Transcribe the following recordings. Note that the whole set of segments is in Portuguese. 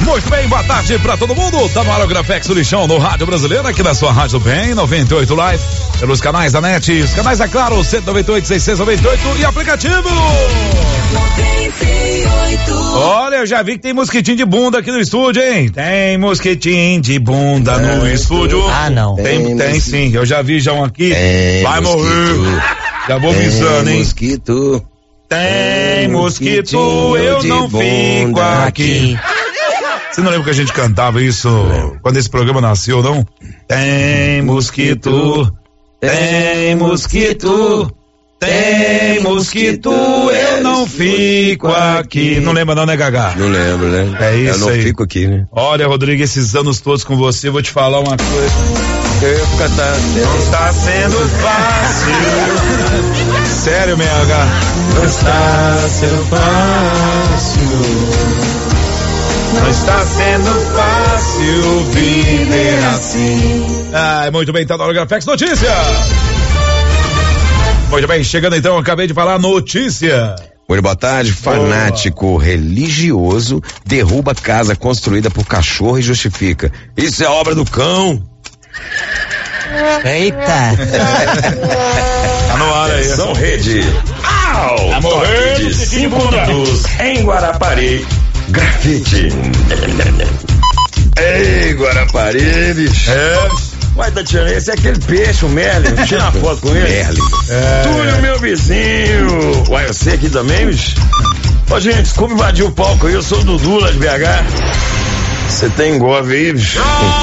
Muito bem, boa tarde pra todo mundo. Tá no ar o Grafex do Lixão no Rádio Brasileira, aqui na sua Rádio Bem, 98 Live, pelos canais da NET, os canais da Claro, 198, 698 e aplicativo. 98. Olha, eu já vi que tem mosquitinho de bunda aqui no estúdio, hein? Tem mosquitinho de bunda no estúdio. Ah, não. Tem sim, eu já vi já um aqui. Vai morrer. Já vou avisando, hein? Mosquito. Tem mosquito, eu não fico aqui. Você não lembra que a gente cantava isso quando esse programa nasceu, não? Tem mosquito, tem mosquito, tem mosquito, eu não fico aqui. Não lembra não, né, Gagá? Não lembro, né? É isso aí. Eu não fico aqui, né? Olha, Rodrigo, esses anos todos com você, vou te falar uma coisa. Eu ia ficar Não está sendo fácil. Sério, Mega? Não está sendo fácil. Não está sendo fácil viver assim. Muito bem, tá na hora do Grafex Notícia. Muito bem, chegando então, acabei de falar notícia. Muito boa tarde. Fanático religioso derruba casa construída por cachorro e justifica: isso é obra do cão. Eita. Tá no ar aí. São Rede. Tá morrendo de 5 minutos em Guarapari. Grafite. Ei, Guarapari, bicho. Uai, Tatiana, esse é aquele peixe, o Merlin. Tira uma foto com ele. Merlin. Túlio, meu vizinho. Uai, você aqui também, bicho? Ô, gente, desculpa invadir o palco aí, eu sou o Dudu lá de BH. Você tem engove aí, bicho?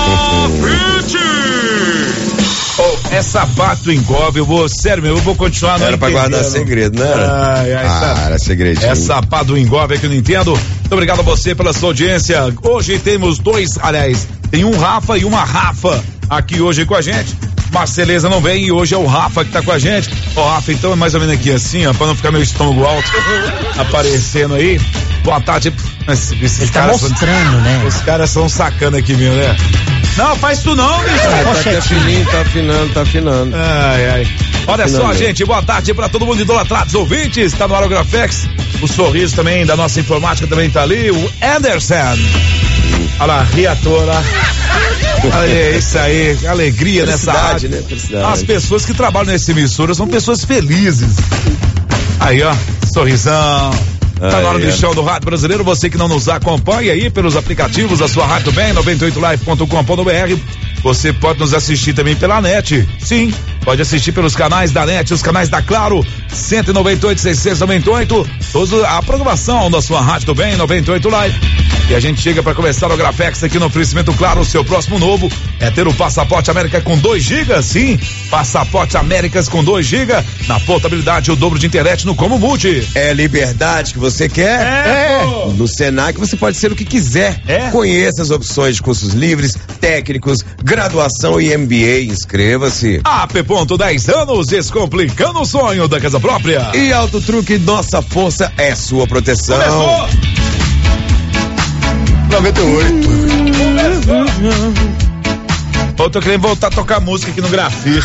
É sapato engove, sério, eu vou continuar no Era pra guardar segredo, não era? Era segredinho. É sapato engove aqui no Nintendo. Muito obrigado a você pela sua audiência. Hoje temos tem um Rafa e uma Rafa aqui hoje com a gente. Marceleza não vem e hoje é o Rafa que tá com a gente. Rafa, então é mais ou menos aqui assim, ó, pra não ficar meu estômago alto aparecendo aí. Boa tarde. Esses caras tá mostrando, né? Os caras são sacana aqui mesmo, né? Não, faz tu não, bicho. Tá afinando. Olha só, gente, boa tarde pra todo mundo idolatrados ouvintes, tá no ar o Grafex. O sorriso também da nossa informática também tá ali, o Anderson. Olha lá, Riatora. Olha isso aí, alegria nessa rádio. Né? Felicidade. As pessoas que trabalham nessa emissora são pessoas felizes. Aí, ó, sorrisão. Tá na hora do Lixão do Rádio Brasileiro. Você que não nos acompanha aí pelos aplicativos da sua Rádio Bem, 98live.com.br. Você pode nos assistir também pela NET. Sim, pode assistir pelos canais da NET, os canais da Claro, 198, 698. Toda a programação da sua Rádio Bem, 98 Live. E a gente chega para começar o Grafex aqui no oferecimento Claro. O seu próximo novo é ter o Passaporte América com 2 GB. Sim, Passaporte Américas com 2 GB. Na portabilidade, o dobro de internet no Como Multi. É liberdade que você quer? No Senac você pode ser o que quiser. Conheça as opções de cursos livres, técnicos, graduação e MBA. Inscreva-se. AP. 10 anos, descomplicando o sonho da casa própria. E Auto Truque, nossa força é sua proteção. Começou! 98. Eu tô querendo voltar a tocar música aqui no Grafite.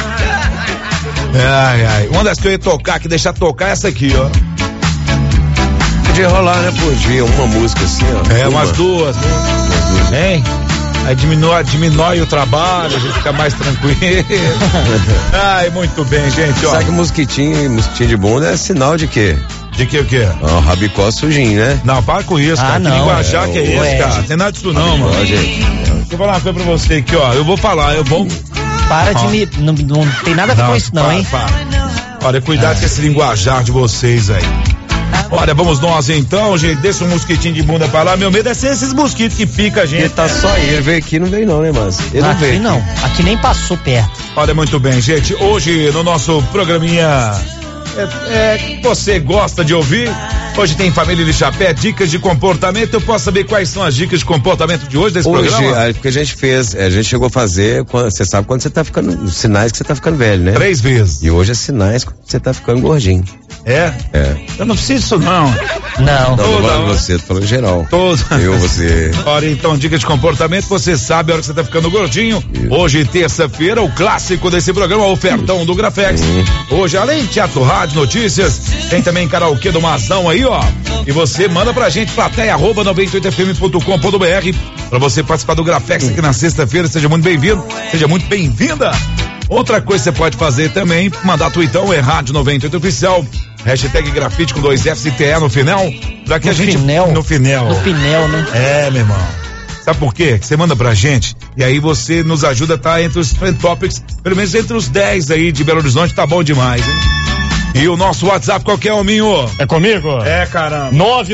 Uma das que eu ia tocar, que deixar tocar, é essa aqui, ó. Podia rolar, né, por dia, uma música assim, ó. Umas duas. Hein? Aí diminui o trabalho, a gente fica mais tranquilo. Muito bem, gente, ó. Sabe que mosquitinho de bunda é sinal de quê? De que o quê? Rabicó sujinho, né? Não, para com isso, cara. Não. Que linguajar que é esse, cara? Não tem nada disso não, mano. Gente. Deixa eu falar uma coisa pra você aqui, ó. Eu vou falar, eu vou... Para de me... Não tem nada a ver com isso não, hein? Olha, cuidado com esse linguajar de vocês aí. Olha, vamos nós então, gente. Deixa um mosquitinho de bunda pra lá. Meu medo é ser esses mosquitos que pica a gente. Ele tá só aí, ele veio aqui, não veio não, né, mas ele não veio. Aqui não, aqui nem passou perto. Olha, muito bem, gente. Hoje no nosso programinha você gosta de ouvir. Hoje tem Família de Chapé, dicas de comportamento. Eu posso saber quais são as dicas de comportamento de hoje desse programa? Hoje, porque a gente chegou a fazer, você sabe quando você tá ficando, sinais que você tá ficando velho, né? 3 vezes. E hoje é sinais que você tá ficando gordinho. É? Eu não preciso disso não. Não. Não falando você, tô falando geral. Você. Olha, então, dica de comportamento, você sabe a hora que você tá ficando gordinho. Isso. Hoje, terça-feira, o clássico desse programa, o ofertão do Grafex. Hoje, além de teatro rádio, Rádio Notícias. Tem também karaokê do Mazão aí, ó. E você manda pra gente, plateia@98fm.com.br, pra você participar do Grafex aqui na sexta-feira. Seja muito bem-vindo, seja muito bem-vinda. Outra coisa que você pode fazer também, mandar tweetão, Rádio 98 Oficial, hashtag grafite com 2 Fs e TE no final, pra que a gente... No final, né? É, meu irmão. Sabe por quê? Que você manda pra gente e aí você nos ajuda a estar entre os Trend Topics, pelo menos entre os 10 aí de Belo Horizonte, tá bom demais, hein? E o nosso WhatsApp, qual que é, Alminho? É comigo? É, caramba.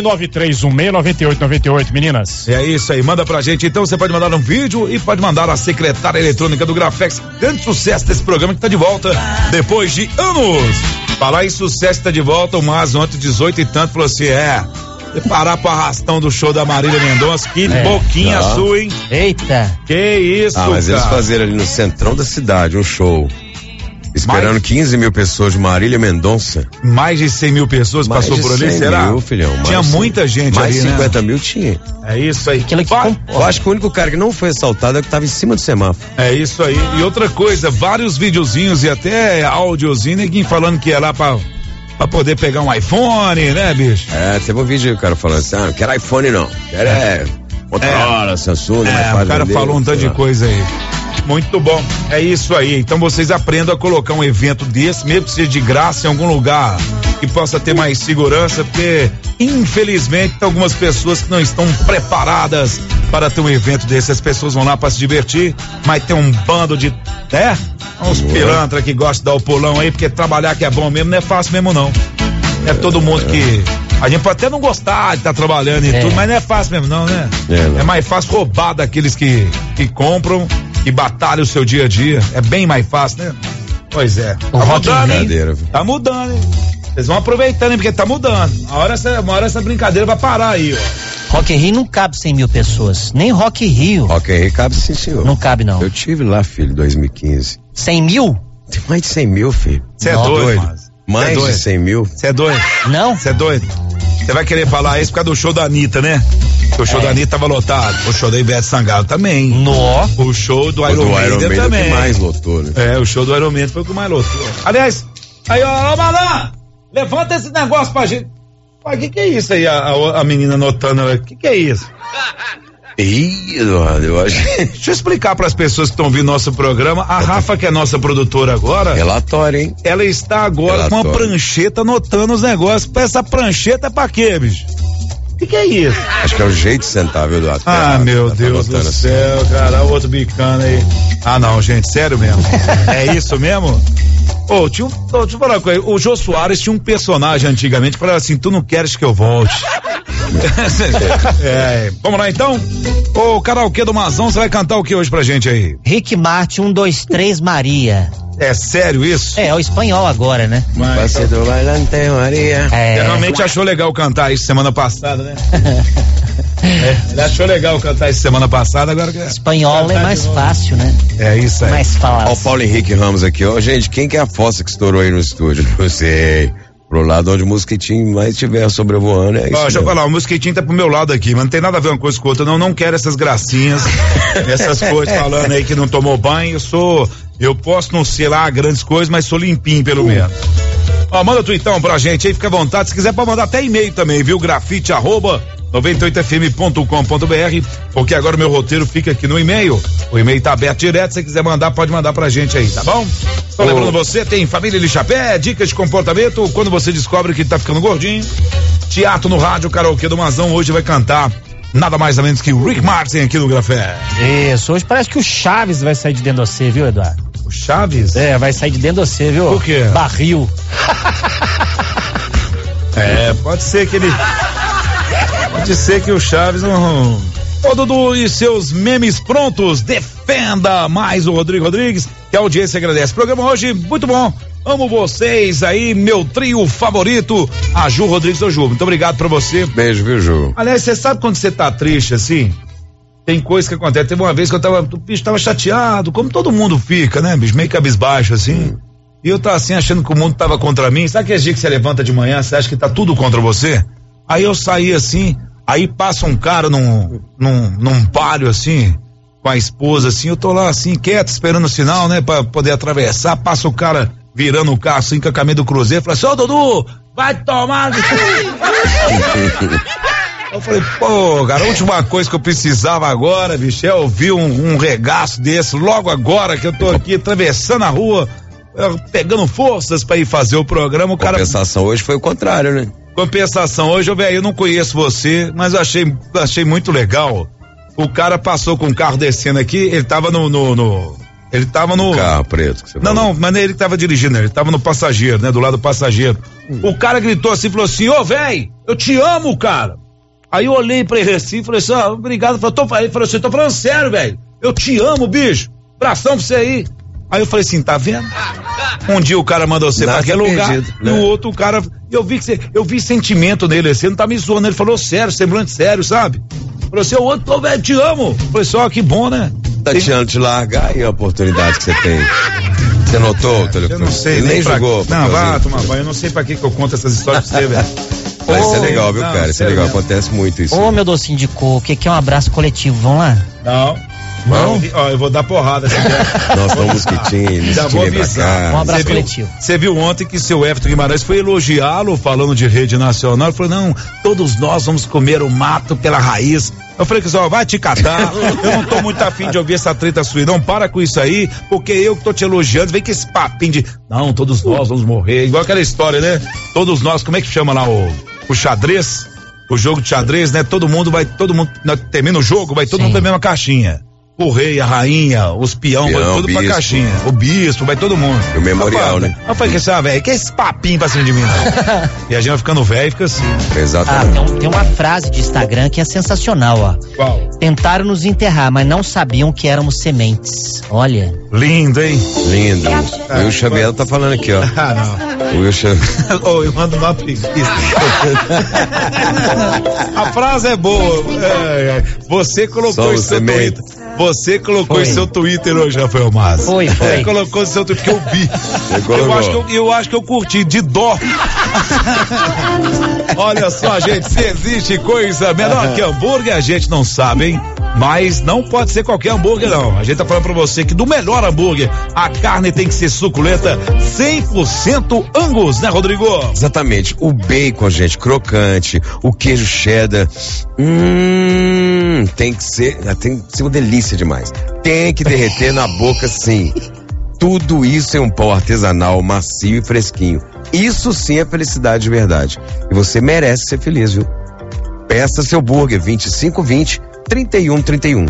993169888, meninas. É isso aí, manda pra gente. Então você pode mandar um vídeo e pode mandar a secretária eletrônica do Grafex. Grande sucesso desse programa que tá de volta depois de anos. Falar em sucesso, tá de volta. O Mas ontem, 18 e tanto, falou assim: você parar pro arrastão do show da Marília Mendonça, que boquinha sua, hein? Eita. Que isso, mas cara. Eles fazeram ali no centrão da cidade um show. Esperando 15 mil pessoas de Marília Mendonça. Mais de 100 mil pessoas passou por ali, será? Mil, filhão, tinha muita gente mais ali, mais 50 mil tinha. É isso aí. Eu acho que o único cara que não foi assaltado é o que tava em cima do semáforo. É isso aí. E outra coisa, vários videozinhos e até áudiozinho, ninguém falando que ia lá pra poder pegar um iPhone, né, bicho? Teve um vídeo, o cara falando assim, não quero iPhone não, quero Motorola, Samsung, o cara falou um tanto de coisa aí. Muito bom, é isso aí. Então vocês aprendam a colocar um evento desse, mesmo que seja de graça, em algum lugar que possa ter mais segurança, porque infelizmente tem algumas pessoas que não estão preparadas para ter um evento desse. As pessoas vão lá para se divertir, mas tem um bando de, uns pilantra que gostam de dar o pulão aí, porque trabalhar que é bom mesmo não é fácil mesmo não. É todo mundo que... A gente pode até não gostar de estar trabalhando e tudo, mas não é fácil mesmo não, né? É mais fácil roubar daqueles que compram e batalham o seu dia a dia. É bem mais fácil, né? Pois é. Tá mudando, hein? Tá mudando, hein? Vocês vão aproveitando, hein? Porque tá mudando. Uma hora essa brincadeira vai parar aí, ó. Rock in Rio não cabe 100 mil pessoas. Nem Rock in Rio. Rock in Rio cabe sim, senhor. Não cabe, não. Eu tive lá, filho, 2015. 100 mil? Tem mais de 100 mil, filho. Você é doido, mas... Mais de 100 mil. Você é doido? Não? Você é doido? Você vai querer falar isso por causa do show da Anitta, né? O show da Anitta tava lotado. O show da Ivete Sangalo também. O show do Iron Maiden também. Que mais lotou, né? O show do Iron Maiden foi o que mais lotou. Aliás, aí, ó, Malan, levanta esse negócio pra gente. O que é isso aí, a menina notando? O que é isso? Eduardo, eu acho. Deixa eu explicar para as pessoas que estão ouvindo nosso programa. A Rafa, que é nossa produtora agora. Relatório, hein? Ela está agora com uma prancheta anotando os negócios. Essa prancheta é pra quê, bicho? O que é isso? Acho que é o jeito de sentar, viu, Eduardo? Meu Deus do céu, cara. O outro bicano aí. Não, gente, sério mesmo. É isso mesmo? Deixa eu falar uma coisa. O Jô Soares tinha um personagem antigamente que falava assim: tu não queres que eu volte. Vamos lá então? O karaokê do Mazão, você vai cantar o que hoje pra gente aí? Rick Martin, 1, 2, 3, Maria. É sério isso? É o espanhol agora, né? Passe do bailante Maria. Você realmente achou legal cantar isso semana passada, né? Ele achou legal cantar isso semana passada, agora que espanhol é mais fácil, né? É isso aí. Mais fácil. Olha o Paulo Henrique Ramos aqui, ó. Gente, quem que é a fossa que estourou aí no estúdio? Não sei. Pro lado onde o mosquitinho mais estiver sobrevoando, é isso. Deixa eu falar, o mosquitinho tá pro meu lado aqui, mas não tem nada a ver uma coisa com outra, não quero essas gracinhas, essas coisas falando aí que não tomou banho. Eu posso não ser lá grandes coisas, mas sou limpinho pelo menos. Manda tweetão pra gente aí, fica à vontade, se quiser pode mandar até e-mail também, viu? grafite@98fm.com.br, porque agora o meu roteiro fica aqui no e-mail. O e-mail tá aberto direto, se quiser mandar, pode mandar pra gente aí, tá bom? Tô lembrando você, tem Família Lixapé, dicas de comportamento, quando você descobre que tá ficando gordinho. Teatro no rádio, karaokê do Mazão, hoje vai cantar nada mais ou menos que o Rick Martin aqui no Grafé. Isso, hoje parece que o Chaves vai sair de dentro de você, viu, Eduardo? O Chaves? Vai sair de dentro de você, viu? Por quê? Barril. Pode ser que ele... Pode ser que o Chaves não... Ô Dudu, e seus memes prontos? Defenda mais o Rodrigo Rodrigues, que a audiência agradece. Programa hoje, muito bom. Amo vocês aí, meu trio favorito, a Ju Rodrigues. Ô Ju, muito obrigado pra você. Beijo, viu, Ju? Aliás, você sabe quando você tá triste assim? Tem coisa que acontece. Teve uma vez que o bicho tava chateado, como todo mundo fica, né, bicho? Meio cabisbaixo assim. E eu tava assim, achando que o mundo tava contra mim. Sabe aquele dia que você levanta de manhã, você acha que tá tudo contra você? Aí eu saí assim, aí passa um cara num palio assim, com a esposa assim, eu tô lá assim, quieto, esperando o sinal, né, pra poder atravessar, passa o cara virando o carro assim com a caminho do Cruzeiro, falou assim, ô Dudu, vai tomar. Eu falei, pô, cara, a última coisa que eu precisava agora, bicho, é ouvir um regaço desse, logo agora que eu tô aqui atravessando a rua, pegando forças pra ir fazer o programa, o cara... Compensação hoje foi o contrário, né? Compensação hoje, velho, eu não conheço você, mas eu achei muito legal. O cara passou com o carro descendo aqui, ele tava ele tava no carro preto que você falou. Não, mas ele tava dirigindo, ele tava no passageiro, né, do lado do passageiro. O cara gritou assim, falou assim, ô velho, eu te amo, cara. Aí eu olhei pra ele assim, falei assim, obrigado, ele falou assim, tô falando sério, velho, eu te amo, bicho, abração pra você aí. Aí eu falei assim, tá vendo? Um dia o cara mandou você pra aquele lugar, né? E o outro cara, eu vi sentimento nele, assim, não tá me zoando, ele falou sério, semblante sério, sabe? Falou assim, ô velho, te amo. Falei assim, que bom, né? Tatiana, te largar aí a oportunidade que você tem. Você notou, telefone? Eu não sei, ele nem jogou. Não, vá tomar banho, eu não sei pra que eu conto essas histórias pra você, velho. Mas isso é legal, viu, cara? Isso é legal, acontece muito isso. Ô, meu docinho de coco, o que é um abraço coletivo? Vamos lá? Não. Ó, eu vou dar porrada. Nós estamos mosquitinhos. Já vou avisar. Um abraço coletivo. Você viu ontem que seu Everton Guimarães foi elogiá-lo, falando de rede nacional. Ele falou, não, todos nós vamos comer o mato pela raiz. Eu falei que vai te catar. Eu não tô muito afim de ouvir essa treta sua, não. Para com isso aí, porque eu que tô te elogiando. Vem com esse papinho de, não, todos nós vamos morrer. Igual aquela história, né? Todos nós, como é que chama lá o xadrez? O jogo de xadrez, né? Todo mundo, termina o jogo, vai todo mundo pra mesma caixinha. O rei, a rainha, os peão, vai tudo pra caixinha. O bispo, vai todo mundo. O memorial, né? Eu falei, velho, que é esse papinho pra cima de mim, né? E a gente vai ficando velho e fica assim. Exatamente. Tem uma frase de Instagram que é sensacional, ó. Qual? Tentaram nos enterrar, mas não sabiam que éramos sementes. Olha. Lindo, hein? Lindo. O Will Xavier tá falando aqui, ó. Não. O Will Xavier. Eu mando uma preguiça. A frase é boa. Você colocou isso no Twitter. Você colocou em seu Twitter hoje, Rafael Massa. Foi. Colocou no seu Twitter, porque eu vi. Eu acho que eu curti, de dó. Olha só, gente, se existe coisa menor que hambúrguer, a gente não sabe, hein? Mas não pode ser qualquer hambúrguer, não. A gente tá falando pra você que do melhor hambúrguer, a carne tem que ser suculenta, 100% Angus, né, Rodrigo? Exatamente. O bacon, gente, crocante, o queijo cheddar, tem que ser uma delícia demais. Tem que derreter na boca, sim. Tudo isso em um pão artesanal, macio e fresquinho. Isso sim é felicidade de verdade. E você merece ser feliz, viu? Peça seu burger 2520-3131.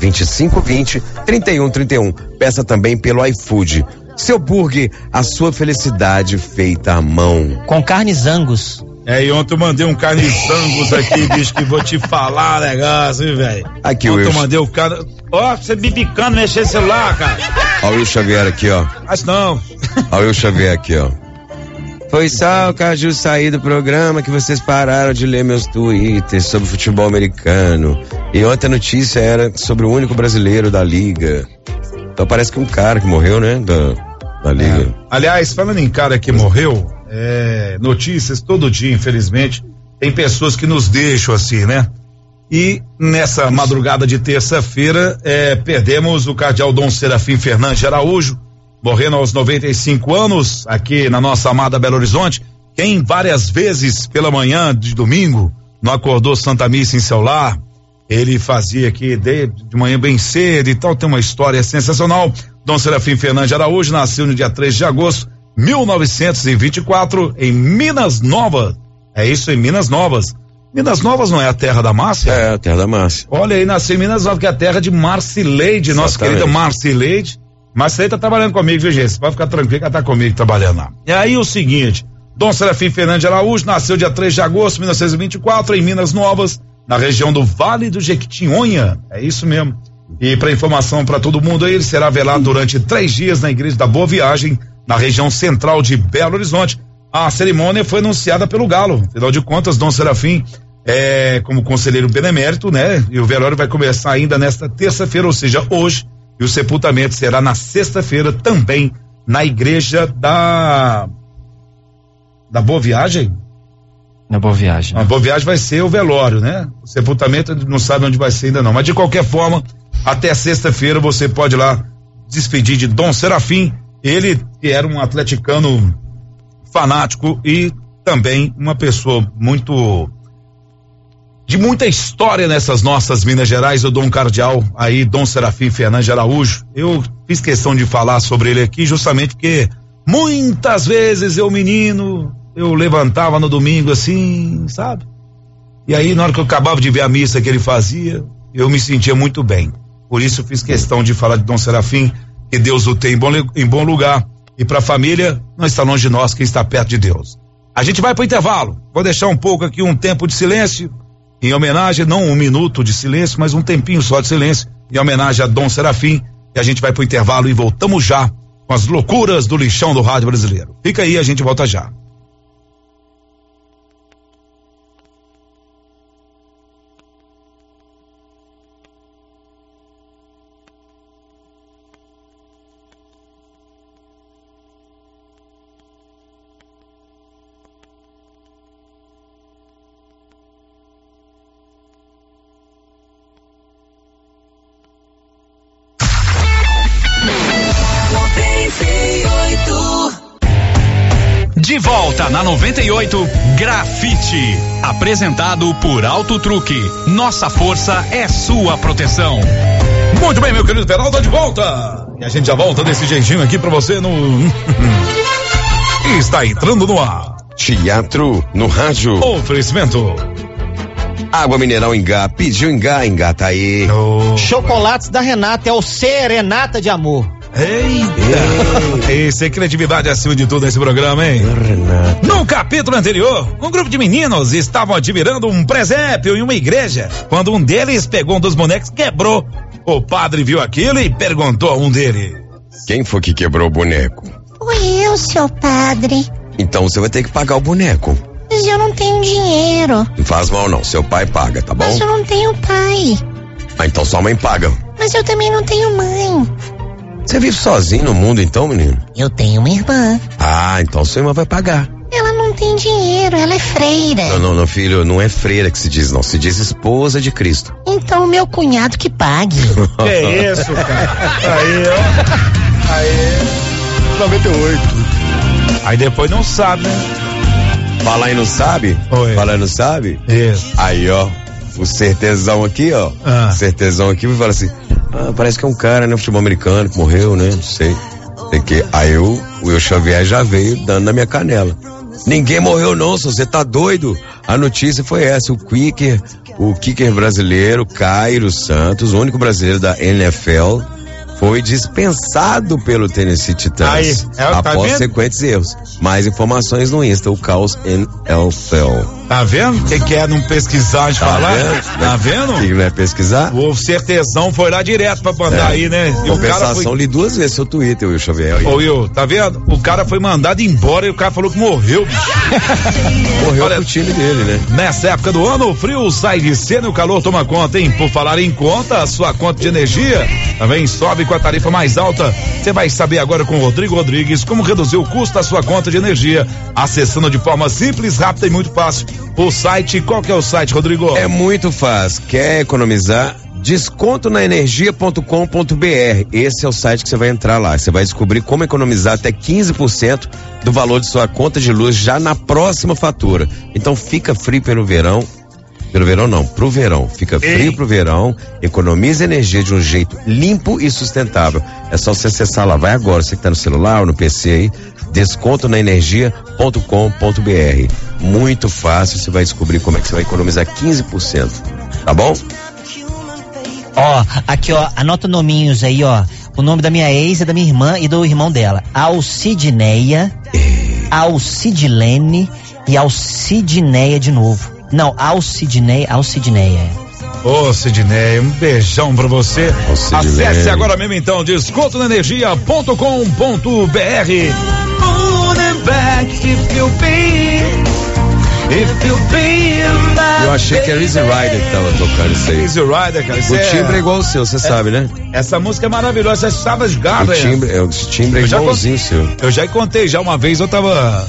2520-3131. Peça também pelo iFood. Seu burger, a sua felicidade feita à mão. Com carnes Angus. E ontem eu mandei um carne Angus aqui, bicho, que vou te falar negócio, hein, velho. Aqui, ontem eu mandei o cara. Você bibicando, mexer no celular, cara. Olha o Will Xavier aqui, ó. Mas não. Olha o Will Xavier aqui, ó. Foi só o Caju sair do programa que vocês pararam de ler meus tweets sobre futebol americano. E ontem a notícia era sobre o único brasileiro da liga. Então parece que um cara que morreu, né? Da liga. Aliás, falando em cara que morreu, notícias todo dia, infelizmente, tem pessoas que nos deixam assim, né? E nessa madrugada de terça-feira, perdemos o cardeal Dom Serafim Fernandes de Araújo, morrendo aos 95 anos, aqui na nossa amada Belo Horizonte. Quem várias vezes pela manhã de domingo não acordou Santa Missa em seu lar, ele fazia aqui de manhã bem cedo e tal, tem uma história sensacional. Dom Serafim Fernandes de Araújo nasceu no dia 3 de agosto de 1924 em Minas Novas. É isso, em Minas Novas. Minas Novas não é a terra da Márcia? É, a terra da Márcia. Olha aí, nasceu em Minas Novas, que é a terra de Marcileide, nossa querida Marcileide. Marcileide tá trabalhando comigo, viu, gente? Você pode ficar tranquilo que ela tá comigo trabalhando lá. E aí o seguinte, Dom Serafim Fernandes de Araújo nasceu dia 3 de agosto de 1924 em Minas Novas, na região do Vale do Jequitinhonha. É isso mesmo. E para informação para todo mundo aí, ele será velado durante 3 dias na igreja da Boa Viagem, na região central de Belo Horizonte. A cerimônia foi anunciada pelo Galo. Afinal de contas, Dom Serafim como conselheiro benemérito, né? E o velório vai começar ainda nesta terça-feira, ou seja, hoje. E o sepultamento será na sexta-feira também na igreja da Boa Viagem? Na Boa Viagem. A Boa Viagem vai ser o velório, né? O sepultamento não sabe onde vai ser ainda não, mas de qualquer forma, até sexta-feira você pode ir lá despedir de Dom Serafim Ele que era um atleticano fanático e também uma pessoa de muita história nessas nossas Minas Gerais, o Dom Cardeal, aí Dom Serafim Fernandes de Araújo. Eu fiz questão de falar sobre ele aqui justamente porque muitas vezes eu levantava no domingo assim, sabe? E aí na hora que eu acabava de ver a missa que ele fazia, eu me sentia muito bem. Por isso eu fiz questão de falar de Dom Serafim, que Deus o tem em bom lugar. E para a família, não está longe de nós quem está perto de Deus. A gente vai para o intervalo. Vou deixar um pouco aqui um tempo de silêncio, em homenagem, não 1 minuto de silêncio, mas um tempinho só de silêncio, em homenagem a Dom Serafim. E a gente vai para o intervalo e voltamos já com as loucuras do lixão do rádio brasileiro. Fica aí, a gente volta já. De volta na 98, Grafite. Apresentado por Auto Truque. Nossa força é sua proteção. Muito bem, meu querido Peralta, de volta. E a gente já volta desse jeitinho aqui pra você no... Está entrando no ar. Teatro no rádio. Oferecimento. Água mineral Ingá. Pediu Ingá tá aí. Chocolates da Renata, é o Serenata de Amor. Eita! Esse é criatividade acima de tudo nesse programa, hein? No capítulo anterior, um grupo de meninos estavam admirando um presépio em uma igreja, quando um deles pegou um dos bonecos e quebrou. O padre viu aquilo e perguntou a um deles: quem foi que quebrou o boneco? Fui eu, seu padre. Então você vai ter que pagar o boneco. Mas eu não tenho dinheiro. Não faz mal não, seu pai paga, tá bom? Mas eu não tenho pai. Ah, então sua mãe paga. Mas eu também não tenho mãe. Você vive sozinho no mundo então, menino? Eu tenho uma irmã. Ah, então sua irmã vai pagar. Ela não tem dinheiro, ela é freira. Não, filho, não é freira que se diz, não. Se diz esposa de Cristo. Então meu cunhado que pague. Que é isso, cara? Aí, ó. Aí. 98. Aí depois não sabe, né? Fala aí, não sabe? Oi. Fala aí, não sabe? Isso. Aí, ó. O certezão aqui, ó. Certezão aqui me fala assim: parece que é um cara, né? Futebol americano que morreu, né? Não sei. Aí o Will Xavier já veio dando na minha canela. Ninguém morreu não, você tá doido? A notícia foi essa: o kicker brasileiro, Cairo Santos, o único brasileiro da NFL, foi dispensado pelo Tennessee Titans após sequentes erros. Mais informações no Insta, o Caos NFL. Tá vendo? O que é não pesquisar de falar? Tá vendo? O que não é pesquisar? O certezão foi lá direto pra mandar aí, né? E compensação, li 2 vezes seu Twitter, Will Xavier. Ô Will, tá vendo? O cara foi mandado embora e o cara falou que morreu, bicho. Morreu pro time dele, né? Nessa época do ano, o frio sai de cena e o calor toma conta, hein? Por falar em conta, a sua conta de energia também sobe com a tarifa mais alta. Você vai saber agora com o Rodrigo Rodrigues como reduzir o custo da sua conta de energia, acessando de forma simples, rápida e muito fácil o site. Qual que é o site, Rodrigo? É muito fácil. Quer economizar? Descontonaenergia.com.br. Esse é o site que você vai entrar lá. Você vai descobrir como economizar até 15% do valor de sua conta de luz já na próxima fatura. Então fica frio pelo verão. Pelo verão não, pro verão. Fica frio pro verão, economiza energia de um jeito limpo e sustentável. É só você acessar lá, vai agora, você que tá no celular ou no PC aí, descontonaenergia.com.br. Muito fácil, você vai descobrir como é que você vai economizar 15%, tá bom? Ó, aqui ó, anota nominhos aí ó, o nome da minha ex é da minha irmã e do irmão dela, Alcidineia, Alcidilene e Alcidineia de novo. Não, Alcidineia. Ô, Sidney, um beijão pra você. Acesse agora mesmo então, descontonaenergia.com.br. Eu achei que era Easy Rider que tava tocando isso aí. Easy Rider, cara. O timbre é igual o seu, você sabe, né? Essa música é maravilhosa, você sabe as garras. O timbre é igualzinho o seu. Eu já contei já uma vez, eu tava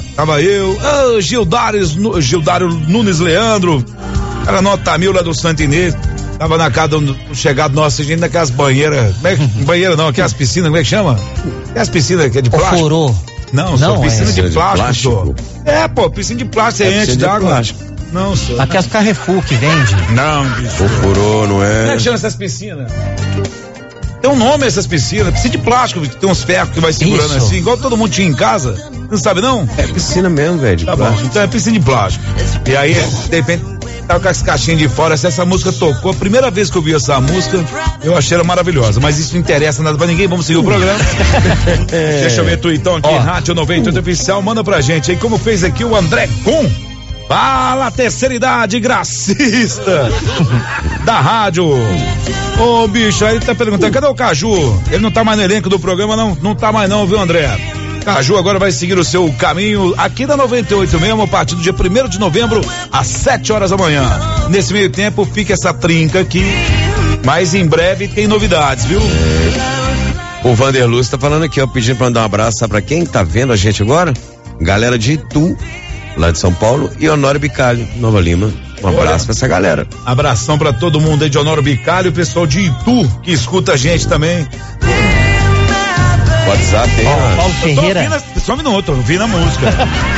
Gildário Nunes Leandro, era nota 1000 lá do Santo Inês. Tava na casa do chegado nosso, a gente naquelas banheiras. Banheira não, aquelas piscinas, como é que chama? Aquelas piscinas que é de plástico. Furô. Não, só piscina de plástico. Piscina de plástico, você enche de água. Não, senhor. Aquelas Carrefour que vende. Não, bicho. O furô, não é? Como é que chama essas piscinas? Tem um nome essas piscinas, piscina de plástico, que tem uns ferros que vai segurando assim, igual todo mundo tinha em casa. Não sabe não? É piscina mesmo, velho. Tá bom, então é piscina de plástico. E aí, de repente, tava com as caixinhas de fora, se essa música tocou, a primeira vez que eu vi essa música, eu achei ela maravilhosa, mas isso não interessa nada pra ninguém, vamos seguir o programa. Deixa eu ver tu então aqui, Rádio 98 Oficial, manda pra gente aí, como fez aqui o André Gun. Fala, terceira idade, gracista da rádio. Ô, bicho, aí ele tá perguntando, cadê o Caju? Ele não tá mais no elenco do programa, não tá mais não, viu, André? Caju agora vai seguir o seu caminho aqui da 98 mesmo, a partir do dia 1º de novembro, às 7 horas da manhã. Nesse meio tempo, fica essa trinca aqui, mas em breve tem novidades, viu? O Vander Luz tá falando aqui, ó, pedindo pra mandar um abraço, sabe pra quem tá vendo a gente agora? Galera de Itu, lá de São Paulo, e Honório Bicalho, Nova Lima. Um abraço pra essa galera. Abração pra todo mundo aí de Honório Bicalho, o pessoal de Itu, que escuta a gente também. WhatsApp aí, Paulo Ferreira. Só um minuto, eu vi na música.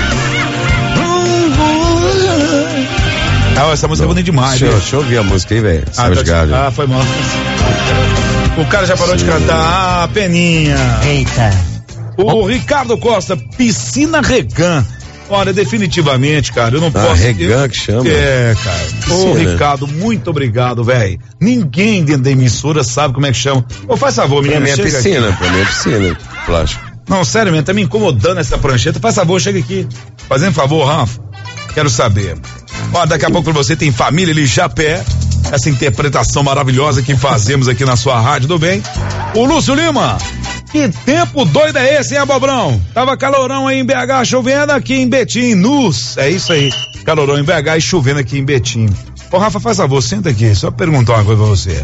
Essa música é bonita demais. Deixa eu ouvir a música aí, velho. Foi mal. O cara já parou de cantar. Peninha. Eita. O Ricardo Costa, Piscina Regan. Olha, definitivamente, cara, eu não posso. Regan que chama. Cara. Ô, Ricardo, muito obrigado, velho. Ninguém dentro da emissora sabe como é que chama. Ô, faz favor, menina. Pra mim é piscina, plástico. Não, sério, mesmo, tá me incomodando essa prancheta. Faz favor, chega aqui. Fazendo favor, Rafa. Quero saber. Ó, daqui a pouco pra você tem Família Lijapé. Essa interpretação maravilhosa que fazemos aqui na sua rádio do bem. O Lúcio Lima. Que tempo doido é esse, hein, Abobrão? Tava calorão aí em BH, chovendo aqui em Betim, é isso aí. Calorão em BH e chovendo aqui em Betim. Ô, Rafa, faz favor, senta aqui, só perguntar uma coisa pra você.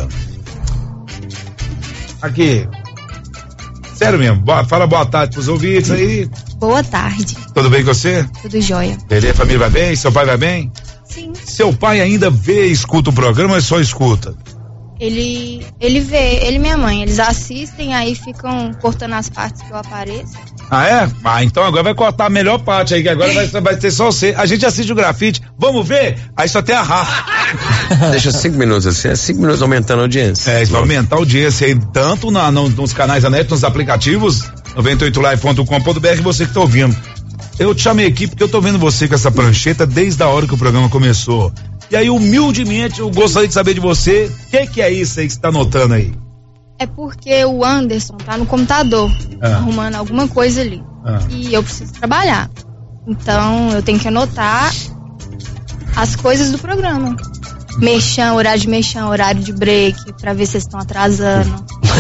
Aqui. Sério mesmo, fala boa tarde pros ouvintes aí. Boa tarde. Tudo bem com você? Tudo jóia. Beleza, a família vai bem? Seu pai vai bem? Sim. Seu pai ainda vê e escuta o programa ou só escuta? Ele vê, ele e minha mãe, eles assistem, aí ficam cortando as partes que eu apareço. Ah, é? Ah, então agora vai cortar a melhor parte aí, que agora vai ter só você. A gente assiste o grafite, vamos ver? Aí só tem a Rafa. Deixa 5 minutos assim, é 5 minutos aumentando a audiência. Isso vai aumentar a audiência aí, tanto nos canais da net, nos aplicativos, 98live.com.br, você que tá ouvindo. Eu te chamei aqui porque eu tô vendo você com essa prancheta desde a hora que o programa começou. E aí, humildemente, eu gostaria de saber de você, o que é isso aí que você tá notando aí? É porque o Anderson tá no computador, arrumando alguma coisa ali. E eu preciso trabalhar. Então, eu tenho que anotar as coisas do programa. Horário de mexão, horário de break, pra ver se vocês estão atrasando.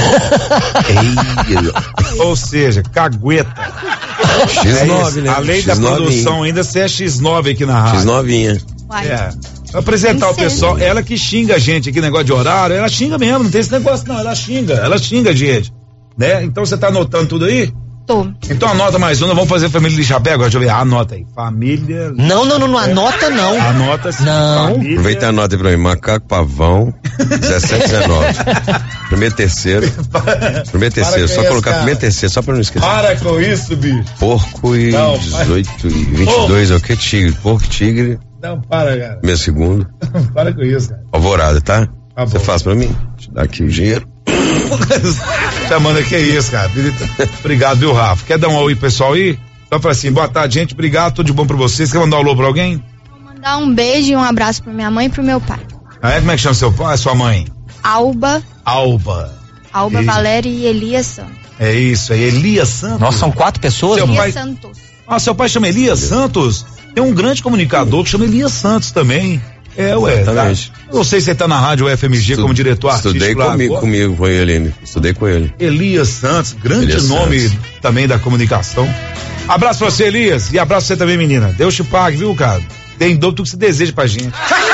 Ou seja, cagueta. X9, né? Além da produção, ainda você é X9 aqui na rádio. X9. Uai. Pra apresentar o pessoal, ela que xinga a gente aqui, negócio de horário, ela xinga mesmo, não tem esse negócio não, ela xinga a gente, né? Então você tá anotando tudo aí? Tô. Então anota mais uma, vamos fazer Família Lijapé agora, deixa eu ver, anota aí, Família... Não, anota não. Anota sim. Não. Família... Aproveita a nota aí pra mim, Macaco Pavão, 1719. Primeiro terceiro, só isso, colocar primeiro terceiro, só pra não esquecer. Para com isso, bicho. Porco e 18 e 22 é o que? Tigre, porco, tigre. Não, para, cara. Meu segundo. Para com isso, cara. Alvorada, tá? Você bom. faz pra mim? Te dá aqui o dinheiro. Chamando aqui é isso, cara. Obrigado, viu, Rafa? Quer dar um oi, pessoal aí? Só pra assim, boa tarde, gente. Obrigado, tudo de bom pra vocês. Quer mandar um alô pra alguém? Vou mandar um beijo e um abraço pra minha mãe e pro meu pai. Como é que chama seu pai, sua mãe? Alba, Isso. Valéria e Elias Santos. É isso aí, Elias Santos. Nossa, são 4 pessoas? Seu Elias pai- Santos. Seu pai chama Elias Santos? Tem um grande comunicador que chama Elias Santos também. Exatamente. Tá? Não sei se você tá na rádio UFMG como diretor artístico. Estudei comigo com ele. Estudei com ele. Elias Santos, grande Elias nome Santos. também da comunicação. Abraço pra você, Elias, e abraço pra você também, menina. Deus te pague, viu, cara? Tem dobro tudo que você deseja pra gente.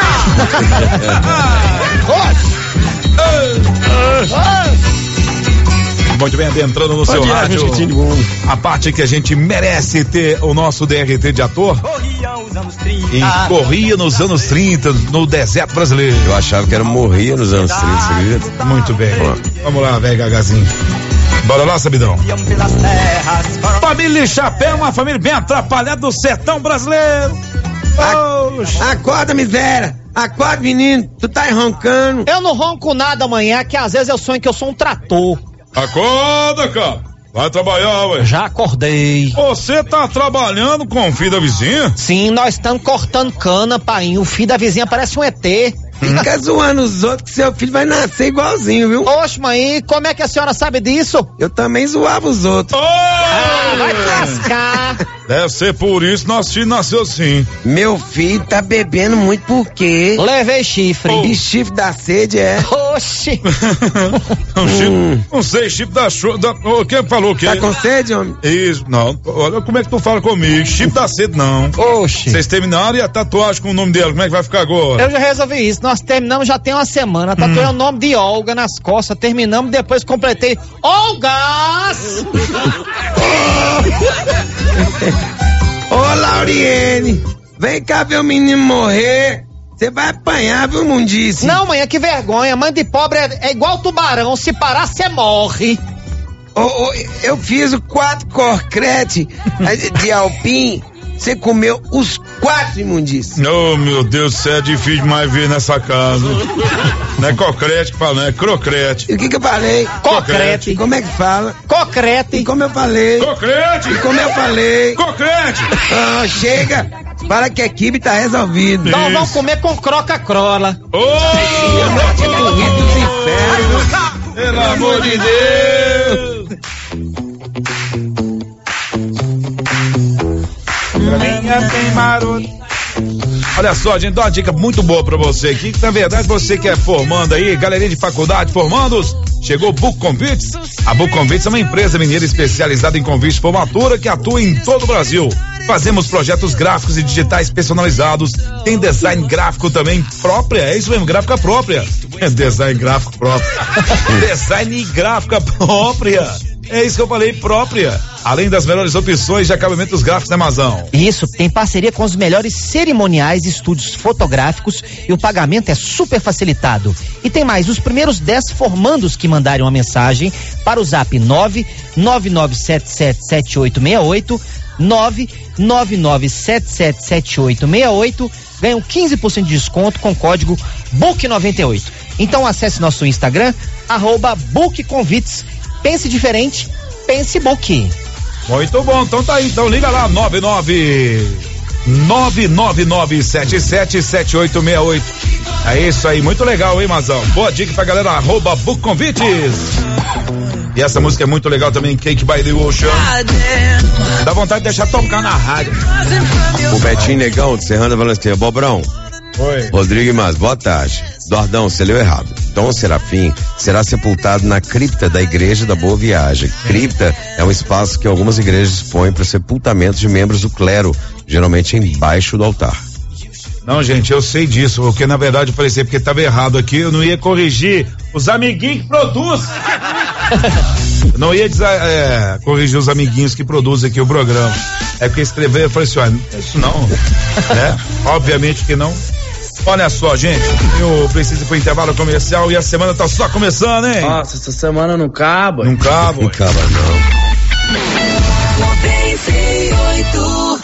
Muito bem, adentrando no seu rádio. A parte que a gente merece ter o nosso DRT de ator. e corria nos anos 30 no deserto brasileiro. Eu achava que era morria nos anos 30, você acredita? Muito bem. Vamos lá, velho Gagazinho. Bora lá, Sabidão. Família Chapéu, uma família bem atrapalhada do sertão brasileiro. Acorda, miséria. Acorda, menino. Tu tá roncando. Eu não ronco nada amanhã, que às vezes eu sonho que eu sou um trator. Acorda, cara. Vai trabalhar, ué. Já acordei. Você tá trabalhando com o filho da vizinha? Sim, nós estamos cortando cana, pai. O filho da vizinha parece um ET. Fica zoando os outros que seu filho vai nascer igualzinho, viu? Oxe, mãe, como é que a senhora sabe disso? Eu também zoava os outros. Vai lascar. Deve ser por isso nosso filho nasceu assim. Meu filho tá bebendo muito por quê? Levei chifre. E chifre da sede, é? Oxi. Não sei, chifre da... Quem falou o quê? Tá com sede, homem? Isso, não. Olha como é que tu fala comigo. Chifre da sede, não. Oxi. Vocês terminaram e a tatuagem com o nome dela, como é que vai ficar agora? Eu já resolvi isso. Nós terminamos já tem uma semana. Tatuei o nome de Olga nas costas. Terminamos, depois completei. Olgas! Ô, Lauriene, vem cá ver o menino morrer. Você vai apanhar, viu, mundice? Não, mãe, que vergonha. Mãe de pobre é igual tubarão. Se parar, você morre. Eu fiz 4 corcrete de alpim. Você comeu os 4 imundícios. Oh, meu Deus do céu, é difícil demais ver nessa casa. Não é cocrete que fala, não é crocrete. E o que eu falei? Cocrete. E como é que fala? Cocrete. E como eu falei? Cocrete. E como eu falei? Cocrete. Chega. Para que a equipe tá resolvido. Então vamos comer com croca-crola. Que bonito dos infernos. Pelo amor de Deus. Olha só, gente, dá uma dica muito boa pra você aqui, que na verdade você que é formando aí, galerinha de faculdade, formandos, chegou o Book Convites. A Book Convites é uma empresa mineira especializada em convites de formatura que atua em todo o Brasil. Fazemos projetos gráficos e digitais personalizados, tem design gráfico também própria, é isso mesmo, gráfica própria. Design gráfico próprio. Design gráfica própria. É isso que eu falei, própria. Além das melhores opções de acabamentos gráficos da Amazon. Isso, tem parceria com os melhores cerimoniais e estúdios fotográficos e o pagamento é super facilitado. E tem mais, os primeiros 10 formandos que mandarem uma mensagem para o zap 999777868, 999777868, ganham 15% de desconto com o código BOOK98. Então acesse nosso Instagram, @BookConvites. Pense diferente, pense Book. Muito bom, então tá aí, então liga lá, 999777868. É isso aí, muito legal, hein, Mazão? Boa dica pra galera, @BookConvites. E essa música é muito legal também, Cake by the Ocean. Dá vontade de deixar tocar na rádio. O Betinho Negão, de Serrana Valentina. Bobrão. Oi. Rodrigo Mas, boa tarde. Dordão, você leu errado. Dom Serafim será sepultado na cripta da Igreja da Boa Viagem. Cripta é um espaço que algumas igrejas dispõem para sepultamento de membros do clero, geralmente embaixo do altar. Não, gente, eu sei disso, porque na verdade eu falei porque estava errado aqui, eu não ia corrigir os amiguinhos que produzem. Não ia corrigir os amiguinhos que produzem aqui o programa. É porque escrever, eu falei assim, olha, isso não, né? Obviamente que não. Olha só, gente, eu preciso ir pro intervalo comercial e a semana tá só começando, hein? Nossa, essa semana não acaba. Não acaba. Não acaba, não. 98.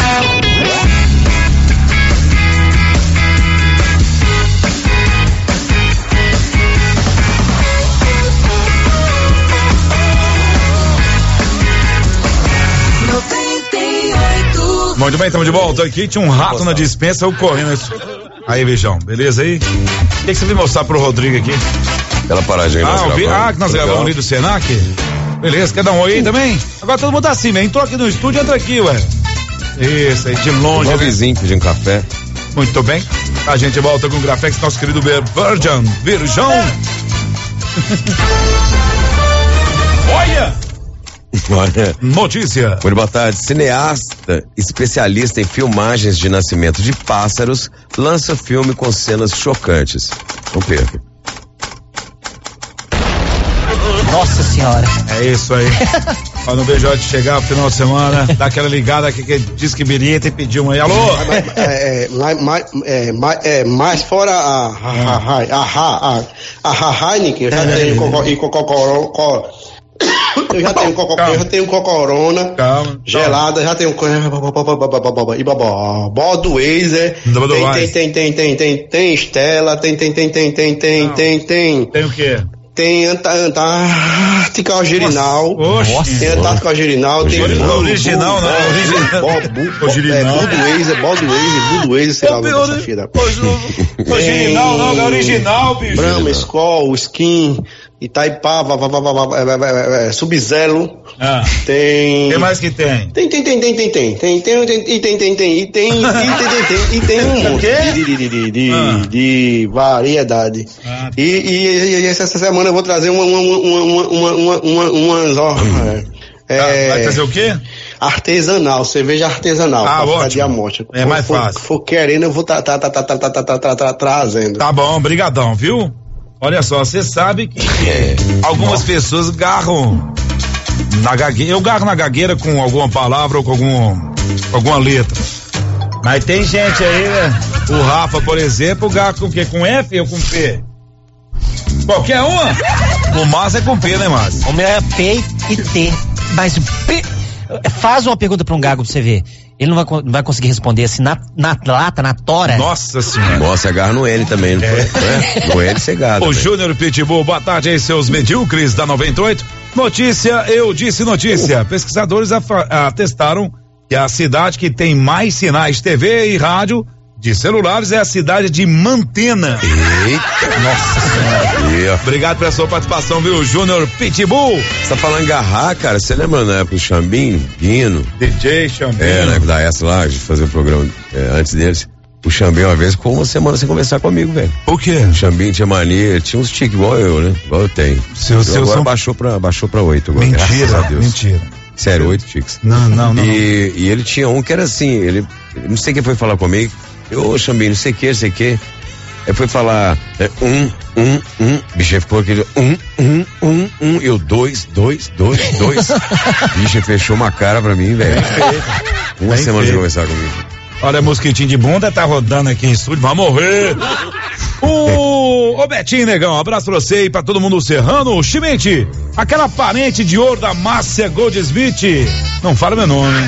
Muito bem, estamos de volta aqui. Tinha um rato na dispensa, eu correndo. Aí, beijão, beleza aí? O que você veio mostrar pro Rodrigo aqui? Aquela paradinha que nós gravamos ali do Senac? Beleza, quer dar um oi aí também? Agora todo mundo tá assim, né? Entrou aqui no estúdio, entra aqui, ué. Isso aí, de longe. O vizinho pedindo café. Muito bem. A gente volta com o Grafex, nosso querido Virgão. Olha! Notícia. Muito boa tarde. Cineasta, especialista em filmagens de nascimento de pássaros, lança filme com cenas chocantes. Não perca. Nossa senhora. É isso aí. Ó, não vejo a hora de chegar o final de semana, dá aquela ligada que diz que birita e pediu uma aí. Alô? Mais fora a Heineken, eu já tenho eu já tenho Cocorona gelada, já tenho Budweiser, tem Stella, tem o quê? Tem Antártica Original. Tem Antártica Original. Tem original, não. Budweiser, sei lá o nome dessa filha. Original, não, é original, bicho. Brahma, Skol, Skin, Itaipava, Sub-Zero. Tem. Tem mais que tem? Tem um monte de variedade. E essa semana eu vou trazer umas vai trazer o quê? Artesanal, cerveja artesanal. Pra ficar diamante. É mais fácil. For querendo, eu vou trazendo. Tá bom, brigadão, viu? Olha só, você sabe que algumas pessoas garram na gagueira. Eu garro na gagueira com alguma palavra ou com alguma letra. Mas tem gente aí, né? O Rafa, por exemplo, garra com o quê? Com F ou com P? Qualquer uma? O Márcio é com P, né, Márcio? O meu é P e T. Mas P. Faz uma pergunta pra um gago pra você ver. Ele não vai conseguir responder assim na lata, na tora. Nossa senhora. Nossa, agarra no L também, não foi? No L você garra. O Júnior Pitbull, boa tarde aí, seus medíocres da 98. Notícia, eu disse notícia. Pesquisadores atestaram que a cidade que tem mais sinais de TV e rádio de celulares é a cidade de Mantena. Eita. Nossa senhora. Obrigado pela sua participação, viu, Júnior Pitbull. Você tá falando em garrar, cara, você lembra na época do Xambim, Guino? DJ Xambim. Na época da essa lá, de fazer o programa antes deles. O Xambim uma vez ficou uma semana sem conversar comigo, velho. O quê? O Xambim tinha mania, tinha uns tiques igual eu, né? Igual eu tenho. Agora baixou pra 8 agora. Mentira, mentira. Sério, 8 tiques. Não. E ele tinha um que era assim, ele não sei quem foi falar comigo. Ô, Xambim, não sei o que. Aí foi falar, bicho, ficou aquele, eu, 2. Bicho, fechou uma cara pra mim, velho. Uma semana de conversar comigo. Olha, mosquitinho de bunda tá rodando aqui em estúdio, vai morrer. Ô Betinho, negão, abraço pra você e pra todo mundo serrano. Chimente, aquela parente de ouro da Márcia Goldsmith, não fala meu nome.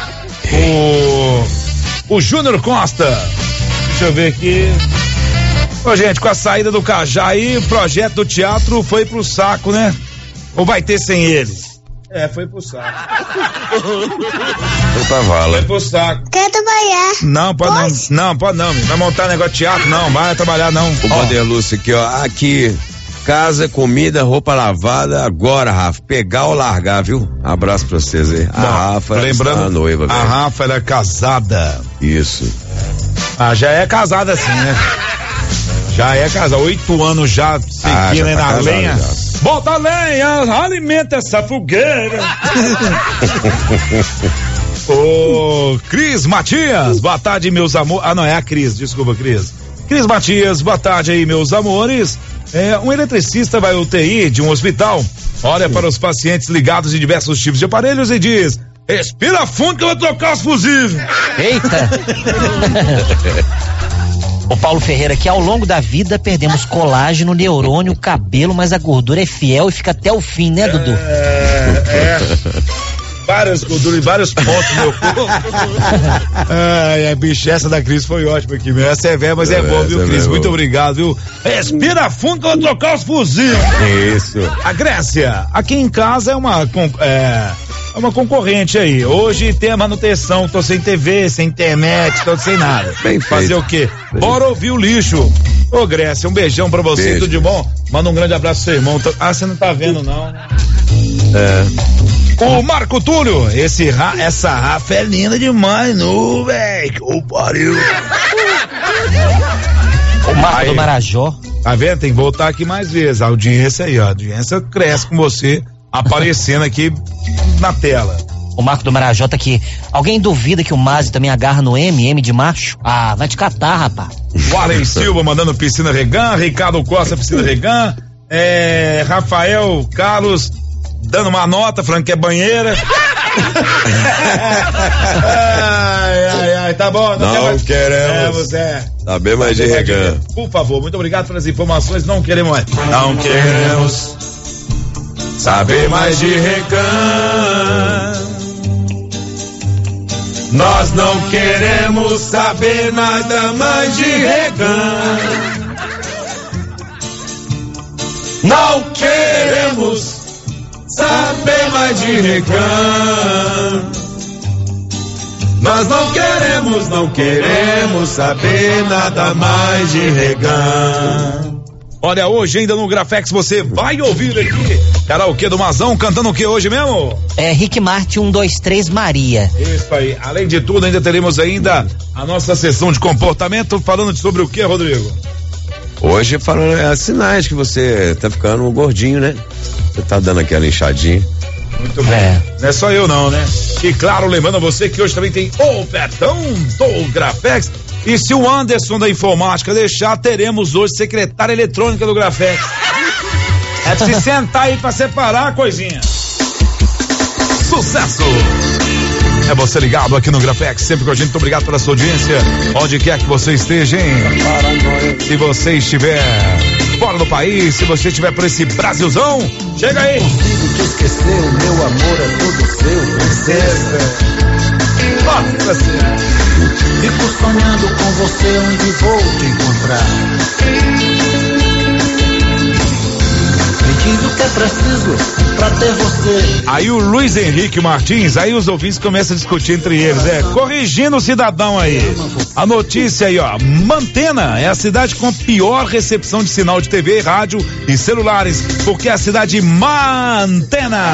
O Júnior Costa, deixa eu ver aqui. Ô, gente, com a saída do Cajá aí, o projeto do teatro foi pro saco, né? Ou vai ter sem ele? Foi pro saco. Foi pra vala. Foi pro saco. Quer trabalhar? Não, pode não. Vai montar negócio de teatro? Não, vai trabalhar não. O Bandeira Lúcio aqui, ó. Aqui, casa, comida, roupa lavada. Agora, Rafa, pegar ou largar, viu? Abraço pra vocês aí. A Rafa, lembrando, a noiva, velho. A Rafa, ela é casada. Isso. Já é casada assim, né? Já é casada, 8 anos já seguindo aí na lenha. Já. Bota a lenha, alimenta essa fogueira. Ô, Cris Matias, boa tarde, meus amores. Não, é a Cris, desculpa, Cris. Cris Matias, boa tarde aí, meus amores. Um eletricista vai ao UTI de um hospital, olha para os pacientes ligados em diversos tipos de aparelhos e diz: respira fundo que eu vou trocar os fusíveis. Eita! O Paulo Ferreira, que ao longo da vida perdemos colágeno, neurônio, cabelo, mas a gordura é fiel e fica até o fim, né, Dudu? Várias gorduras e vários pontos no meu corpo. Bicho, essa da Cris foi ótima aqui mesmo. Essa é velha, mas é boa, viu, Cris? Muito obrigado, viu? Respira fundo que eu vou trocar os fuzis. Isso. A Grécia, aqui em casa é uma concorrente aí. Hoje tem a manutenção, tô sem TV, sem internet, tô sem nada. Bem fazer feito. O quê? Bora ouvir o lixo. Ô, Grécia, um beijão pra você, Beijo. tudo de bom? Manda um grande abraço pro seu irmão. Você não tá vendo, não, né? O Marco Túlio, essa Rafa é linda demais, não, velho. Que pariu. O Marco do Marajó. Tá vendo? Tem que voltar aqui mais vezes. A audiência aí, ó. A audiência cresce com você aparecendo aqui na tela. O Marco do Marajó tá aqui. Alguém duvida que o Mazi também agarra no M de macho? Ah, vai te catar, rapaz. O Arlen Silva mandando piscina Regan, Ricardo Costa, piscina Regan, Rafael Carlos dando uma nota, falando que é banheira. ai, tá bom. Não queremos saber mais de Regan. Por favor, muito obrigado pelas informações, não queremos mais. Não queremos saber mais de Regan. Nós não queremos saber nada mais de Regan. Não queremos saber mais de Regan. Nós não queremos saber nada mais de Regan. Olha, hoje ainda no Grafex você vai ouvir aqui karaokê do Mazão, cantando o que hoje mesmo? É Rick Martin 123 Maria. Isso aí. Além de tudo, ainda teremos ainda a nossa sessão de comportamento, falando sobre o que, Rodrigo? Hoje falando sinais que você tá ficando gordinho, né? Você tá dando aquela inchadinha. Muito bem. Não é só eu não, né? E claro, lembrando a você que hoje também tem o Ofertão do Grafex. E se o Anderson da Informática deixar, teremos hoje secretária eletrônica do Grafex. É pra se sentar aí pra separar a coisinha. Sucesso! É você ligado aqui no Grafex, sempre com a gente. Muito obrigado pela sua audiência, onde quer que você esteja, hein? Se você estiver fora do país, se você estiver por esse Brasilzão, chega aí! Consigo te esquecer, o meu amor é todo seu, princesa. Nossa Senhora! Fico sonhando com você, onde vou te encontrar. Pedindo o que é preciso pra ter você. Aí o Luiz Henrique Martins, aí os ouvintes começam a discutir entre eles, corrigindo o cidadão aí. A notícia aí, ó, Mantena é a cidade com pior recepção de sinal de TV, rádio e celulares, porque é a cidade de Mantena.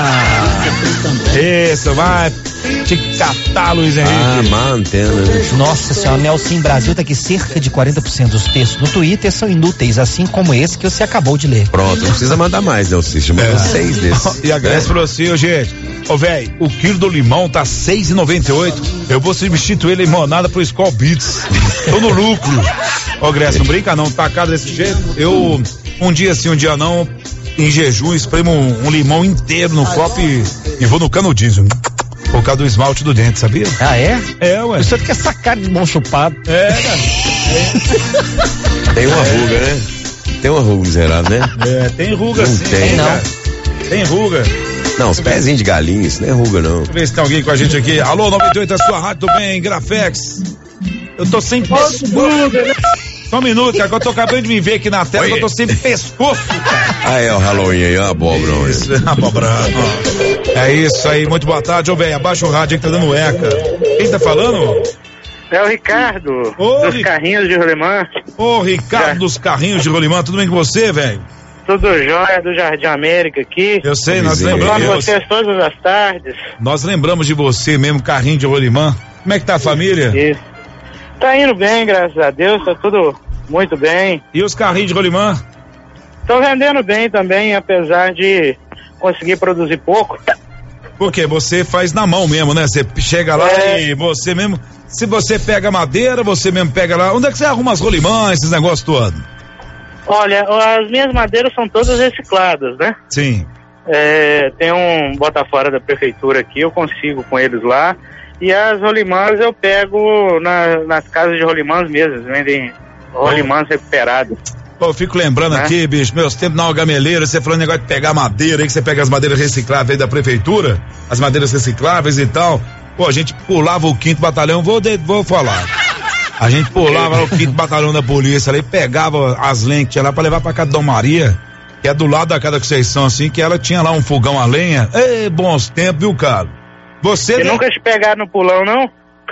Isso, vai te catar, Luiz Henrique. Mantena. Nossa senhora, Nelson Brasil tá aqui, cerca de 40% dos textos no Twitter são inúteis, assim como esse que você acabou de ler. Pronto, não precisa mandar mais, Nelson, mandou 6 desses. E a Graça falou assim, gente, velho, o quilo do limão tá 6,98, eu vou substituir limonada pro Skol Beats, tô no lucro. Graça, não brinca não, tá caro desse jeito, eu, um dia sim, um dia não, em jejum, espremo um limão inteiro no copo e vou no canudinho, por causa do esmalte do dente, sabia? Ah, é? É, ué. Você quer sacar de mão chupado. É, cara. Tem uma ruga, né? Tem uma ruga miserável, né? É, tem ruga não sim. Tem, não. cara. Tem ruga. Não, os pezinhos de galinha, isso não é ruga, não. Deixa eu ver se tem alguém com a gente aqui. Alô, 98, a sua rádio, tudo bem? Grafex. Eu tô sem pescoço. Só um minuto, cara, que eu tô acabando de me ver aqui na tela, que eu tô sem pescoço, cara. Ah, é o Halloween aí, a abóbora. Abóbora. É isso aí, muito boa tarde, velho. Abaixa o rádio aí que tá dando eca. Quem tá falando? É o Ricardo, dos carrinhos de rolimã. Ô, Ricardo dos carrinhos de rolimã, tudo bem com você, velho? Tudo jóia, do Jardim América aqui. Eu sei, nós lembramos de vocês todas as tardes. Nós lembramos de você mesmo, carrinho de rolimã. Como é que tá a família? Isso. Tá indo bem, graças a Deus, tá tudo muito bem. E os carrinhos de rolimã? Estão vendendo bem também, apesar de conseguir produzir pouco. Por quê? Você faz na mão mesmo, né? Você chega lá e você mesmo, se você pega madeira, você mesmo pega lá. Onde é que você arruma as rolimãs, esses negócios todos? Olha, as minhas madeiras são todas recicladas, né? Sim. Tem um bota-fora da prefeitura aqui, eu consigo com eles lá. E as rolimãs eu pego nas casas de rolimãs mesmo, vendem rolimãs recuperadas. Pô, eu fico lembrando aqui, bicho, meus tempos na gameleira, você falando negócio de pegar madeira aí, que você pega as madeiras recicláveis aí da prefeitura, as madeiras recicláveis e tal. Pô, a gente pulava o 5º batalhão, vou falar. A gente pulava o 5º batalhão da polícia ali, pegava as lenhas que tinha lá pra levar pra casa da Dona Maria, que é do lado da casa da Conceição, assim, que ela tinha lá um fogão a lenha. Ei, bons tempos, viu, cara? Você nunca te pegaram no pulão, não?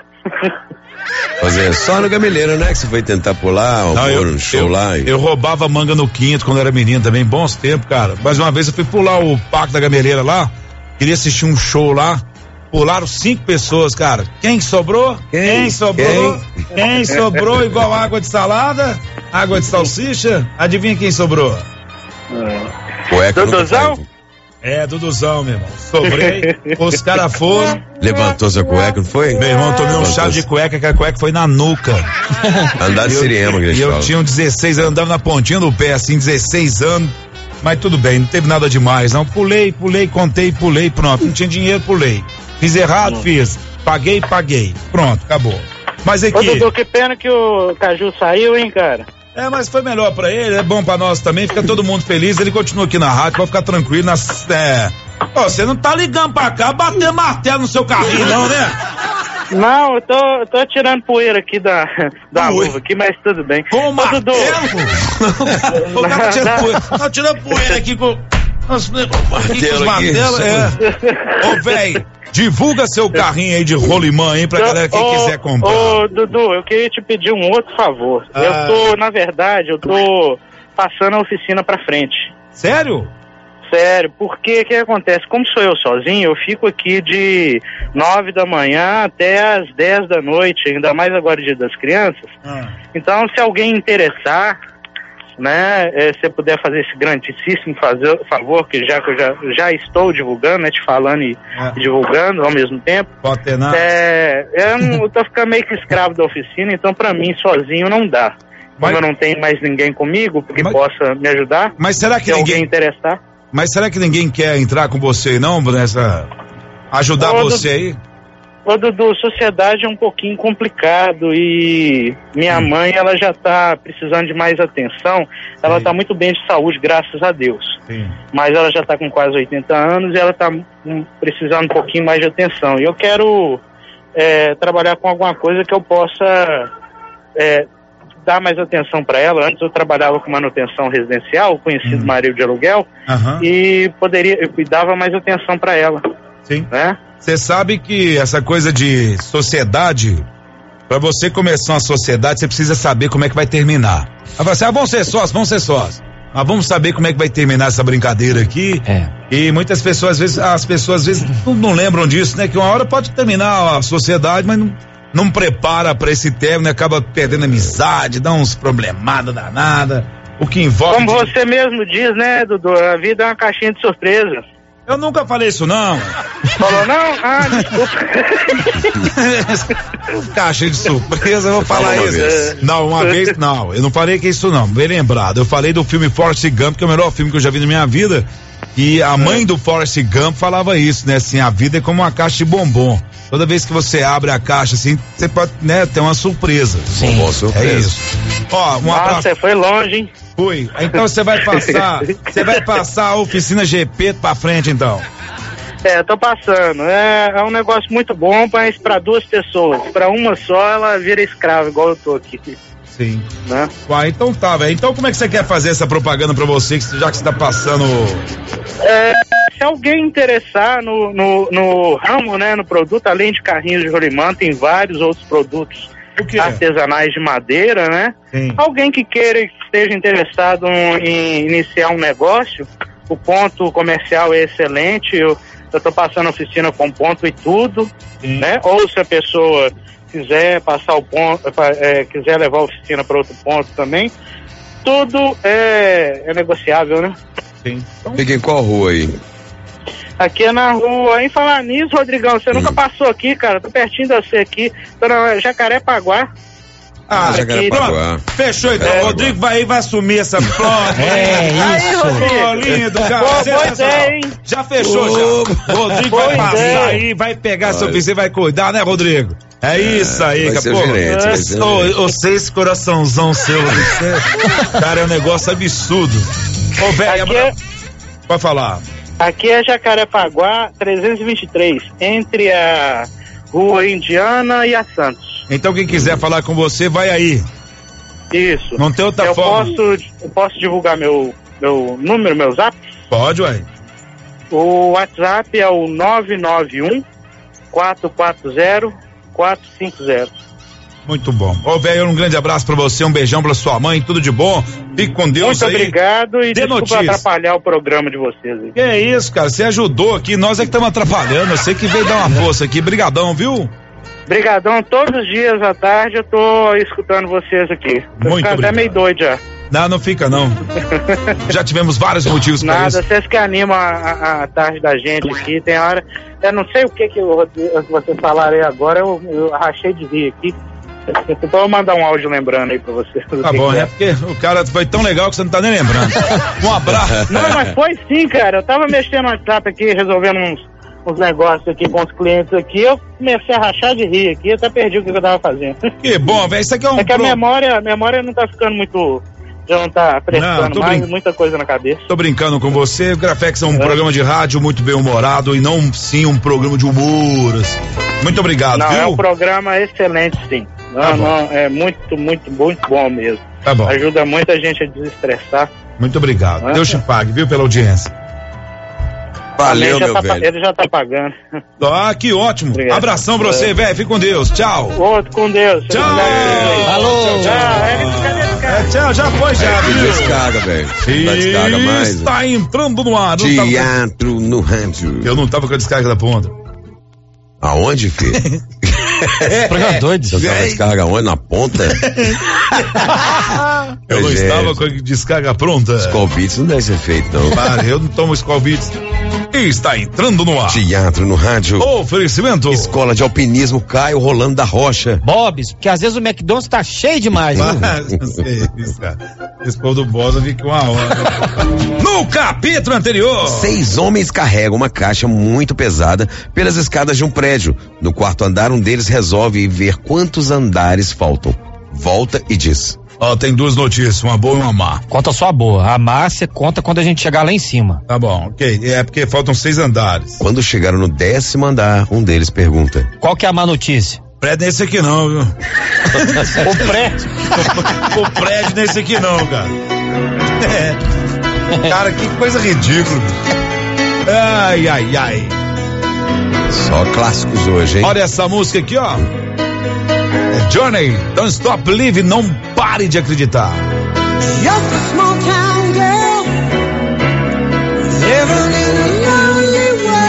Fazer só no gameleiro, né? Que você foi tentar pular, um show lá. Eu roubava manga no 5º quando eu era menino também, bons tempos, cara. Mais uma vez eu fui pular o parque da gameleira lá, queria assistir um show lá, pularam 5 pessoas, cara. Quem sobrou? Quem sobrou? Quem sobrou igual água de salada, água de salsicha? Adivinha quem sobrou? Duduzão? Duduzão, meu irmão. Sobrei, os caras foram. Levantou sua cueca, não foi? Meu irmão, tomei um chá de cueca, que a cueca foi na nuca. Andar de siriema, que eles falam. Eu tinha 16 anos, andava na pontinha do pé, assim, 16 anos. Mas tudo bem, não teve nada demais, não. Pulei, contei, pulei, pronto. Não tinha dinheiro, pulei. Fiz errado, fiz. Paguei. Pronto, acabou. Mas aqui... Ô, Dudu, que pena que o Caju saiu, hein, cara? Mas foi melhor pra ele, é bom pra nós também, fica todo mundo feliz, ele continua aqui na rádio, pode ficar tranquilo. Você não tá ligando pra cá, bater martelo no seu carrinho não, né? Não, eu tô tirando poeira aqui da luva aqui, mas tudo bem. Com o martelo? O cara tá tirando poeira aqui com os martelos. Ô, velho, divulga seu carrinho aí de rolimã aí pra galera que quiser comprar. Ô, Dudu, eu queria te pedir um outro favor. Eu tô passando a oficina pra frente. Sério? Sério, porque o que acontece? Como sou eu sozinho, eu fico aqui de 9 da manhã até as 10 da noite, ainda mais agora Dia das Crianças. Então, se alguém interessar, né, se puder fazer esse grandíssimo favor, que eu já estou divulgando, né, te falando e divulgando ao mesmo tempo. Pode ter nada. Eu tô ficando meio que escravo da oficina, então pra mim sozinho não dá. Como eu não tenho mais ninguém comigo que possa me ajudar, mas será que alguém interessar? Mas será que ninguém quer entrar com você não, ajudar você aí? Ô, Dudu, sociedade é um pouquinho complicado e minha mãe, ela já tá precisando de mais atenção. Ela tá muito bem de saúde, graças a Deus. Sim. Mas ela já tá com quase 80 anos e ela tá precisando um pouquinho mais de atenção. E eu quero trabalhar com alguma coisa que eu possa dar mais atenção para ela. Antes eu trabalhava com manutenção residencial, conhecido marido de aluguel, e eu dava mais atenção para ela. Sim. Você sabe que essa coisa de sociedade, para você começar uma sociedade, você precisa saber como é que vai terminar. Aí você, vamos ser sócios. Mas vamos saber como é que vai terminar essa brincadeira aqui. E muitas pessoas, às vezes não lembram disso, né? Que uma hora pode terminar a sociedade, mas não prepara para esse término, acaba perdendo amizade, dá uns problemadas danadas, o que envolve... Como você mesmo diz, né, Dudu, a vida é uma caixinha de surpresas. Eu nunca falei isso, não. Falou não? Desculpa. Caixinha de surpresa, eu vou falar isso. Não, uma vez, não, eu não falei que isso não, bem lembrado, eu falei do filme Forrest Gump, que é o melhor filme que eu já vi na minha vida, e a mãe do Forrest Gump falava isso, né, assim, a vida é como uma caixa de bombom. Toda vez que você abre a caixa, assim, você pode, né, ter uma surpresa. Sim. Boa surpresa. É isso. Ó, Nossa, você foi longe, hein? Fui. Então você vai passar a oficina GP pra frente, então. Tô passando. É um negócio muito bom, mas pra duas pessoas. Pra uma só, ela vira escrava, igual eu tô aqui. Sim. Né? Uai, então tá, velho. Então como é que você quer fazer essa propaganda pra você, já que você tá passando... Se alguém interessar no ramo, né, no produto, além de carrinhos de rolimã, tem vários outros produtos artesanais de madeira, né? Sim. Alguém que queira e esteja interessado em iniciar um negócio, o ponto comercial é excelente, eu tô passando a oficina com ponto e tudo, né? Ou se a pessoa quiser passar o ponto, quiser levar a oficina para outro ponto também, tudo é negociável, né? Sim. Então... Fica em qual rua aí? Aqui é na rua, em falar nisso, Rodrigão, você nunca passou aqui, cara, tô pertinho de você aqui, tô na Jacarepaguá. Pronto, fechou então, Rodrigo vai assumir essa planta. Isso. Lindo, cara. Boa ideia, hein? Já fechou, já. Rodrigo vai passar aí, vai pegar essa oficina, vai cuidar, né, Rodrigo? É isso aí, você, esse coraçãozão seu, cara, é um negócio absurdo. Ô, velho, pode falar. Aqui é Jacarepaguá 323, entre a Rua Indiana e a Santos. Então quem quiser falar com você, vai aí. Isso. Não tem outra forma. Eu posso divulgar meu número, meu zap? Pode, ué. O WhatsApp é o 991-440-450. Muito bom. Ô, velho, um grande abraço pra você, um beijão pra sua mãe, tudo de bom. Fique com Deus. Muito obrigado e desculpa notícia. Atrapalhar o programa de vocês. Hein? Que é isso, cara, você ajudou aqui, nós é que estamos atrapalhando, eu sei que veio dar uma força aqui, brigadão, viu? Brigadão, todos os dias à tarde eu tô escutando vocês aqui. Muito obrigado. Até meio doido já. Não fica não. Já tivemos vários motivos para isso. Nada, vocês que animam a tarde da gente aqui, tem hora, eu não sei o que vocês falaram aí agora, eu rachei de rir aqui. Então eu vou mandar um áudio lembrando aí pra você. Tá bom, é porque o cara foi tão legal que você não tá nem lembrando. Um abraço. Não, mas foi sim, cara. Eu tava mexendo no WhatsApp aqui, resolvendo uns negócios aqui com os clientes aqui, eu comecei a rachar de rir aqui, até perdi o que eu tava fazendo. Que bom, velho, isso aqui é um... É que a memória não tá ficando muito... Já não tá prestando mais, muita coisa na cabeça. Tô brincando com você, o Grafex é um programa de rádio muito bem humorado e não sim um programa de humor. Muito obrigado, não, viu? É um programa excelente, sim. É muito bom mesmo. Tá bom. Ajuda muito a gente a desestressar. Muito obrigado. Deus te pague, viu, pela audiência. Valeu, meu velho. Ele já tá pagando. Ah, que ótimo. Obrigado. Abração pra você, velho. Fique com Deus. Tchau. Outro com Deus. Tchau. Alô. Tchau. Tchau, já foi, já. Descarga, velho. Não descarga mais. Está entrando no ar. Teatro no rádio. Eu não tava com a descarga da ponta. Aonde, filho? Programa doido. Você tava descarga onde? Na ponta? Eu não estava com a descarga pronta. Skol Beats não deve ser feito, não. Para, eu não tomo Skol Beats. E está entrando no ar. Teatro no rádio. Oferecimento. Escola de Alpinismo Caio Rolando da Rocha. Bob's, porque às vezes o McDonald's tá cheio demais. Isso, cara. Esse povo do Bosa fica uma hora. No capítulo anterior. 6 homens carregam uma caixa muito pesada pelas escadas de um prédio. No quarto andar, um deles resolve ver quantos andares faltam. Volta e diz: Tem 2 notícias, uma boa e uma má. Conta só a boa. A má você conta quando a gente chegar lá em cima. Tá bom, ok. É porque faltam 6 andares. Quando chegaram no 10º andar, um deles pergunta: qual que é a má notícia? Prédio nesse aqui não, viu? O prédio? O prédio nesse aqui não, cara. Cara, que coisa ridícula. Ai. Só clássicos hoje, hein? Olha essa música aqui, ó. Journey, Don't Stop Believing, não pare de acreditar. Just a small town girl, living in a lonely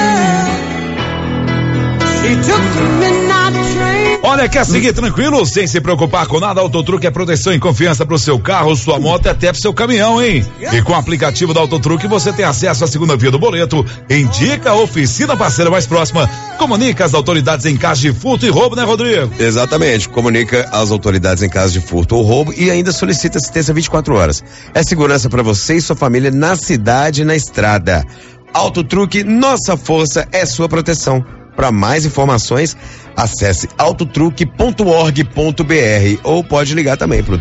world. She took the midnight train. Olha, quer seguir tranquilo, sem se preocupar com nada? Autotruque é proteção e confiança pro seu carro, sua moto e até pro seu caminhão, hein? E com o aplicativo da Autotruque você tem acesso à segunda via do boleto, indica a oficina parceira mais próxima, comunica as autoridades em caso de furto e roubo, né, Rodrigo? Exatamente, comunica as autoridades em caso de furto ou roubo e ainda solicita assistência 24 horas. É segurança para você e sua família na cidade e na estrada. Autotruque, nossa força é sua proteção. Para mais informações, acesse autotruque.org.br ou pode ligar também pro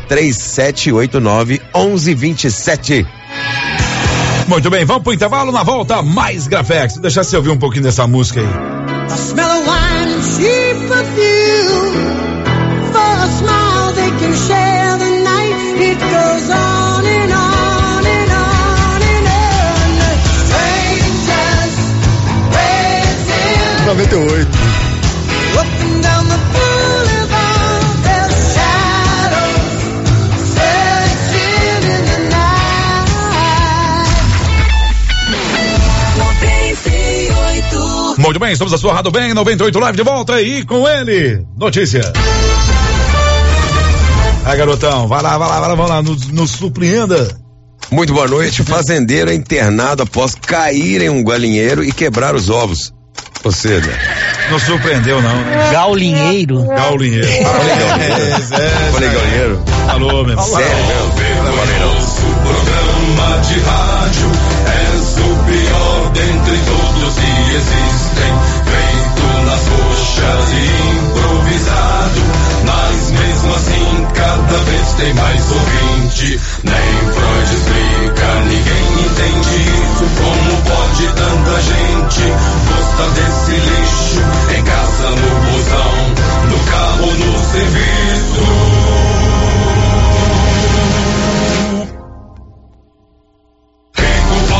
3789-1127. Muito bem, vamos pro intervalo, na volta mais Grafex. Deixa você ouvir um pouquinho dessa música aí. I smell of wine and cheap perfume. For a smile they can share the night. It goes on and on and on and on. Strangers waiting. 98. Up and down the boulevard, there's shadows searching in the night. 98. Muito bem, estamos a sua Rádio Bem, 98 Live de volta aí com ele. Notícia. Ai, garotão, vai lá, vamos lá, nos surpreenda. Muito boa noite. Fazendeiro é internado após cair em um galinheiro e quebrar os ovos. Ou seja, não surpreendeu, não. Galinheiro. Galinheiro. Falei galinheiro. Alô, meu irmão. Sério, meu? Nosso programa de rádio és o pior dentre todos que existem. Feito nas coxas e improvisado, mas mesmo assim cada vez tem mais ouvinte. Nem Freud explica, ninguém entende isso. Como pode tanta gente gostar desse lixo? Em casa, no busão, no carro, no serviço. Fico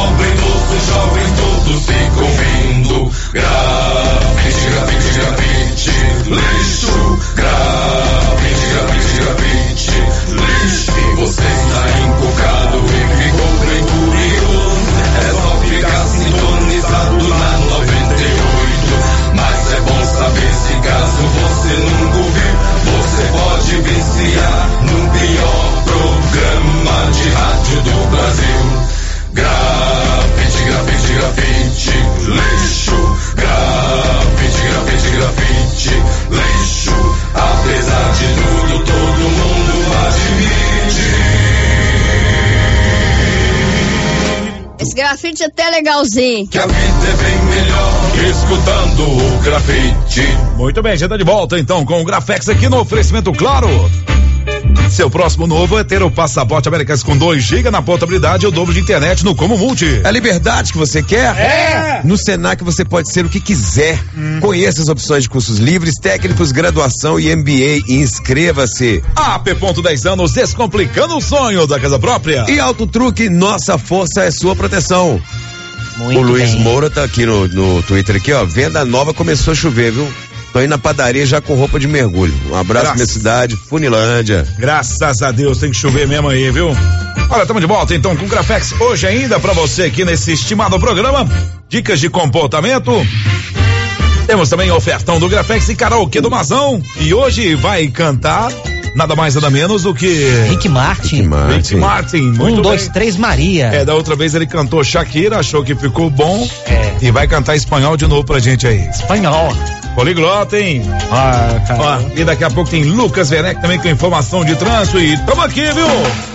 grafite até legalzinho. Que a vida é bem melhor escutando o Grafite. Muito bem, já tá de volta então com o Grafex aqui no oferecimento Claro. Seu próximo novo é ter o passaporte Américas com 2 GB na portabilidade e o dobro de internet no Como Multi. É a liberdade que você quer? É! No Senac você pode ser o que quiser. Conheça as opções de cursos livres, técnicos, graduação e MBA e inscreva-se. AP.10 anos descomplicando o sonho da casa própria. E Auto Truque, nossa força é sua proteção. Muito o Luiz bem. Moura tá aqui no Twitter aqui, ó. Venda nova, começou a chover, viu? Tô indo na padaria já com roupa de mergulho. Um abraço pra minha cidade, Funilândia. Graças a Deus, tem que chover mesmo aí, viu? Olha, estamos de volta então com o Grafex. Hoje ainda pra você aqui nesse estimado programa, dicas de comportamento. Temos também ofertão do Grafex e karaokê do Mazão. E hoje vai cantar nada mais nada menos do que Rick Martin. Rick Martin. Muito 1, 2, 3 Maria. Da outra vez ele cantou Shakira, achou que ficou bom. E vai cantar espanhol de novo pra gente aí. Espanhol. Poliglota, hein? Ó, e daqui a pouco tem Lucas Werneck também com informação de trânsito e tamo aqui, viu?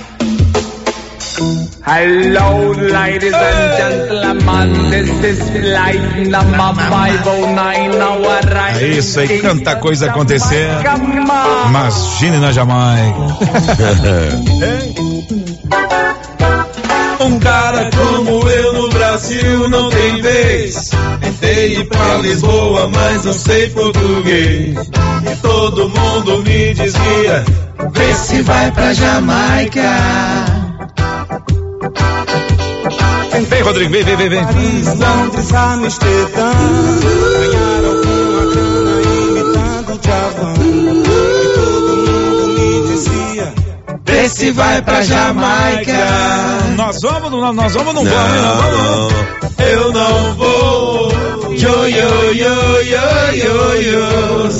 Hello, ladies and gentlemen, this is flight number 509, our right. É isso aí, tanta coisa acontecendo. Imagine na Jamaica. Um cara como eu no Brasil não tem vez. Tentei ir pra Lisboa, mas não sei português. E todo mundo me dizia: vê se vai pra Jamaica. Vem, Rodrigo, vem. Paris, Londres, Amsterdã. Ganhar alguma grana imitando o Djavan. E todo mundo me dizia: vê se vai pra Jamaica. Nós vamos, não vamos. Eu não vou. Yo, yo, yo, yo, yo, yo.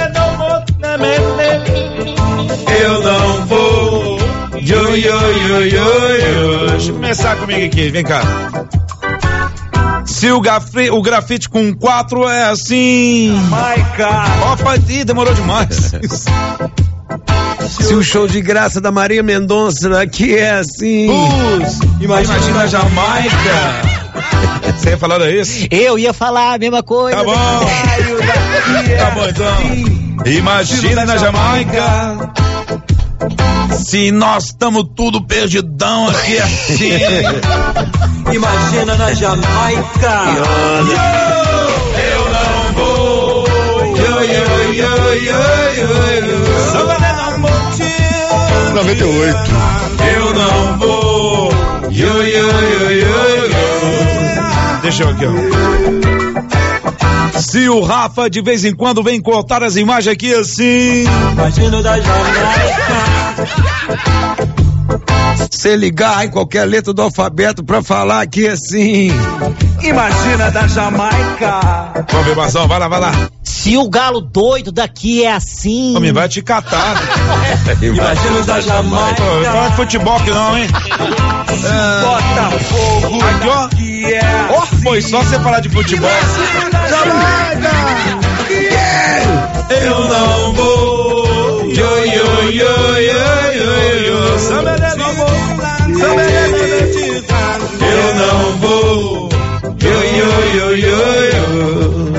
Eu não vou. Yo, yo, yo, yo, yo. Deixa eu começar comigo aqui, vem cá. Se o grafite com 4 é assim. Opa, demorou demais. Se o show de graça da Maria Mendonça aqui é assim. Imagina a Jamaica. Você ia falar isso? Eu ia falar a mesma coisa. Tá bom. Tá bom então. Imagina na Jamaica. Se nós estamos tudo perdidão aqui assim. Imagina na Jamaica. Eu não vou. Yo, yo, yo, yo, yo, yo. 98. Eu não vou. Yo, yo, yo, yo, yo. Deixa eu aqui, ó. Se o Rafa de vez em quando vem cortar as imagens aqui assim. Imagina da Jamaica. Se ligar em qualquer letra do alfabeto pra falar aqui assim. Imagina da Jamaica. Confirmação, vai lá. Se o galo doido daqui é assim. Homem, vai te catar. Imagina da Jamaica. Não fala de futebol aqui não, hein? Botafogo. Aqui, ó. Ó, foi só você falar de futebol. Eu não vou. Yo, yo, yo, yo, yo, yo. Eu não vou. Yo, yo, yo, yo, yo.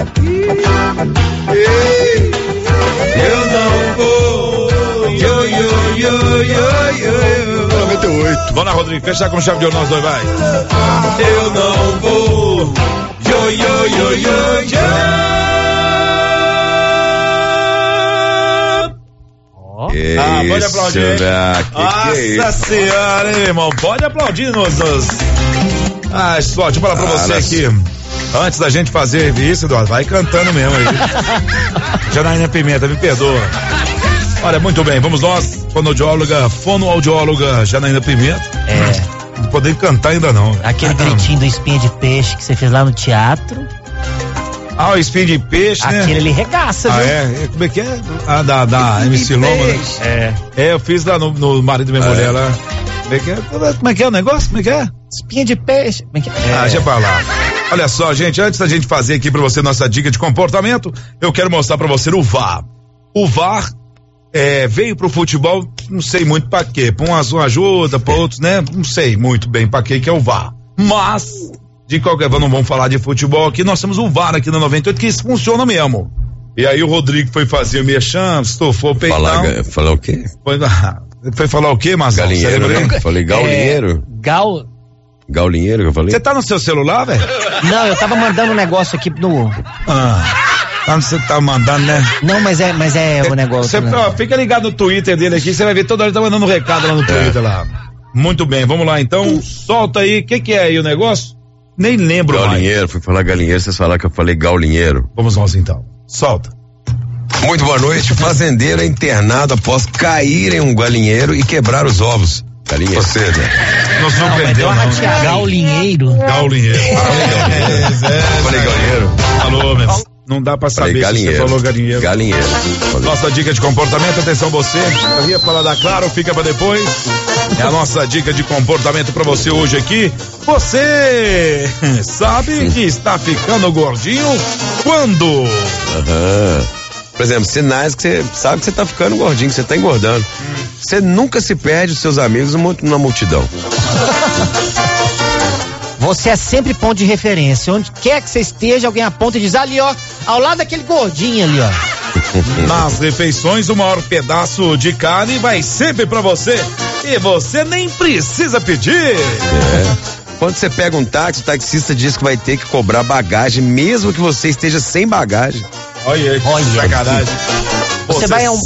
Eu não vou. Yo, yo, yo, yo, yo. 98. Vamos lá, Rodrigo, fechar com chave de ouro nós dois, vai. Eu não vou. Yo, yo, yo, yo, yo. Pode aplaudir. Nossa senhora, hein, irmão? Pode aplaudir nos. Só, deixa eu falar pra você aqui. Antes da gente fazer isso, Eduardo, vai cantando mesmo aí. Janaína Pimenta, me perdoa. Olha, muito bem, vamos nós, fonoaudióloga Janaína Pimenta. Não poder cantar ainda não. Aquele gritinho do Espinha de Peixe que você fez lá no teatro. O Espinha de Peixe, né? Aquele ali regaça, viu? Como é que é? Da MC Loma, né? Eu fiz lá no Marido da Minha Mulher lá. Como é que é o negócio? Como é que é? Espinha de Peixe. Como é que é? Deixa pra lá. Olha só, gente, antes da gente fazer aqui pra você nossa dica de comportamento, eu quero mostrar pra você o VAR. O VAR veio pro futebol, não sei muito pra quê. Pra uns ajuda, pra outros, né? Não sei muito bem pra quê que é o VAR. Mas, de qualquer forma, não vamos falar de futebol aqui, nós temos o VAR aqui na 98, que isso funciona mesmo. E aí o Rodrigo foi fazer o merchan, estufou o peitão. Falar o quê? Foi falar o quê, Marcelo? Galinheiro, né? Falei gaulinheiro. Gaulinheiro que eu falei? Você tá no seu celular, velho? Não, eu tava mandando um negócio aqui no... Você tá mandando, né? Não, mas é o negócio. Você, né? Fica ligado no Twitter dele aqui, você vai ver toda hora ele tá mandando um recado lá no Twitter lá. Muito bem, vamos lá então, solta aí, o que é aí o negócio? Nem lembro Gaulinheiro, mais. fui falar galinheiro, vocês falaram que eu falei gaulinheiro. Vamos nós então, solta. Muito boa noite, o fazendeiro é internado após cair em um galinheiro e quebrar os ovos. Galinheiro. Você, né? Não surpreendeu, não. Gaulinheiro. Falei galinheiro. Alô, meu. Não dá pra saber se você falou galinheiro. Nossa dica de comportamento, atenção você, eu ia falar da Claro, fica pra depois. É a nossa dica de comportamento pra você hoje aqui. Você sabe que está ficando gordinho quando? Por exemplo, sinais que você sabe que você tá ficando gordinho, que você tá engordando. Você nunca se perde os seus amigos na multidão. Você é sempre ponto de referência. Onde quer que você esteja, alguém aponta e diz, ali ó, ao lado daquele gordinho ali ó. Nas refeições, o maior pedaço de carne vai sempre pra você. E você nem precisa pedir. Quando você pega um táxi, o taxista diz que vai ter que cobrar bagagem, mesmo que você esteja sem bagagem. Olha que sacanagem. Você vai a um...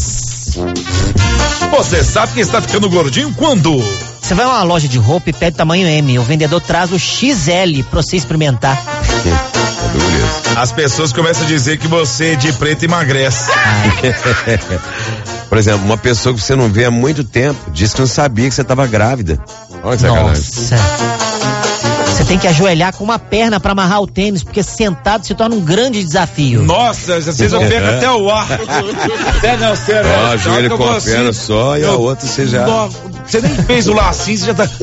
Você sabe que está ficando gordinho quando? Você vai a uma loja de roupa e pede tamanho M. O vendedor traz o XL pra você experimentar. As pessoas começam a dizer que você de preto emagrece. Por exemplo, uma pessoa que você não vê há muito tempo disse que não sabia que você estava grávida. Olha que sacanagem. Nossa. Você tem que ajoelhar com uma perna pra amarrar o tênis, porque sentado se torna um grande desafio. Nossa, às vezes eu perco até o ar. Não, sério. Ajoelha com a perna só e a outra você já... Você nem fez o lacinho, você já tá...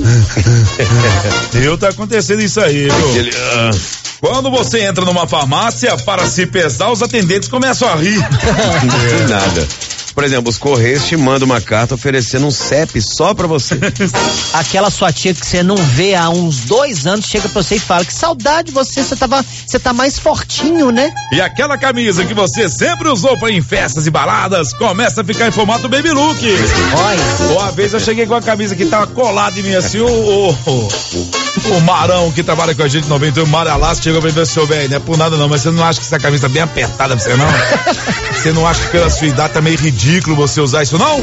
Tá acontecendo isso aí, viu? Quando você entra numa farmácia, para se pesar, os atendentes começam a rir. Não nada. Por exemplo, os Correios te mandam uma carta oferecendo um CEP só pra você. Aquela sua tia que você não vê há uns 2 anos chega pra você e fala que saudade de você, você tá mais fortinho, né? E aquela camisa que você sempre usou pra ir em festas e baladas começa a ficar em formato baby look. Olha. Uma vez eu cheguei com a camisa que tava colada em mim assim, o Marão que trabalha com a gente no 91, o Mário Alas, chegou pra mim e falou, velho, não é por nada não, mas você não acha que essa camisa tá bem apertada pra você não? Você não acha que pela sua idade tá meio ridículo você usar isso não?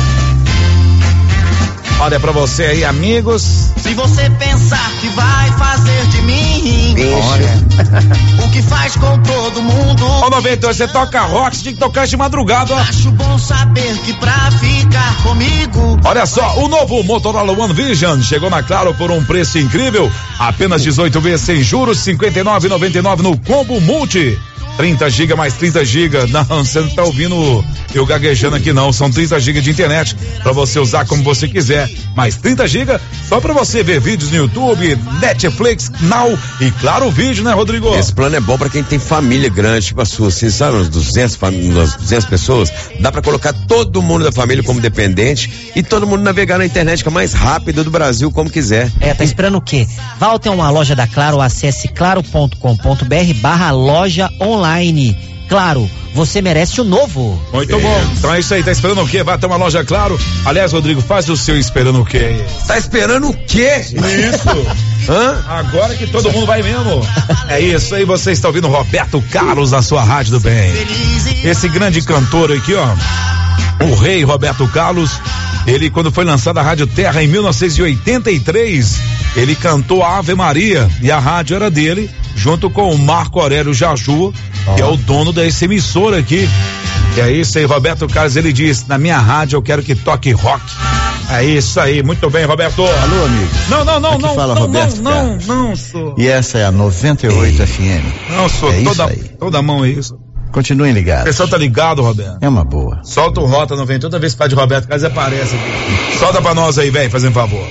Olha pra você aí, amigos. Se você pensar que vai fazer de mim, o que faz com todo mundo. Ô 98, você toca rock, você tem que tocar de madrugada, ó. Acho bom saber que pra ficar comigo. Olha só, o novo Motorola One Vision chegou na Claro por um preço incrível, apenas 18 vezes sem juros, R$ 59,99 no combo multi. 30 GB mais 30 GB. Não, você não tá ouvindo eu gaguejando aqui não, são 30 GB de internet pra você usar como você quiser, mais 30 GB só pra você ver vídeos no YouTube, Netflix, Now e Claro Vídeo, né, Rodrigo? Esse plano é bom pra quem tem família grande, tipo a sua, assim, sabe, umas 200 pessoas, dá pra colocar todo mundo da família como dependente e todo mundo navegar na internet que é a mais rápida do Brasil como quiser. Tá esperando o quê? Vá até uma loja da Claro ou acesse claro.com.br/loja online. Claro, você merece o novo. Muito bom. Então é isso aí, tá esperando o quê? Vai até uma loja Claro. Aliás, Rodrigo, faz o seu esperando o quê? Tá esperando o quê? Isso. Agora que todo mundo vai mesmo. É isso aí, você está ouvindo Roberto Carlos na sua rádio do bem. Esse grande cantor aqui, ó, o rei Roberto Carlos, ele quando foi lançada a Rádio Terra em 1983, ele cantou a Ave Maria e a rádio era dele, junto com o Marco Aurélio Jaju, que é o dono dessa emissora aqui. E é isso aí, Roberto Carlos, ele diz, na minha rádio eu quero que toque rock. É isso aí, muito bem, Roberto. Alô, amigo. Não, fala Roberto Carlos. Não sou. E essa é a 98 FM. Não sou, toda mão é isso. Continuem ligados. O pessoal tá ligado, Roberto? É uma boa. Solta o Rota 90, toda vez que fala de Roberto Carlos aparece aqui. Solta pra nós aí, velho, fazendo favor.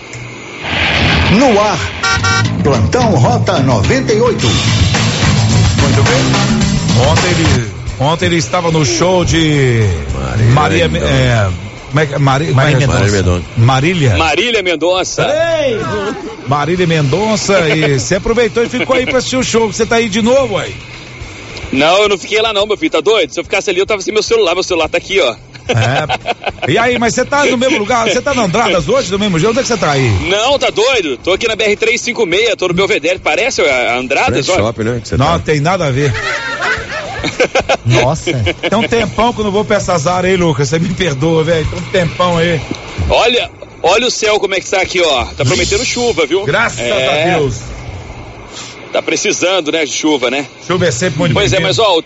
No ar, Plantão Rota 98. Muito bem. Ontem ele estava no show de Como é que é? Marília Mendonça. Marília Mendonça. Marília Mendonça, e você aproveitou e ficou aí pra assistir o show, você tá aí de novo aí? Não, eu não fiquei lá não, meu filho, tá doido? Se eu ficasse ali, eu tava sem meu celular tá aqui, ó. E aí, mas você tá no mesmo lugar? Você tá na Andradas hoje, do mesmo jeito? Onde é que você tá aí? Não, tá doido? Tô aqui na BR-356, tô no Belvedere, parece a Andradas, ó. Shopping, né? Não, tem nada a ver. Nossa. Tem um tempão que eu não vou pra essas áreas aí, Lucas, você me perdoa, velho, tem um tempão aí. Olha o céu como é que tá aqui, ó, tá prometendo chuva, viu? Graças a Deus. Tá precisando, né, de chuva, né? Chuva é sempre muito Pois é, mas ó,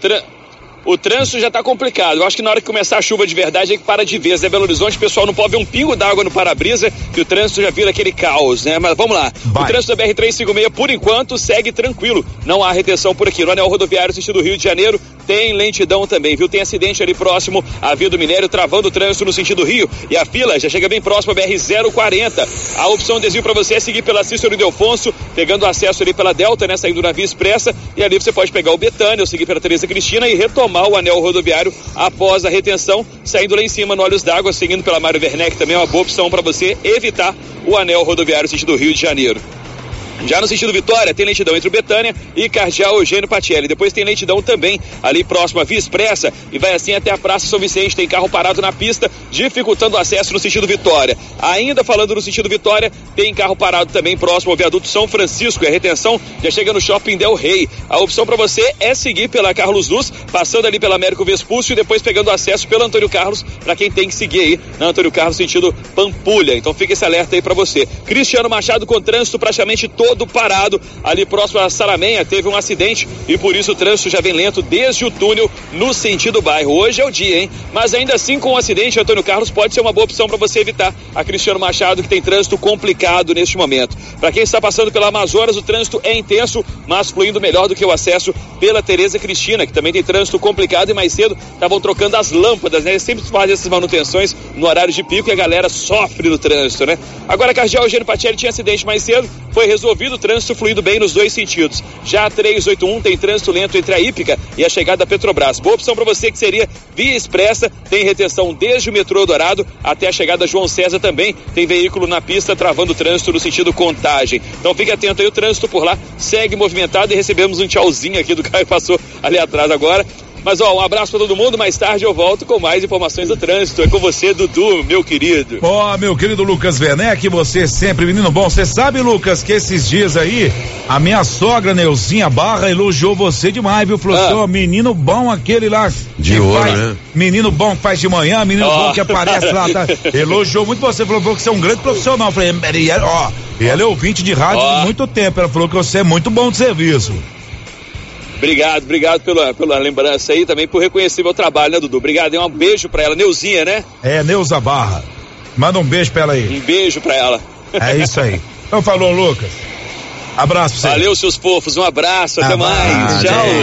o trânsito já tá complicado. Eu acho que na hora que começar a chuva de verdade, aí que para de vez, né? Belo Horizonte, o pessoal não pode ver um pingo d'água no para-brisa, que o trânsito já vira aquele caos, né? Mas vamos lá. O trânsito da BR-356, por enquanto, segue tranquilo. Não há retenção por aqui. No anel rodoviário, sentido Rio de Janeiro, tem lentidão também, viu? Tem acidente ali próximo à Via do Minério, travando o trânsito no sentido Rio. E a fila já chega bem próximo à BR-040. A opção desvio para você é seguir pela Cícero Ildefonso, pegando acesso ali pela Delta, né? Saindo na Via Expressa. E ali você pode pegar o Betânia, ou seguir pela Tereza Cristina e retomar o anel rodoviário após a retenção, saindo lá em cima no Olhos d'Água, seguindo pela Mário Werneck, também é uma boa opção para você evitar o anel rodoviário sentido Rio de Janeiro. Já no sentido Vitória, tem lentidão entre o Betânia e Cardeal Eugênio Patielli. Depois tem lentidão também ali próximo à Via Expressa e vai assim até a Praça São Vicente. Tem carro parado na pista, dificultando o acesso no sentido Vitória. Ainda falando no sentido Vitória, tem carro parado também próximo ao viaduto São Francisco. E a retenção já chega no Shopping Del Rey. A opção para você é seguir pela Carlos Luz, passando ali pela Américo Vespúcio e depois pegando acesso pelo Antônio Carlos, para quem tem que seguir aí na Antônio Carlos sentido Pampulha. Então fica esse alerta aí para você. Cristiano Machado com trânsito praticamente todo parado ali próximo a Saramenha, teve um acidente e por isso o trânsito já vem lento desde o túnel no sentido bairro. Hoje é o dia, hein? Mas ainda assim, com o acidente, Antônio Carlos pode ser uma boa opção para você evitar a Cristiano Machado, que tem trânsito complicado neste momento. Para quem está passando pela Amazonas, o trânsito é intenso, mas fluindo melhor do que o acesso pela Tereza Cristina, que também tem trânsito complicado, e mais cedo estavam trocando as lâmpadas, né? Eles sempre fazem essas manutenções no horário de pico e a galera sofre no trânsito, né? Agora, Cardeal Eugênio Patielli tinha acidente mais cedo, foi resolvido, o trânsito fluindo bem nos dois sentidos. Já a 381 tem trânsito lento entre a Ípica e a chegada da Petrobras. Boa opção para você que seria Via Expressa, tem retenção desde o metrô Dourado até a chegada João César também. Tem veículo na pista travando o trânsito no sentido Contagem. Então fique atento aí, o trânsito por lá segue movimentado e recebemos um tchauzinho aqui do cara que passou ali atrás agora. Mas ó, um abraço pra todo mundo, mais tarde eu volto com mais informações do trânsito. É com você, Dudu, meu querido. Ó, meu querido Lucas Werneck, você sempre menino bom. Você sabe, Lucas, que esses dias aí a minha sogra Neuzinha Barra elogiou você demais, viu? Falou, menino bom aquele lá. De ouro, né? Menino bom que faz de manhã, menino bom que aparece lá, tá? Elogiou muito você, falou que você é um grande profissional. Eu falei, ela é ouvinte de rádio há muito tempo, ela falou que você é muito bom de serviço. Obrigado pela lembrança aí, também por reconhecer meu trabalho, né, Dudu? Obrigado, e um beijo pra ela, Neuzinha, né? É, Neuza Barra. Manda um beijo pra ela aí. Um beijo pra ela. É isso aí. Então falou, Lucas. Abraço pra você. Valeu, seus fofos, um abraço, até mais.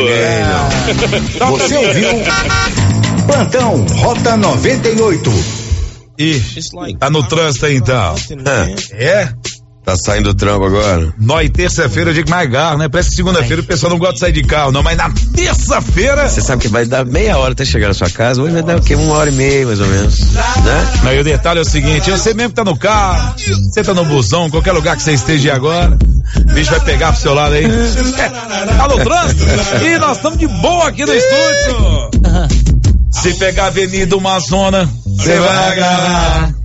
Tchau. Você ouviu Plantão Rota 98. E tá no trânsito aí então. É? Tá saindo do trampo agora? Nós, terça-feira, é o dia que mais garra, né? Parece que segunda-feira o pessoal não gosta de sair de carro, não, mas na terça-feira... Você sabe que vai dar meia hora até chegar na sua casa, hoje vai dar o quê? 1h30, mais ou menos, né? Não, e o detalhe é o seguinte, você mesmo que tá no carro, você tá no busão, qualquer lugar que você esteja agora, o bicho vai pegar pro seu lado aí. Tá no trânsito? E nós estamos de boa aqui no estúdio. Se pegar a Avenida Amazônia, você vai agarrar.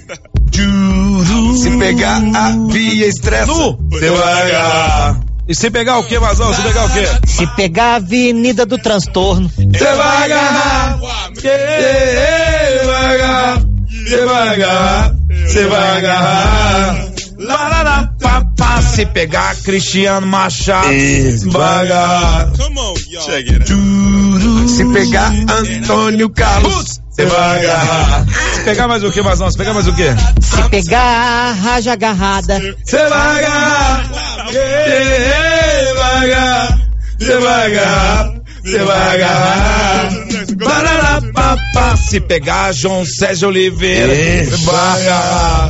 Se pegar a Via Expressa, você vai agarrar. E se pegar o que, Mazão? Se pegar o quê? Se pegar a Avenida do Transtorno, você vai agarrar. Você vai agarrar. Você vai agarrar. Você vai agarrar. Lararapapá. Se pegar Cristiano Machado, vai agarrar. Se pegar Antônio Carlos, você vai agarrar. Se pegar mais o que, Mazão? Se pegar mais o que? Se pegar a Raja Agarrada, você vai agarrar. Você vai agarrar. Você vai agarrar. Você vai agarrar. Bararapapá. Se pegar João César Oliveira, você vai agarrar.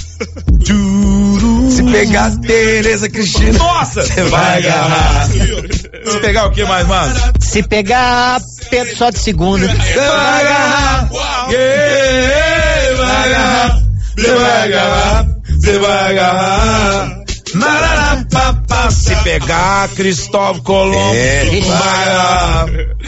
Se pegar Tereza Cristina, nossa, você vai agarrar. Se pegar o que mais, mano? se pegar Pedro só de segunda, você vai agarrar. agarrar, você vai agarrar, você vai agarrar. Nararapapá, se pegar Cristóvão Colombo, vai agarrar.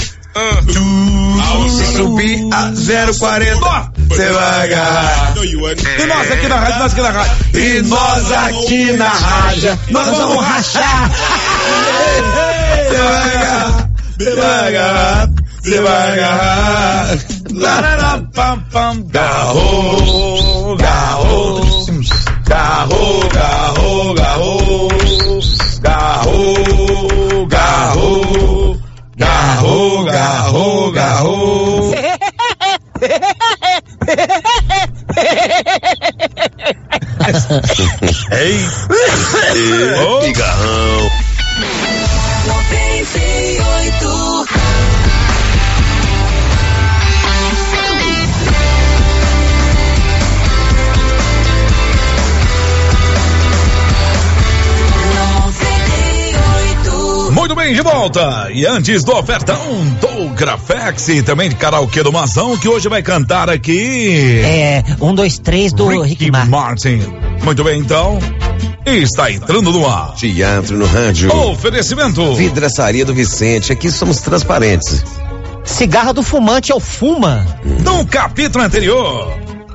Se subir a 040, você vai agarrar. E nós aqui na rádio, E nós aqui na rádio, nós vamos rachar. Você vai agarrar, você vai agarrar, você vai agarrar. Lararapapam, garro, garro, garro, garro, garro, garro, garro, garro, garro, garro. Ei, Que garrão. 98. Muito bem, de volta. E antes do ofertão do Grafex e também de karaokê do Mazão, que hoje vai cantar aqui. 1, 2, 3 do Rick Martin. Muito bem, então. Está entrando no ar. Teatro no rádio. Oferecimento. Vidraçaria do Vicente. Aqui somos transparentes. Cigarro do fumante é o Fuma. No capítulo anterior.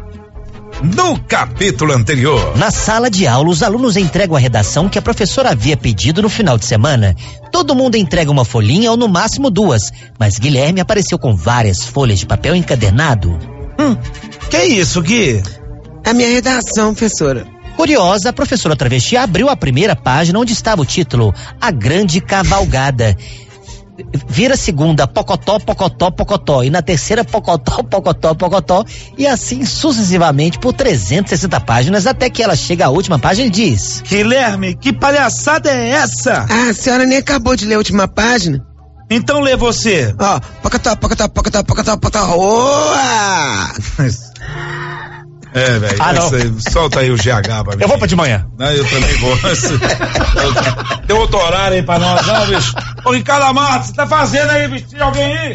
Na sala de aula, os alunos entregam a redação que a professora havia pedido no final de semana. Todo mundo entrega uma folhinha ou no máximo 2, mas Guilherme apareceu com várias folhas de papel encadernado. Que isso, Gui? A minha redação, professora. Curiosa, a professora travesti abriu a primeira página onde estava o título A Grande Cavalgada. Vira a segunda, pocotó, pocotó, pocotó. E na terceira, pocotó, pocotó, pocotó. E assim sucessivamente por 360 páginas, até que ela chega à última página e diz: Guilherme, que palhaçada é essa? Ah, a senhora nem acabou de ler a última página. Então lê você. Ó, pocotó, pocotó, pocotó, pocotó, pocotó. Oa! É, velho. Solta aí o GH pra mim. Eu vou pra de manhã. Eu também vou. Tem outro horário aí pra nós, não, bicho? Ô, Ricardo Amato, você tá fazendo aí, bicho? Tem alguém aí?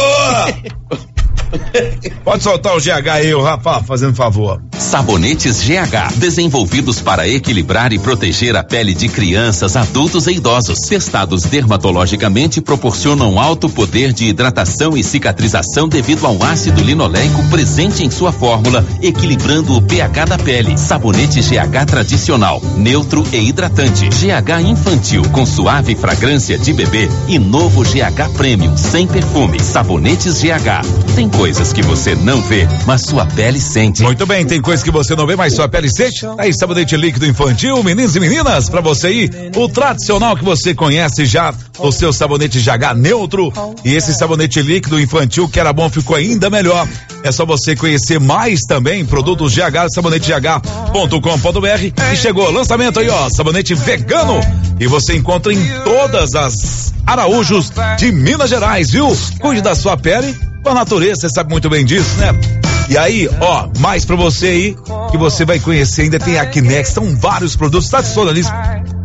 Pode soltar o GH aí, o Rafa, fazendo favor. Sabonetes GH, desenvolvidos para equilibrar e proteger a pele de crianças, adultos e idosos. Testados dermatologicamente, proporcionam alto poder de hidratação e cicatrização devido ao ácido linoleico presente em sua fórmula, equilibrando o pH da pele. Sabonete GH tradicional, neutro e hidratante. GH infantil, com suave fragrância de bebê. E novo GH Premium, sem perfume. Sabonetes GH. Tem coisas que você não vê, mas sua pele sente. Muito bem, tem coisas que você não vê, mas sua pele sente. Aí, sabonete líquido infantil, meninos e meninas, pra você ir. O tradicional que você conhece já, o seu sabonete GH neutro. E esse sabonete líquido infantil, que era bom, ficou ainda melhor. É só você conhecer mais também produtos GH, sabonetegh.com.br. E chegou o lançamento aí, ó, sabonete vegano. E você encontra em todas as Araújos de Minas Gerais, viu? Cuide da sua pele com a natureza, você sabe muito bem disso, né? E aí, ó, mais pra você aí, que você vai conhecer, ainda tem a Kinex, são vários produtos, tradicionalismo.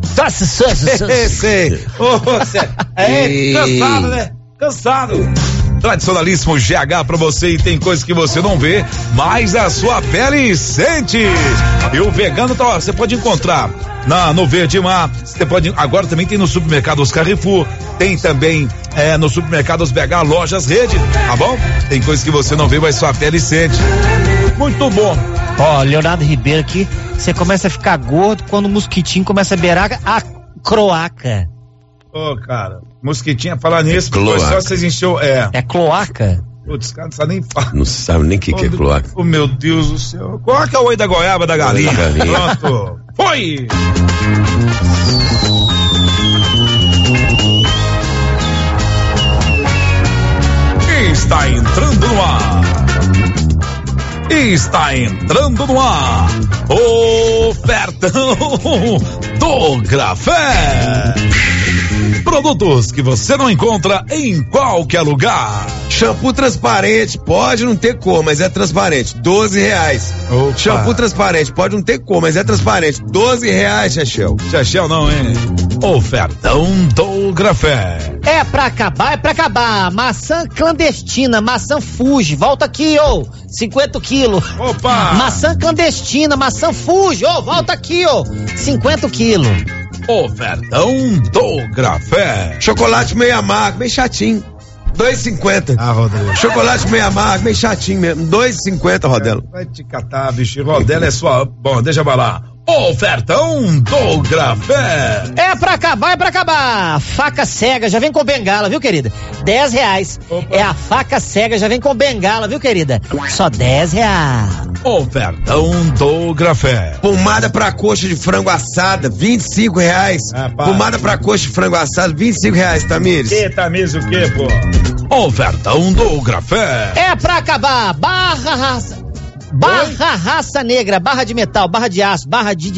Sei. Cansado, né? Cansado. Tradicionalíssimo GH pra você, e tem coisas que você não vê, mas a sua pele sente. E o vegano, tá, ó, você pode encontrar no Verde Mar, você pode, agora também tem no supermercado os Carrefour, tem também no supermercado os BH Lojas Rede, tá bom? Tem coisas que você não vê, mas sua pele sente. Muito bom. Ó, Leonardo Ribeiro aqui, você começa a ficar gordo quando o mosquitinho começa a beirar a croaca. Ô, cara, mosquitinha, falar nisso, foi só vocês encheu, É cloaca? Putz, cara, não sabe nem falar. Não sabe nem o que é cloaca. Oh, meu Deus do céu. Coloca o oi da goiaba da galinha. Pronto. Foi! Está entrando no ar. Está entrando no ar. Ofertão do Grafé. Produtos que você não encontra em qualquer lugar. Shampoo transparente, pode não ter cor, mas é transparente, R$12. Opa. Shampoo transparente, pode não ter cor, mas é transparente, R$12, Chachel. Chachel não, hein? Ofertão do Grafé. É pra acabar. Maçã clandestina, maçã Fuji. Volta aqui, ô. 50 quilos. Opa! Maçã clandestina, maçã Fuji. Ô, volta aqui, ô. 50 quilos. Ofertão do Grafé. Chocolate meio amargo, bem chatinho. 2,50. Ah, Rodrigo. Chocolate meio amargo, bem chatinho mesmo. 2,50, Rodela. Vai te catar, bicho. Rodela é sua. Bom, deixa eu falar. Ofertão do Grafé. É pra acabar. Faca cega, já vem com bengala, viu, querida? R$10. Opa. É a faca cega, já vem com bengala, viu, querida? Só R$10. Ofertão do Grafé. Pomada pra coxa de frango assada, R$25. Pomada pra coxa de frango assada, R$25, Tamires. Que Tamires o quê, pô? Ofertão do Grafé. É pra acabar. Barra raça negra, barra de metal, barra de aço, barra de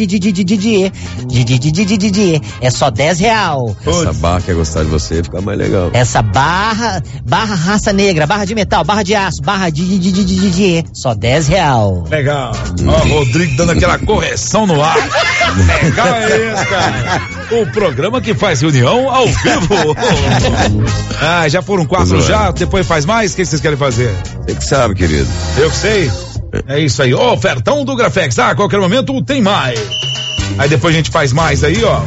é só R$10. Essa barra quer gostar de você, fica mais legal. Essa barra raça negra, barra de metal, barra de aço, barra de só R$10. Legal. Ó, Rodrigo dando aquela correção no ar. Legal é esse, cara. O programa que faz reunião ao vivo. Ah, já foram 4 já, depois faz mais? O que vocês querem fazer? Você que sabe, querido. Eu que sei. É isso aí, ofertão do Grafex. A qualquer momento tem mais. Aí depois a gente faz mais aí, ó.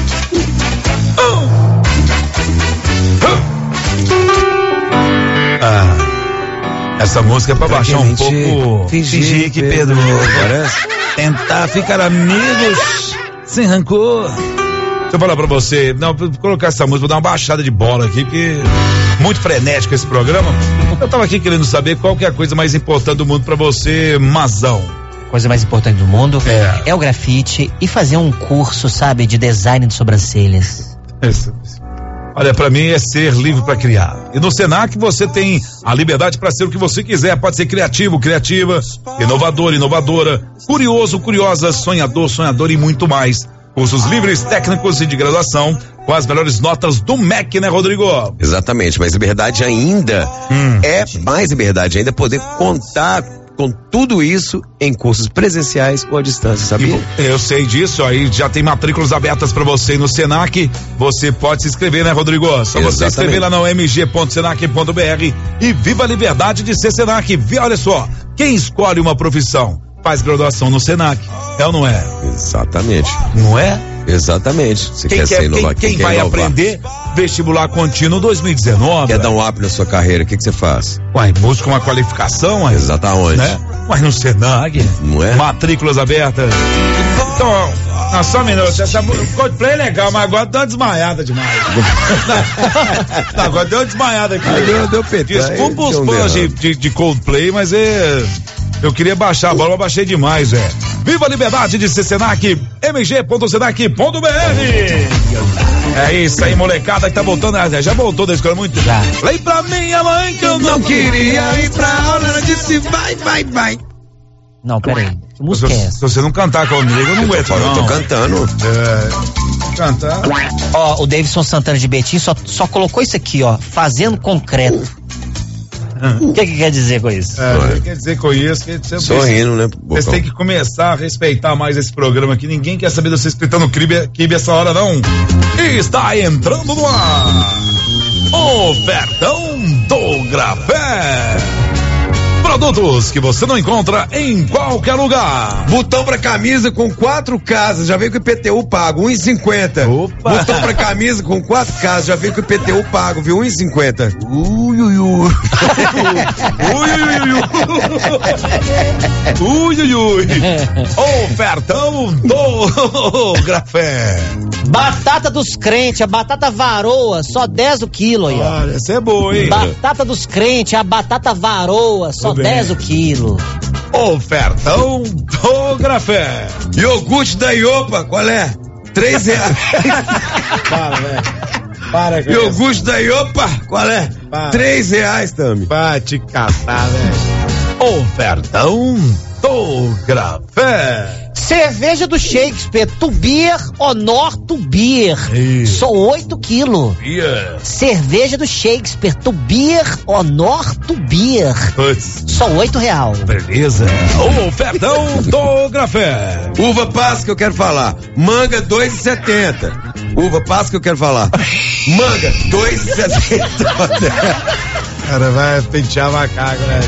Essa música é pra baixar um pouco. Fingir que perdoou, parece. Tentar ficar amigos sem rancor. Deixa eu falar pra você, não, vou colocar essa música, vou dar uma baixada de bola aqui, porque muito frenético esse programa. Eu tava aqui querendo saber qual que é a coisa mais importante do mundo pra você, Mazão. Coisa mais importante do mundo é o grafite e fazer um curso, sabe, de design de sobrancelhas. Isso. Olha, pra mim é ser livre pra criar. E no Senac você tem a liberdade pra ser o que você quiser. Pode ser criativo, criativa, inovador, inovadora, curioso, curiosa, sonhador, sonhador e muito mais. Cursos livres, técnicos e de graduação com as melhores notas do MEC, né, Rodrigo? Exatamente, mas liberdade ainda é mais liberdade ainda poder contar com tudo isso em cursos presenciais ou à distância, sabia? Eu sei disso, aí já tem matrículas abertas para você no Senac. Você pode se inscrever, né, Rodrigo? Só você escrever lá no mg.senac.br e viva a liberdade de ser Senac. Olha só, quem escolhe uma profissão faz graduação no Senac, é ou não é? Exatamente. Não é? Exatamente. Você quer ser inovar, quem vai inovar? Aprender vestibular contínuo 2019. Quer dar um up na sua carreira, o que você faz? Uai, busca uma qualificação, uai. Exatamente. Né? Mas no Senac, não é? Matrículas abertas. Então, só um minuto, o Coldplay é legal, mas agora deu uma desmaiada demais. Não, agora deu uma desmaiada aqui. Deu PT. Desculpa os fãs de Coldplay, mas eu queria baixar a bola, mas baixei demais, Viva a liberdade de ser Senac, mg.senac.br. É isso aí, molecada que tá voltando, já voltou da escola muito? Já. Falei pra minha mãe que eu não queria ir pra aula, ela disse vai. Não, peraí, que música é essa? Se você não cantar comigo, eu não aguento, não. Eu tô cantando. Cantar. Ó, o Davidson Santana de Betim só colocou isso aqui, ó, fazendo concreto. O que quer dizer com isso? O que quer dizer com isso? Sorrindo, né? Vocês têm que começar a respeitar mais esse programa aqui. Ninguém quer saber de vocês gritando Kibe essa hora, não. E está entrando no ar. Ofertão do Grafé. Produtos que você não encontra em qualquer lugar. Botão pra camisa com 4 casas, já veio com o IPTU pago, R$1,50. Botão pra camisa com 4 casas, já veio com o IPTU pago, viu? R$1,50. Ofertão do Grafé. Batata dos crentes, a batata varoa, só 10 o quilo aí, ó. Olha, essa é boa, hein? Batata dos crentes, a batata varoa, só 10 o quilo. Ofertão do Grafé. Iogurte da Iopa, qual é? R$3. Para, velho. Para, cara. Iogurte da Iopa, qual é? R$3, Tami. Vai te catar, velho. Ofertão do Grafé. Cerveja do Shakespeare, Tubier Honor Tubier, só 8 quilos. Cerveja do Shakespeare, Tubier Honor Tubier, só R$8. Beleza. Ofertão do Grafé. Uva passa que eu quero falar. Manga R$2,70. Uva passa que eu quero falar. Manga, 2,70. Cara, vai pentear macaco, né?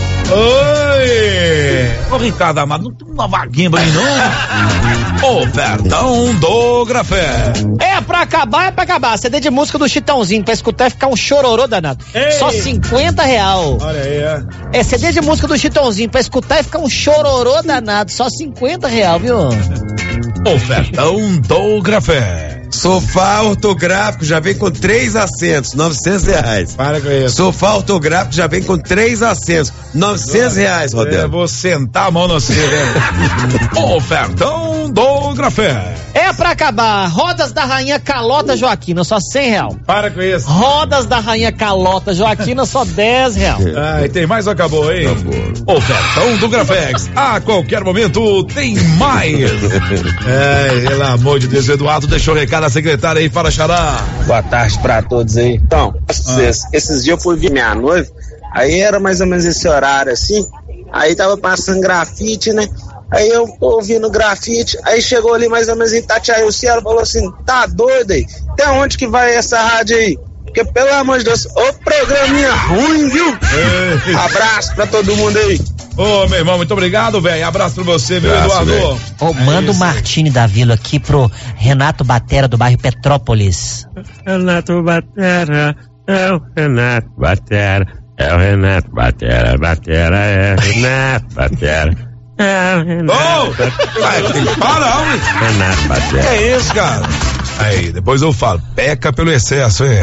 Oi! Ô, Ricardo Amado, não tem uma vaguinha pra mim, não? Ofertão do Grafé. É pra acabar. CD de música do Chitãozinho, pra escutar e ficar um chororô danado. Ei. Só R$50. Olha aí, é CD de música do Chitãozinho, pra escutar e ficar um chororô danado. Só R$50, viu? Ofertão do Grafé. Sofá ortográfico já vem com 3 assentos, R$900. Para com isso. Sofá ortográfico já vem com 3 assentos, R$900, Rodel. Vou sentar a mão no você, né? Ofertão do Grafé. É pra acabar. Rodas da Rainha Calota Joaquina, só R$100. Para com isso. Rodas da Rainha Calota Joaquina, só R$10. Ah, e tem mais ou acabou, hein? Acabou. Ofertão do Grafex. A qualquer momento tem mais. Pelo amor de Deus, Eduardo deixou recado a secretária aí, fala, Xará. Boa tarde pra todos aí. Então, esses dias eu fui ver minha noiva, aí era mais ou menos esse horário assim, aí tava passando grafite, né? Aí eu ouvindo grafite, aí chegou ali mais ou menos em Itatiaia, o Cielo falou assim, tá doido aí? Até onde que vai essa rádio aí? Porque, pelo amor de Deus, ô programinha ruim, viu? Abraço pra todo mundo aí. Ô, meu irmão, muito obrigado, velho. Abraço pra você, meu Eduardo. Manda o Martini da Vila aqui pro Renato Batera, do bairro Petrópolis. Renato Batera, é o Renato Batera, é o Renato Batera, Batera é o Renato Batera. É o Renato Batera. Para, homem. Renato Batera. É isso, cara. Aí, depois eu falo, peca pelo excesso, hein?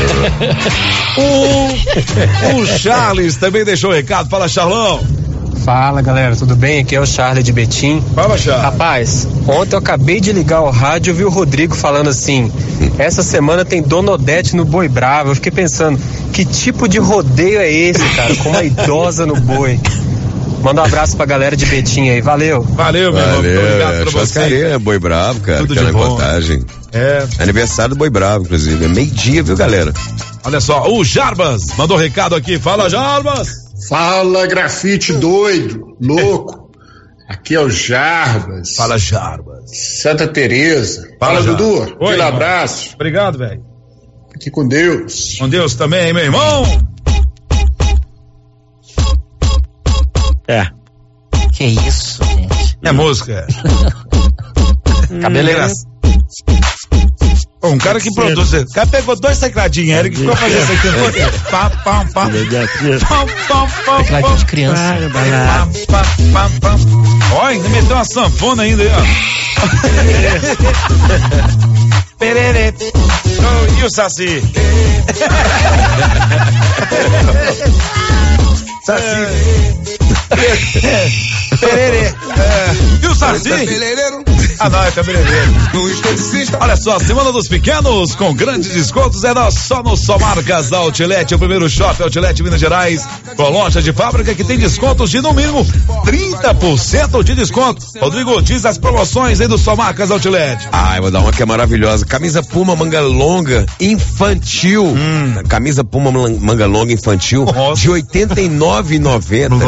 O Charles também deixou o recado. Fala, Charlão. Fala, galera, tudo bem? Aqui é o Charles de Betim. Fala, Charles. Rapaz, ontem eu acabei de ligar o rádio e vi o Rodrigo falando assim, essa semana tem Dona Odete no Boi Bravo. Eu fiquei pensando, que tipo de rodeio é esse, cara? Com uma idosa no boi. Manda um abraço pra galera de Betim aí, valeu. Valeu, meu irmão, muito obrigado pra você. Boi Bravo, cara, tudo aquela de bom. contagem. É. Aniversário do Boi Bravo, inclusive, é meio-dia, viu, galera? Olha só, o Jarbas mandou recado aqui, fala, Jarbas. Fala, grafite doido, louco. Aqui é o Jarbas. Fala, Jarbas. Santa Teresa. Fala, Dudu. Aquele abraço. Obrigado, velho. Aqui com Deus. Com Deus também, meu irmão. Que isso, gente. É música. Cabelo Um cara que produz. O cara pegou 2 tecladinhos, Eric, que ficou fazendo isso aqui. Pam, pam, pam. Tecladinho de criança. Olha, ainda meteu uma sanfona ainda aí, ó. Perere. E o Saci? Perere. E o Saci? Ah, não, é cabeleireiro. Olha só, Semana dos Pequenos, com grandes descontos, só no Só Marcas Outlet, o primeiro shopping Outlet Minas Gerais, com loja de fábrica que tem descontos de no mínimo 30% de desconto. Rodrigo, diz as promoções aí do Só Marcas Outlet. Eu vou dar uma que é maravilhosa. Camisa Puma manga longa infantil. Camisa Puma manga longa infantil. Nossa. De R$89,90.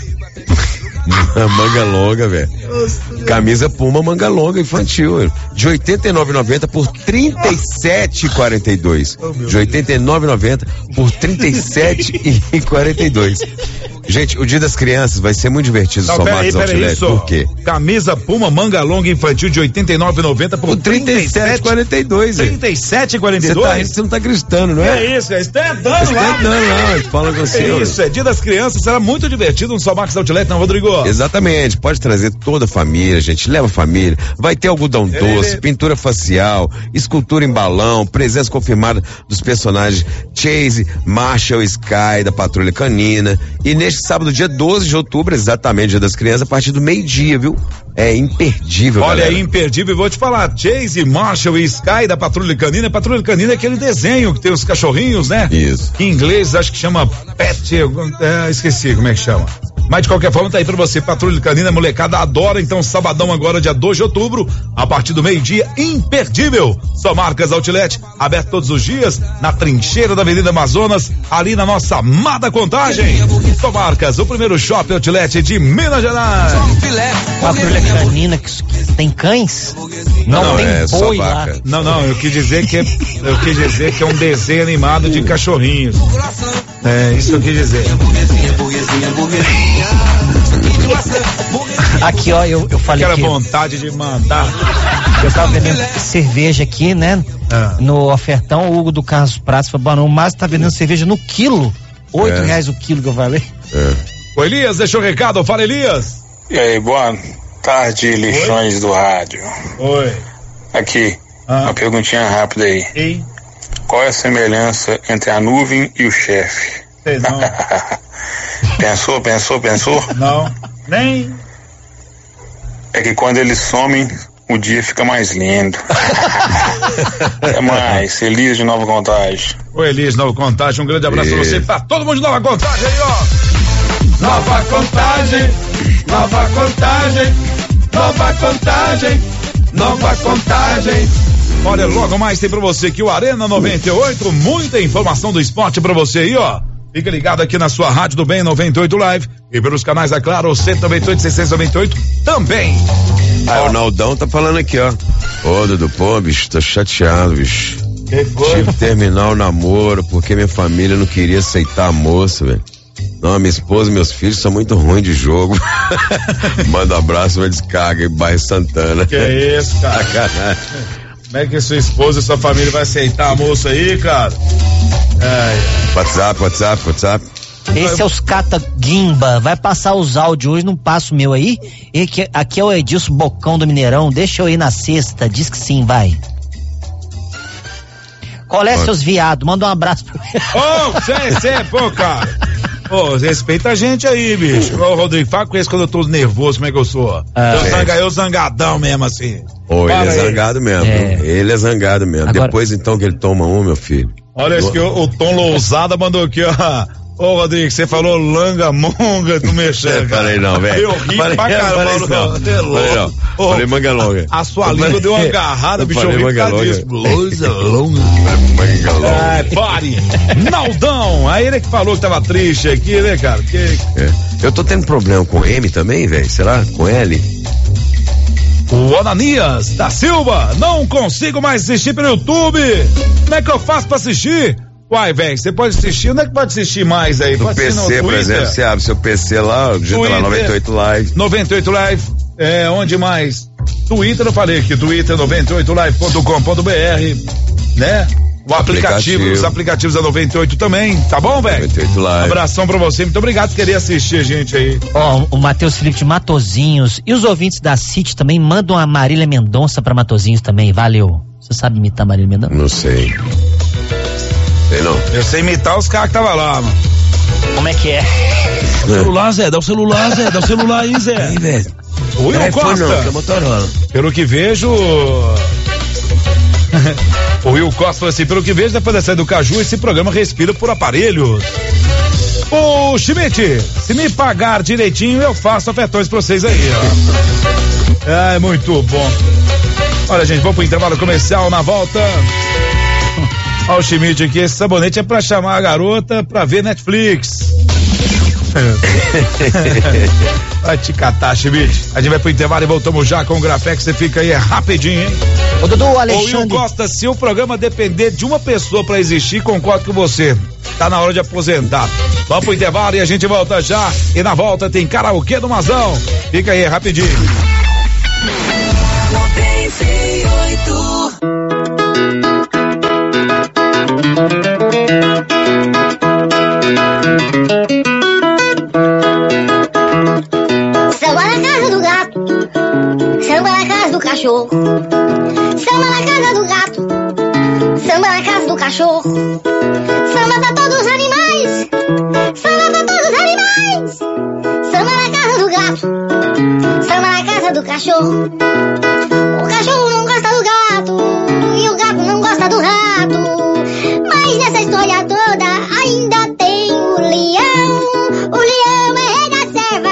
Manga longa, velho. Camisa Puma manga longa infantil, de R$89,90 por R$37,42. De R$89,90 por R$37,42. Gente, o Dia das Crianças vai ser muito divertido. Não, Só Marcos Outlet. Por quê? Camisa Puma manga longa infantil de R$89,90 por R$37,42. R$37,42? Você não tá gritando, não é? É isso, é dando lá. Não, fala com você. É isso, é Dia das Crianças, será muito divertido no Só Marcos Outlet, não, Rodrigo? Exatamente, pode trazer toda a família, gente, leva a família, vai ter algodão doce, pintura facial, escultura em balão, presença confirmada dos personagens Chase, Marshall, Sky, da Patrulha Canina, e neste sábado, dia 12 de outubro, exatamente, Dia das Crianças, a partir do meio-dia, viu? É imperdível, Olha, galera. É imperdível, vou te falar, Chase, Marshall e Sky da Patrulha Canina. Patrulha Canina é aquele desenho que tem os cachorrinhos, né? Isso. Que em inglês acho que chama pet, esqueci como é que chama. Mas de qualquer forma tá aí pra você, Patrulha Canina, molecada adora, então sabadão agora, dia 2 de outubro, a partir do meio-dia, imperdível. Só Marcas Outlet, aberto todos os dias, na trincheira da Avenida Amazonas, ali na nossa amada Contagem. Só Marcas, o primeiro shopping outlet de Minas Gerais. Patrulha Canina que tem cães? Não tem boi lá. Não, eu quis dizer que é um desenho animado de cachorrinhos. É, isso que eu quis dizer. Aqui, ó, eu falei aquela que vontade de mandar. Eu tava vendendo cerveja aqui, né? No ofertão, o Hugo do Carlos Pratos falou, o Márcio tá vendendo cerveja no quilo. R$8 o quilo que eu falei. Ô Elias, deixou o recado, fala Elias. E aí, boa tarde, lixões do rádio. Oi. Aqui, uma perguntinha rápida aí. Ei. Qual é a semelhança entre a nuvem e o chefe? Sei não. Pensou? Não, nem. É que quando eles somem, o dia fica mais lindo. Até mais, Elias de Nova Contagem. Ô Elias, Nova Contagem, um grande abraço pra você, pra todo mundo de Nova Contagem aí, ó. Nova Contagem, Nova Contagem, Nova Contagem, Nova Contagem. Olha, logo mais tem pra você aqui o Arena 98, muita informação do esporte pra você aí, ó. Fica ligado aqui na sua Rádio do Bem 98 Live e pelos canais da Claro, 198, 698 também. O Naldão tá falando aqui, ó. Ô, Dudu, pô, bicho, tô chateado, bicho. Tive que terminar o namoro porque minha família não queria aceitar a moça, velho. Não, minha esposa e meus filhos são muito ruins de jogo. Manda um abraço, uma descarga em bairro Santana. Que é isso, cara? Como é que sua esposa e sua família vai aceitar a moça aí, cara? WhatsApp. Esse é os Cata Guimba, vai passar os áudios hoje, não passo o meu aí. E aqui é o Edilson Bocão do Mineirão, deixa eu ir na sexta, diz que sim, vai. Qual é seus viados? Manda um abraço pro pô, cara. Ô, respeita a gente aí, bicho. Ô, Rodrigo, fala com esse quando eu tô nervoso, como é que eu sou? Eu zangadão mesmo, assim. Ele é zangado mesmo. Ele é zangado mesmo. Agora... Depois, então, que ele toma meu filho. Olha isso que o Tom Lousada mandou aqui, ó. Ô, Rodrigo, você falou langa-monga do mexer, cara. Falei não, velho. Eu ri pra caramba. Falei não. Falei manga longa. A sua língua deu uma agarrada, bicho. Falei manga longa. Manga longa. Ai, pare. Naldão, aí ele que falou que tava triste aqui, né, cara? Eu tô tendo problema com M também, velho. Será? Com L? O Ananias da Silva, não consigo mais assistir pelo YouTube. Como é que eu faço pra assistir? Uai, velho, você pode assistir, onde é que pode assistir mais aí? No pode PC, por exemplo, você abre seu PC lá, digita lá 98 Live. 98 Live, onde mais? Twitter, eu falei aqui, Twitter 98live.com.br, né? Os aplicativos da 98 também, tá bom, velho? 98 Live. Abração pra você, muito obrigado por querer assistir a gente aí. Ó, o Matheus Felipe de Matozinhos e os ouvintes da City também mandam a Marília Mendonça pra Matozinhos também, valeu. Você sabe imitar a Marília Mendonça? Não sei. Sei não. Eu sei imitar os caras que tava lá, mano. Como é que é? Celular, Zé, dá o celular aí, Zé. Aí, velho. O Will Costa. Não, pelo que vejo... O Will Costa falou assim, pelo que vejo, depois da saída do Caju, esse programa respira por aparelhos. Ô, Schmidt, se me pagar direitinho, eu faço ofertões pra vocês aí, ó. Muito bom. Olha, gente, vamos pro intervalo comercial, na volta... Olha o Schmidt aqui, esse sabonete é pra chamar a garota pra ver Netflix. Vai te catar, Schmidt. A gente vai pro intervalo e voltamos já com o Grafex, você fica aí rapidinho, hein? Ô, Dudu, Alexandre... Ô, Will Costa, se o programa depender de uma pessoa pra existir, concordo com você. Tá na hora de aposentar. Vamos pro intervalo e a gente volta já. E na volta tem karaokê do Mazão. Fica aí, rapidinho. 98. Samba na casa do gato, samba na casa do cachorro, samba na casa do gato, samba na casa do cachorro, samba pra todos os animais, samba pra todos os animais, samba na casa do gato, samba na casa do cachorro. O cachorro não gosta do gato e o gato não gosta do rato, mas nessa história toda ainda tem o leão é rei da selva.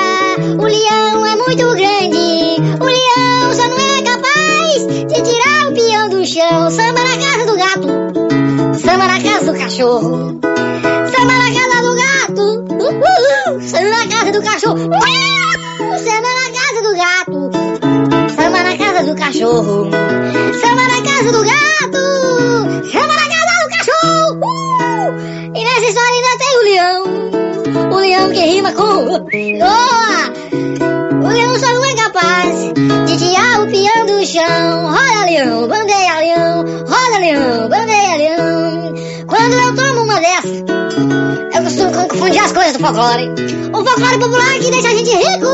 chão. Samba na casa do gato, samba na casa do cachorro. Samba na casa do gato, samba na casa do cachorro. Samba na casa do gato, samba na casa do cachorro. Samba na casa do gato, samba na casa do cachorro. E nessa história ainda tem o leão que rima com Goa. O leão só não é capaz de tirar o peão do chão. Roda leão, bandeia leão, roda leão, bandeia leão. Quando eu tomo uma dessas, eu costumo confundir as coisas do folclore. O folclore popular que deixa a gente rico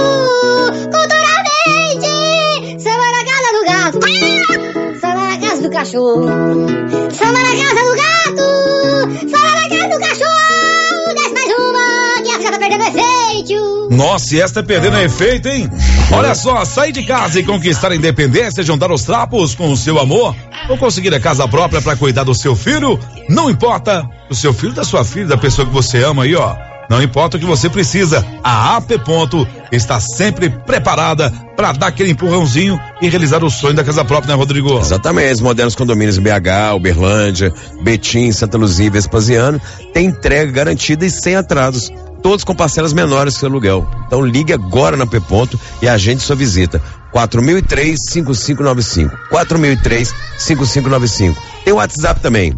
culturalmente. Samba na casa do gato, samba na casa do cachorro. Samba na casa do gato, samba na casa do cachorro. Desce mais uma, que essa tá perdendo efeito. Nossa, e esta tá perdendo efeito, hein? Olha só, sair de casa e conquistar a independência, juntar os trapos com o seu amor, ou conseguir a casa própria para cuidar do seu filho, não importa. O seu filho, da sua filha, da pessoa que você ama aí, ó. Não importa o que você precisa, a AP Ponto está sempre preparada para dar aquele empurrãozinho e realizar o sonho da casa própria, né, Rodrigo? Exatamente, os modernos condomínios em BH, Uberlândia, Betim, Santa Luzia e Vespasiano tem entrega garantida e sem atrasos. Todos com parcelas menores que seu aluguel. Então ligue agora na AP Ponto e agende sua visita. 4003-5595. 4003-5595. Tem o WhatsApp também,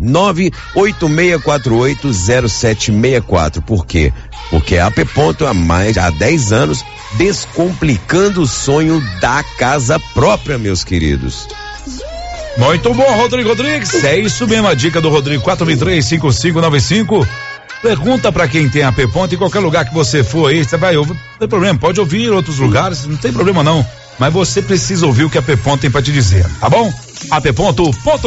986480764. Por quê? Porque a AP Ponto há 10 anos descomplicando o sonho da casa própria, meus queridos. Muito bom, Rodrigo Rodrigues. É isso mesmo, a dica do Rodrigo, 4003-5595. Pergunta pra quem tem AP Ponto, em qualquer lugar que você for aí, você vai ouvir, não tem problema, pode ouvir em outros lugares, não tem problema não, mas você precisa ouvir o que a AP Ponto tem pra te dizer, tá bom? apponto.com.br.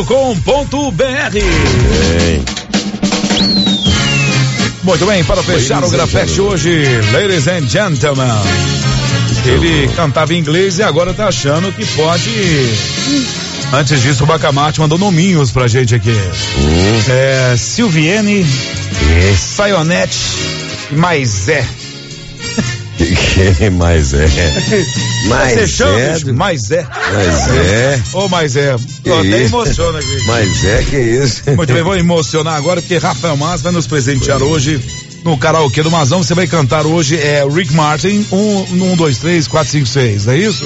Muito bem, para fechar o grafete hoje, ladies and gentlemen, ele cantava em inglês e agora tá achando que pode. Antes disso, o Bacamarte mandou nominhos pra gente aqui. Silviene, Sayonete, Maisé. Que Maisé? Maisé? Maisé. Ô, Maisé. Até emociona aqui. Maisé, que isso? Muito bem, vou emocionar agora porque Rafael Mas vai nos presentear hoje no karaokê do Mazão. Você vai cantar hoje Rick Martin, 1, 2, 3, 4, 5, 6, não é isso?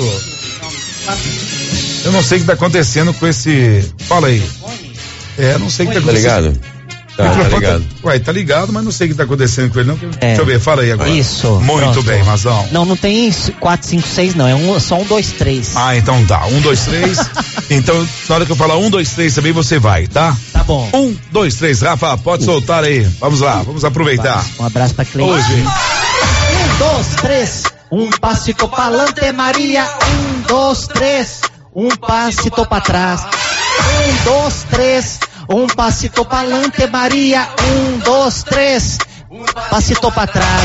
Eu não sei o que tá acontecendo com esse. Fala aí. Não sei o que tá acontecendo. Tá ligado? Tá ligado. Ué, tá ligado, mas não sei o que tá acontecendo com ele, não. Deixa eu ver, fala aí agora. Isso. Muito pronto. bem, Mazão. Não tem 4, 5, 6, não. É só 1, 2, 3. Ah, então tá. 1, 2, 3. Então, na hora que eu falar 1, 2, 3 também você vai, tá? Tá bom. 1, 2, 3. Rafa, pode soltar aí. Vamos lá, vamos aproveitar. Um abraço pra Cleiton. Hoje. 1, 2, 3. Um passito pa'lante, Maria. 1, 2, 3. Um passito pra trás. 1, 2, 3. Um passito pa'lante, Maria. 1, 2, 3. Passito pra trás.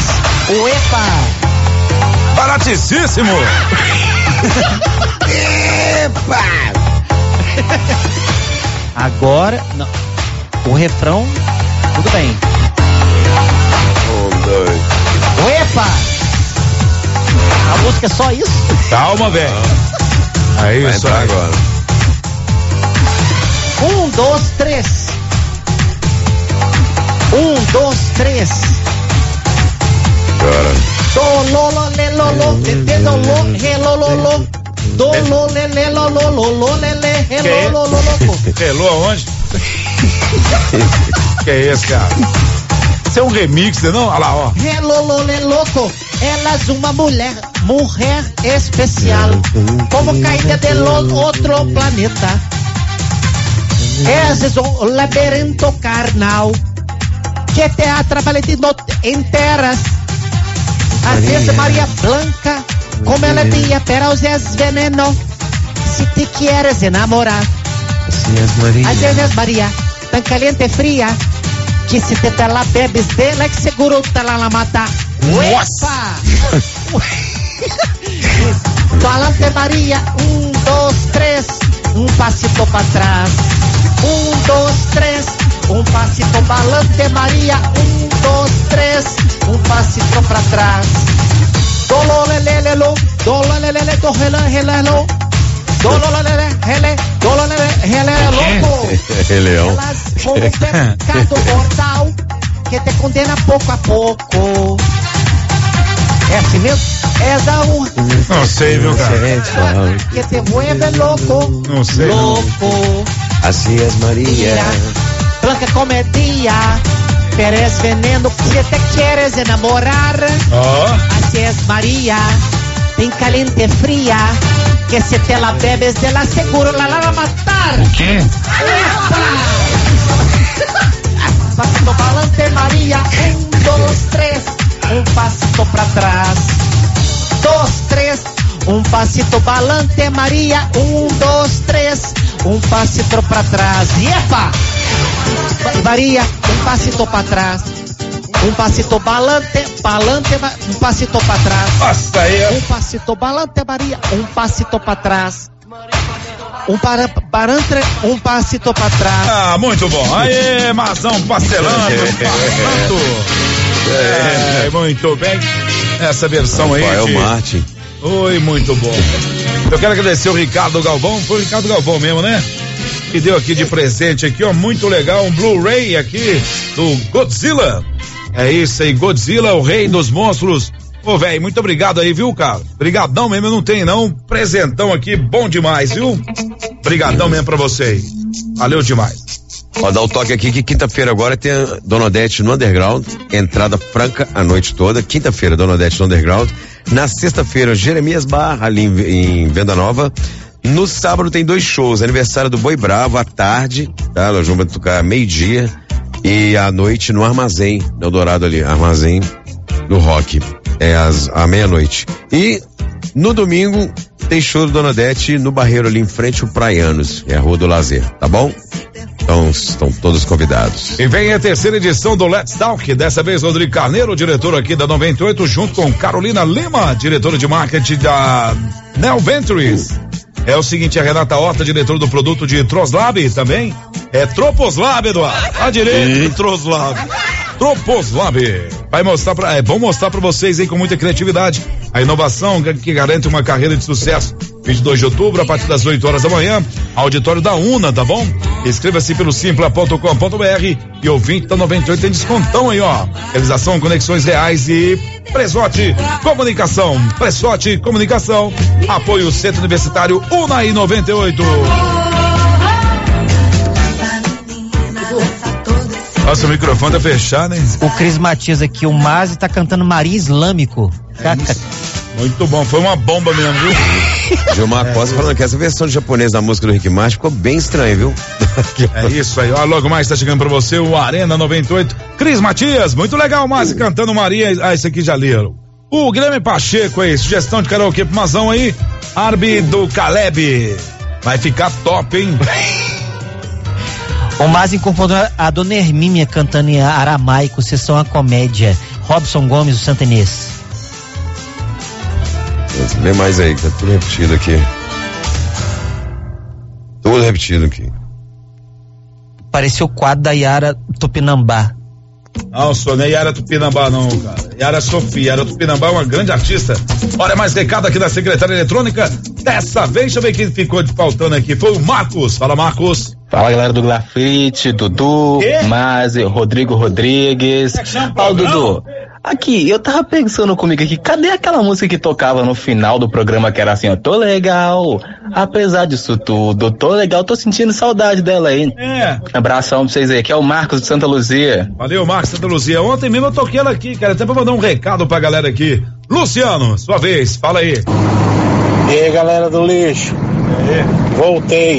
Uepa! Baratíssimo! Epa! Agora, não. O refrão, tudo bem. 1, 2. Uepa! A música é só isso? Calma, velho. É isso aí. Agora. 1, 2, 3. 1, 2, 3. Agora. Do, lo, lo, le, lo, lo, de, do, lo, re, lo, lo, lo. Do, lo, le, le, lo, lo, lo, lo, le, le, re, lo, lo, lo, lo. Relou aonde? Que é esse, cara? Isso é um remix, não? Olha lá, ó. Re, lo, lo, le, louco. Elas uma mulher especial. Como caída de outro planeta. Esse é um labirinto carnal que te atrapalha de noite enteras. Às vezes Maria Blanca, como ela dia, pero es veneno. Se te quieres enamorar, às vezes Maria, tan caliente e fria, que se te la bebes dela, que seguro te la mata. Uepa! Falante Maria, 1, 2, 3, um passito para trás. 1, 2, 3, um passito balante Maria. 1, 2, 3, um passito para trás. Dololelelelo, dololelele, dololelelo, louco. Rei Leão. Elas com um pecado mortal que te condena pouco a pouco. É assim mesmo? É da Não sei, viu, cara? que te vuelve louco. Não sei. Louco. Assim é Maria. Blanca comedia. Eres veneno que te quieres enamorar. Así es María. Bem caliente fría. Que se te la bebes de la seguro la va a matar. O quê? Pasito pa'lante María. 1, 2, 3. Un pasito para trás. 2, 3. Un pasito pa'lante María. 1, 2, 3. Un pasito para trás. Epa! María, un pasito para atrás. Un pasito pa'lante, un pasito para atrás. Nossa, aí. Un pasito pa'lante, María, un pasito para atrás. Um pasito para trás. Ah, muito bom. Aê, Mazão pastelando. Muito bem. Essa versão aí. Rafael Martin. Oi, muito bom. Eu quero agradecer o Ricardo Galvão. Foi o Ricardo Galvão mesmo, né? Que deu aqui de presente aqui, ó, muito legal, um Blu-ray aqui do Godzilla. É isso aí, Godzilla, o rei dos monstros. Ô, velho, muito obrigado aí, viu, cara? Obrigadão mesmo, eu não tenho não, presentão aqui, bom demais, viu? Obrigadão mesmo pra você aí. Valeu demais. Ó, dá o toque aqui que quinta-feira agora tem a Dona Odete no Underground, entrada franca a noite toda. Quinta-feira, Dona Odete no Underground. Na sexta-feira, Jeremias Bar, ali em Venda Nova. No sábado tem 2 shows, aniversário do Boi Bravo à tarde, tá? Nós vamos tocar meio-dia e à noite no Armazém, no Eldorado ali, Armazém do Rock, à meia-noite. E no domingo tem show do Dona Odete no Barreiro ali em frente ao Praianos, é a Rua do Lazer, tá bom? Então estão todos convidados. E vem a terceira edição do Let's Talk, dessa vez Rodrigo Carneiro, diretor aqui da 98, junto com Carolina Lima, diretora de marketing da Neo Ventures. É o seguinte, a Renata Horta, diretora do produto de Troslab também. É Troposlab, Eduardo. À direita, Troslab. Troposlab. Vai mostrar é bom mostrar pra vocês aí com muita criatividade a inovação que garante uma carreira de sucesso. 22 de outubro, a partir das 8 horas da manhã, auditório da UNA, tá bom? Inscreva-se pelo simpla.com.br e ouvinte da 98 tem descontão aí, ó. Realização, conexões reais e Presote Comunicação. Presote Comunicação. Apoio Centro Universitário UNAI 98. Nossa, o microfone tá fechado, hein? O Cris Matias aqui, o Mazi tá cantando Maria Islâmico. Muito bom, foi uma bomba mesmo, viu? Gilmar Costa falando que essa versão de japonês da música do Rick Martin ficou bem estranha, viu? É isso aí, ó, logo mais tá chegando pra você o Arena 98. Cris Matias, muito legal, Mazi cantando Maria. Ah, esse aqui já leram. O Guilherme Pacheco aí, sugestão de karaokê pro Mazão aí. Arbi do Caleb. Vai ficar top, hein? O Mazi confundou a Dona Hermínia cantando em aramaico, sessão a comédia. Robson Gomes, do Santa Inês. Vem mais aí, que tá tudo repetido aqui. Tudo repetido aqui. Pareceu o quadro da Yara Tupinambá. Não, sou nem Yara Tupinambá não, cara. Yara Sofia, Yara Tupinambá é uma grande artista. Olha, mais recado aqui da secretária eletrônica. Dessa vez, deixa eu ver quem ficou faltando aqui. Foi o Marcos. Fala, Marcos. Fala, galera do Grafite, Dudu, Mazi, Rodrigo Rodrigues. Fala, Dudu. Aqui, eu tava pensando comigo aqui, cadê aquela música que tocava no final do programa que era assim, ó, tô legal, apesar disso tudo, tô legal, tô sentindo saudade dela aí. Abração pra vocês aí, aqui é o Marcos de Santa Luzia. Valeu, Marcos de Santa Luzia. Ontem mesmo eu toquei ela aqui, cara, até pra mandar um recado pra galera aqui. Luciano, sua vez, fala aí. E aí, galera do lixo. Voltei.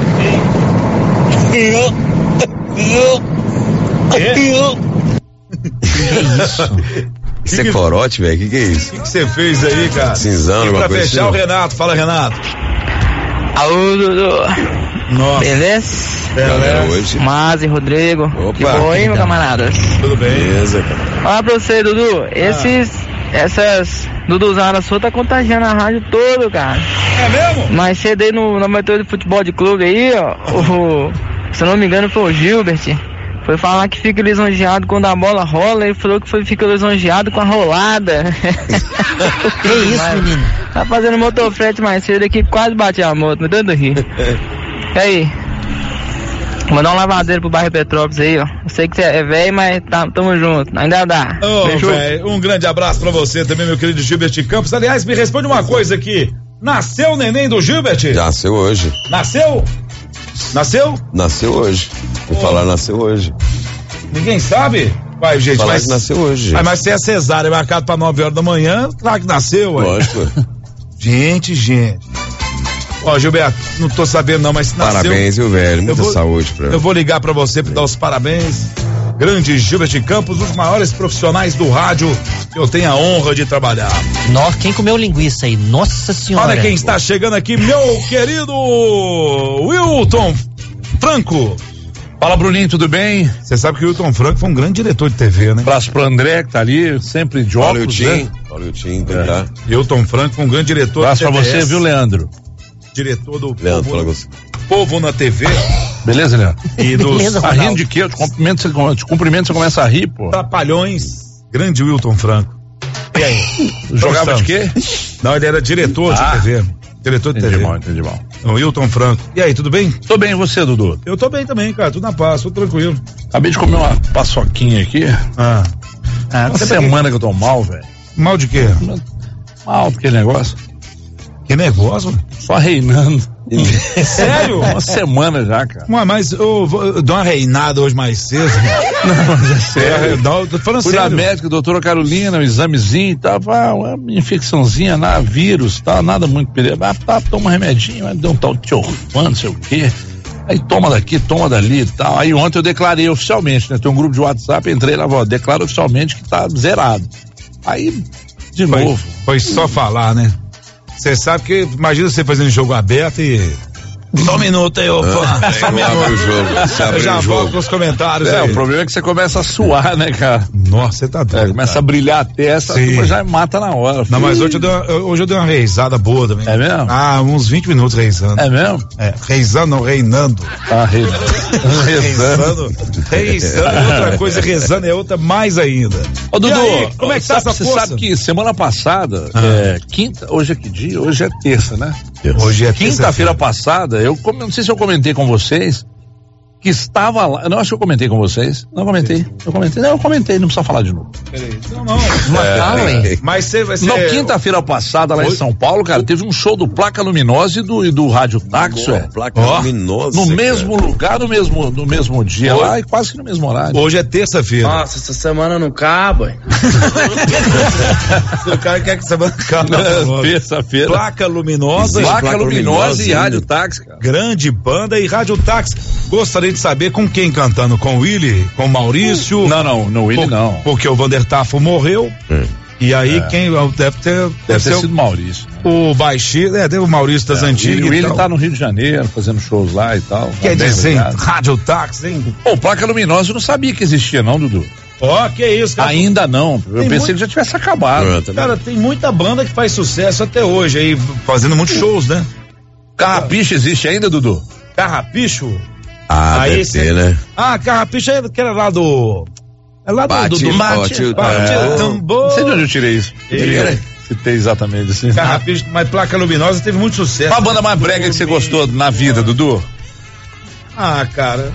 Isso é corote, velho? Que é isso? O que você fez aí, cara? Cinzano, pra fechar assim? O Renato, fala, Renato. Alô, Dudu. Nossa. Beleza? Hoje. Mazi, Rodrigo. Opa. De boa aí, meu camarada? Tudo bem? Beleza, cara. Olha pra você, Dudu. Essas Duduzada sua tá contagiando a rádio toda, cara. É mesmo? Mais cedo aí no metrô de futebol de clube aí, ó. Se eu não me engano, foi o Gilbert. Foi falar que fica lisonjeado quando a bola rola, ele falou que fica lisonjeado com a rolada. Que isso, menino? Tá fazendo motofrete mais cedo aqui, quase bati a moto, me dando rir. E aí? Mandar um lavadeiro pro bairro Petrópolis aí, ó. Eu sei que você é velho, mas tamo junto, ainda dá. Velho, um grande abraço pra você também, meu querido Gilbert Campos. Aliás, me responde uma coisa aqui. Nasceu o neném do Gilbert? Nasceu hoje. Nasceu? Nasceu hoje. Vou falar, nasceu hoje. Ninguém sabe? Vai, gente, falar que nasceu hoje. Mas se é cesárea marcado pra 9 horas da manhã, claro que nasceu, ué. Lógico. Gente. Ó, Gilberto, não tô sabendo não, mas nasceu. Parabéns, viu, velho? Muita saúde pra eu vou ligar pra você pra dar os parabéns. Grande Gilbert Campos, um dos maiores profissionais do rádio que eu tenho a honra de trabalhar. Nossa, quem comeu linguiça aí? Nossa senhora. Olha quem está chegando aqui, meu querido Wilton Franco. Fala, Bruninho, tudo bem? Você sabe que o Wilton Franco foi um grande diretor de TV, né? Abraço pro André, que tá ali, sempre de óculos, né? Olha o Tim, tá? Wilton Franco foi um grande diretor de TV. Abraço pra você, viu, Leandro? Diretor do Leandro, Povo na TV. Beleza, Leandro? E dos... Tá rindo de quê? Eu te cumprimento, você começa a rir, pô. Trapalhões, grande Wilton Franco. E aí? Jogava de quê? Não, ele era diretor de TV. Diretor de TV. Entendi mal. O Wilton Franco. E aí, tudo bem? Tô bem, e você, Dudu? Eu tô bem também, cara, tudo na paz, tudo tranquilo. Acabei de comer uma paçoquinha aqui. Uma semana que eu tô mal, velho. Mal de quê? Mal daquele negócio. Que negócio? Só reinando. Sério? Uma semana já, cara. Mas eu dou uma reinada hoje mais cedo. Não, mas é sério. Tô falando Fui sério. na médica, doutora Carolina, um examezinho, tava uma infecçãozinha, vírus, tá, nada muito perigo. Toma um remedinho, deu um tal de Tiorfan, não sei o quê. Aí toma daqui, toma dali e tal. Aí ontem eu declarei oficialmente, né? Tem um grupo de WhatsApp, entrei lá, declaro oficialmente que tá zerado. Aí, de novo. Foi só falar, né? Você sabe que, imagina você fazendo jogo aberto e... Só um minuto aí, opa. Eu já volto com os comentários aí. O problema é que você começa a suar, né, cara? Nossa, você tá doido. Começa a brilhar a testa, já mata na hora. Não, mas hoje eu dei uma reizada boa também. É mesmo? Uns 20 minutos reizando. É mesmo? Reizando, não, reinando. Reizando é outra coisa, rezando é outra mais ainda. Ô, Dudu, aí, como é que tá essa força? Você sabe que semana passada, quinta, hoje é que dia? Hoje é terça, né? Hoje é quinta-feira passada, eu não sei se eu comentei com vocês, que estava lá, não acho que eu comentei com vocês, não comentei, eu comentei, não precisa falar de novo. Peraí, não. Mas você vai ser... Não, quinta-feira passada lá em São Paulo, cara, teve um show do Placa Luminosa e do Rádio Táxi, Placa Luminosa, no mesmo lugar, no mesmo dia lá e quase que no mesmo horário. Hoje é terça-feira. Nossa, essa semana não cabe. O cara quer que semana cabe. Terça-feira. Placa Luminosa e Rádio Táxi, cara. Grande banda e Rádio Táxi. Gostaria de saber com quem cantando, com o Willy, com o Maurício? Não, no Willy não. Porque o Vander Tafo morreu. E aí quem deve ser sido Maurício. Né? O baixista, teve o Maurício das antigas. O Willy tá no Rio de Janeiro fazendo shows lá e tal. Quer dizer, Rádio Táxi, hein? Pô, Placa Luminosa eu não sabia que existia não, Dudu. Que isso, cara. Ainda não, eu pensei que já tivesse acabado. Cara, tem muita banda que faz sucesso até hoje aí, fazendo muitos shows, né? Carrapicho existe ainda, Dudu? Carrapicho? Deve ter, né? Carrapicho é que era lá do... É lá do Bate tambor. Não sei de onde eu tirei isso. Citei exatamente assim. Carrapicho, mas Placa Luminosa teve muito sucesso. Qual a banda mais brega que você gostou na vida, Dudu? Cara...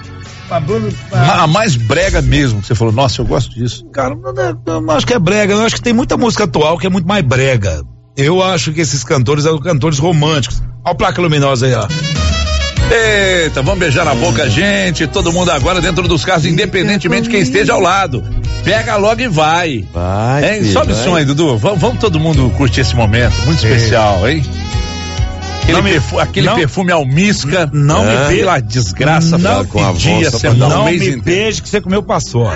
A mais brega mesmo, que você falou, nossa, eu gosto disso. Cara, eu não acho que é brega, eu acho que tem muita música atual que é muito mais brega. Eu acho que esses cantores eram cantores românticos. Olha a Placa Luminosa aí, ó. Eita, vamos beijar na boca, gente. Todo mundo agora dentro dos carros, independentemente de quem esteja ao lado. Pega logo e vai. Sobe o som aí, Dudu. Vamos todo mundo curtir esse momento, muito especial, hein? Aquele perfume almisca. Não me beije. Pela desgraça, não com a dia, semana, não mês me inteiro. beije que você comeu paçoca.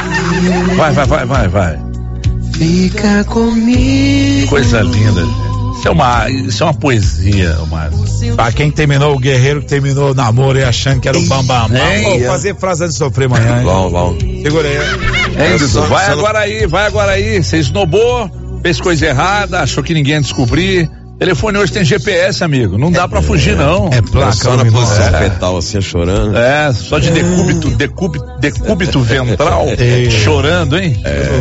Vai. Fica comigo. Coisa linda, gente. Isso é uma poesia, Márcio. Pra quem terminou o guerreiro, que terminou o namoro e achando que era o bambam. Vou fazer frase de sofrer amanhã, hein? Vamos. Segura aí. Dudu, vai agora aí. Você esnobou, fez coisa errada, achou que ninguém ia descobrir. Telefone hoje tem GPS, amigo. Não dá pra fugir, não. É placa só na posição fetal, assim, chorando. Só de decúbito ventral. Chorando, hein?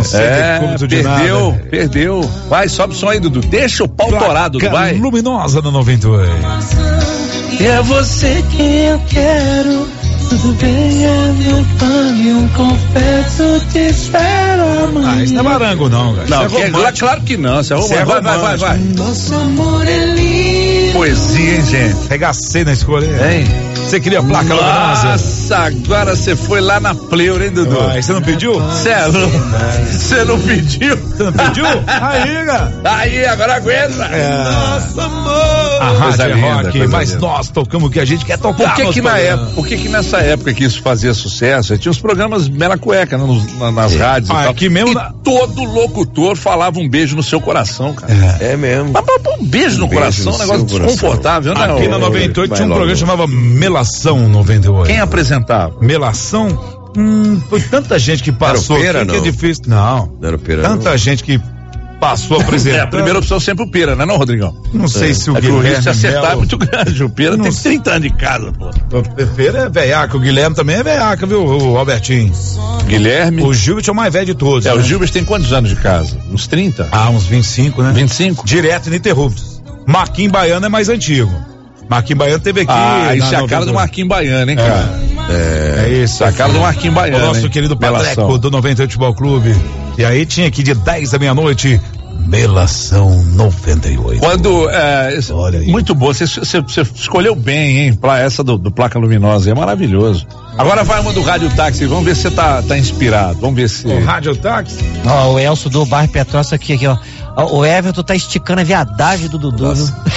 Perdeu. Vai, sobe o som aí, Dudu. Deixa o pau torado, vai. Luminosa no 98. É você quem eu quero. Tudo bem, é meu fã, um confesso, te espero amanhã. Isso não é marango, não, cara. Não, claro que não. Isso é vai. Nosso amor é lindo. Poesia, hein, gente? Regacei na escolha, hein? Você queria placa luminosa? Nossa, agora você foi lá na pleura, hein, Dudu? Você não pediu? Você não pediu? Você não pediu? Aí, cara. Aí, agora aguenta. Nosso amor. A rádio é rock, mas nós tocamos o que a gente quer tocar. Por que nessa época que isso fazia sucesso, tinha os programas Mela Cueca, né, nas rádios e tal. Aqui mesmo todo locutor falava um beijo no seu coração, cara. É mesmo. Mas um beijo no coração, um negócio desconfortável, né? Aqui na 98 tinha um programa que chamava Melação 98. Quem apresentava? Melação? Foi tanta gente que passou. Era o Pera, que é difícil. Não era o Pera, tanta gente que passou apresentando. A primeira opção sempre o Pera, né, não, Rodrigão? Não sei se o Guilherme. O risco de acertar Melo... é muito grande. O Pera tem 30 anos de casa, pô. O Pera é veiaca, o Guilherme também é veiaca, viu, o Albertinho? Guilherme. O Gilbert é o mais velho de todos. O Gilbert tem quantos anos de casa? Uns 30? Uns 25, né? 25? Direto, ininterruptos. Marquinhos Baiano é mais antigo. Marquinhos Baiano teve aqui. Isso é a cara do Marquinhos Baiano, hein, cara? É isso. É a cara do Marquinhos Baiano. O nosso querido Padreco do 98 Futebol Clube. E aí tinha aqui de 10 à meia-noite. Melação 98. Quando, olha aí. Muito boa, você escolheu bem, hein, pra essa do Placa Luminosa, é maravilhoso. Agora vai uma do Rádio Táxi, vamos ver se você tá inspirado, vamos ver se... O Rádio Táxi? O Elcio do bairro Petrópolis aqui, ó. O Everton tá esticando a viadagem do Dudu.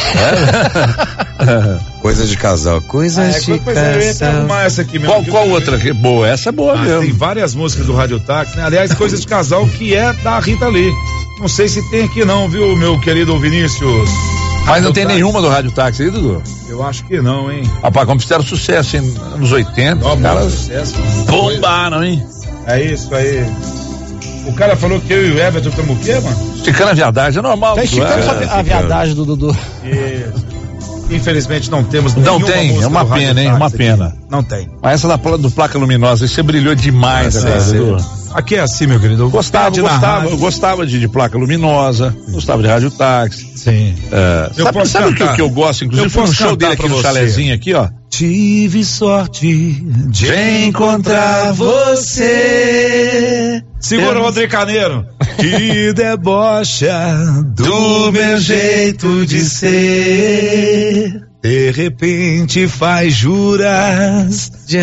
Coisas de casal. Coisas de casal. Eu ia até arrumar essa aqui mesmo. Qual outra aqui? Boa, essa é boa mesmo. Tem várias músicas do Rádio Táxi, né? Aliás, Coisas de Casal, que é da Rita Lee. Não sei se tem aqui não, viu, meu querido Vinícius? Mas não tem nenhuma do Rádio Táxi aí, Dudu? Eu acho que não, hein? Rapaz, como fizeram sucesso em anos 80. Os caras sucesso. Bombaram, hein? É isso aí. O cara falou que eu e o Everton estamos o quê, mano? Esticando a viadagem, é normal. Tá esticando a viadagem do Dudu. Infelizmente não temos nenhuma. Não tem, é uma pena, hein? Uma pena. Não tem. Mas essa do Placa Luminosa, você brilhou demais, Dudu. Aqui é assim, meu querido. Eu gostava de Placa Luminosa, gostava de Rádio Táxi. Sim. Sabe o que eu gosto? Inclusive foi um show dele aqui no chalezinho aqui, ó. Tive sorte de encontrar você. Segura o Rodrigo Carneiro. Que debocha do meu jeito de ser. De repente faz juras de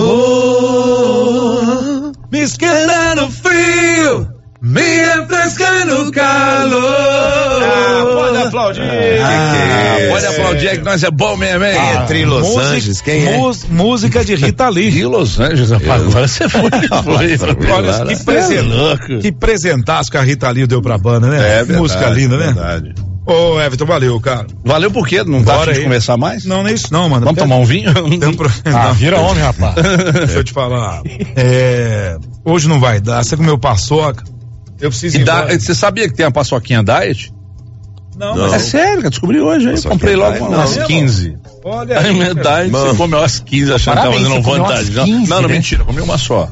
amor. Me esquenta no frio, me refresca no calor. Pode aplaudir. Pode aplaudir, que nós é bom mesmo, hein? Entre Los Angeles, quem é? Música de Rita Lee. De Los Angeles, agora você foi. Olha, que presentaço que a Rita Lee deu pra banda, né? É verdade, música linda, né? Verdade. Ô, Everton, valeu, cara. Valeu por quê? Não dá pra gente começar mais? Não, nem isso não, mano. Vamos tomar um vinho? Vira homem, rapaz. Deixa eu te falar. Hoje não vai dar. Você comeu paçoca. Eu preciso ir. Você sabia que tem a paçoquinha diet? Não. É sério, eu descobri hoje. Eu comprei logo umas 15. Olha aí. Diet, você come umas 15 achando que tá fazendo vantagem. 15, não, mentira. Comi uma só.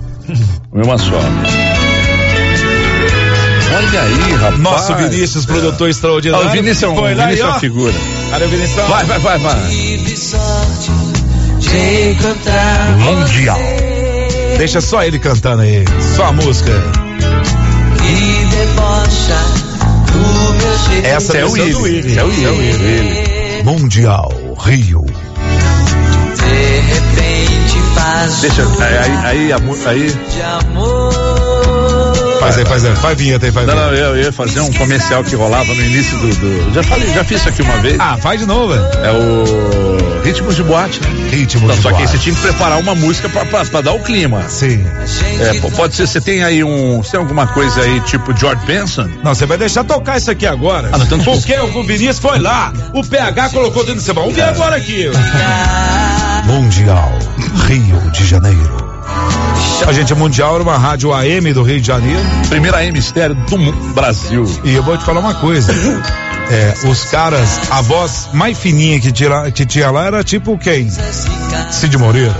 Olha aí, rapaz. Nosso Vinícius, produtor extraordinário. O Vinícius foi lá e ó. Figura. Olha o Vinícius. Vai. Mundial. Deixa só ele cantando aí. Só a música. Essa é o Willi. É o Willi. Mundial Rio. De repente faz. Deixa aí. De amor. Faz vinheta aí, Não, eu ia fazer um comercial que rolava no início do. Já fiz isso aqui uma vez. Faz de novo, velho. É o Ritmos de Boate, né? Ritmos de Boate. Só que aí você tinha que preparar uma música pra dar o clima. Sim. Pode ser, você tem aí você tem alguma coisa aí tipo George Benson? Não, você vai deixar tocar isso aqui agora. Porque o Vinícius foi lá, o PH colocou dentro do seu Vamos ver agora aqui. Mundial Rio de Janeiro. A gente é Mundial, era uma rádio AM do Rio de Janeiro. Primeira AM estéreo do Brasil. E eu vou te falar uma coisa. os caras, a voz mais fininha que tinha lá era tipo quem? Cid Moreira.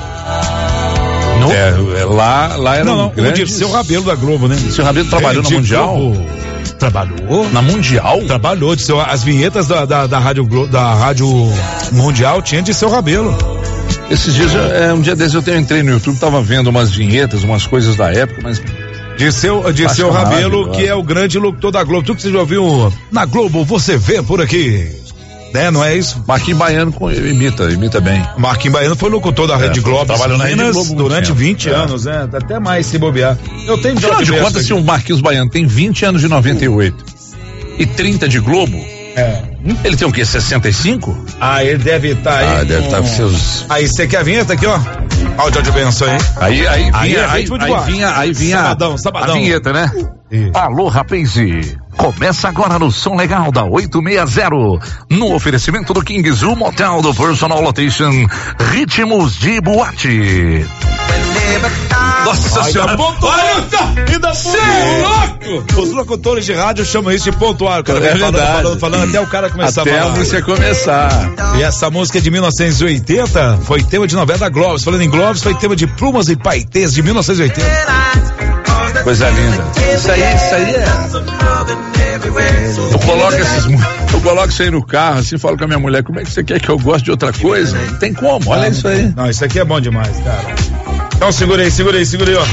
Lá era o Dirceu Rabelo da Globo, né? Dirceu Rabelo trabalhou na Mundial? Globo. Trabalhou? Na Mundial? Trabalhou, as vinhetas da Rádio Mundial tinha Dirceu Rabelo. Esses dias, um dia desses eu entrei no YouTube, tava vendo umas vinhetas, umas coisas da época, mas... Dirceu Rabelo, que é o grande locutor da Globo. Tudo que você já ouviu na Globo, você vê por aqui. Né, não é isso? Marquinhos Baiano imita bem. Marquinhos Baiano foi locutor da Rede Globo. Trabalhou na Rede Globo durante 20 anos, né? Até mais se bobear. Eu tenho Afinal de contas, se o Marquinhos Baiano tem 20 anos de 98 e 30 de Globo, ele tem o quê? 65? Ele deve estar aí. Deve estar com seus. Aí, você quer a vinheta aqui, ó? Áudio de benção aí. Aí vinha sabadão. A vinheta, né? Alô, rapaz, começa agora no Som Legal da 860, no oferecimento do King Zoo Motel do Personal Location, Ritmos de Boate. Nossa senhora, pontuário! Você é louco! Os locutores de rádio chamam isso de pontuário, cara. Falando até o cara começar a falar. Até a música começar. E essa música é de 1980, foi tema de novela da Globes. Falando em Globes, foi tema de Plumas e Paetês de 1980. Coisa linda. Isso aí é. Eu coloco isso aí no carro, assim, falo com a minha mulher, como é que você quer que eu goste de outra coisa? Não tem como, olha isso aí. Não, isso aqui é bom demais, cara. Então segura aí, ó.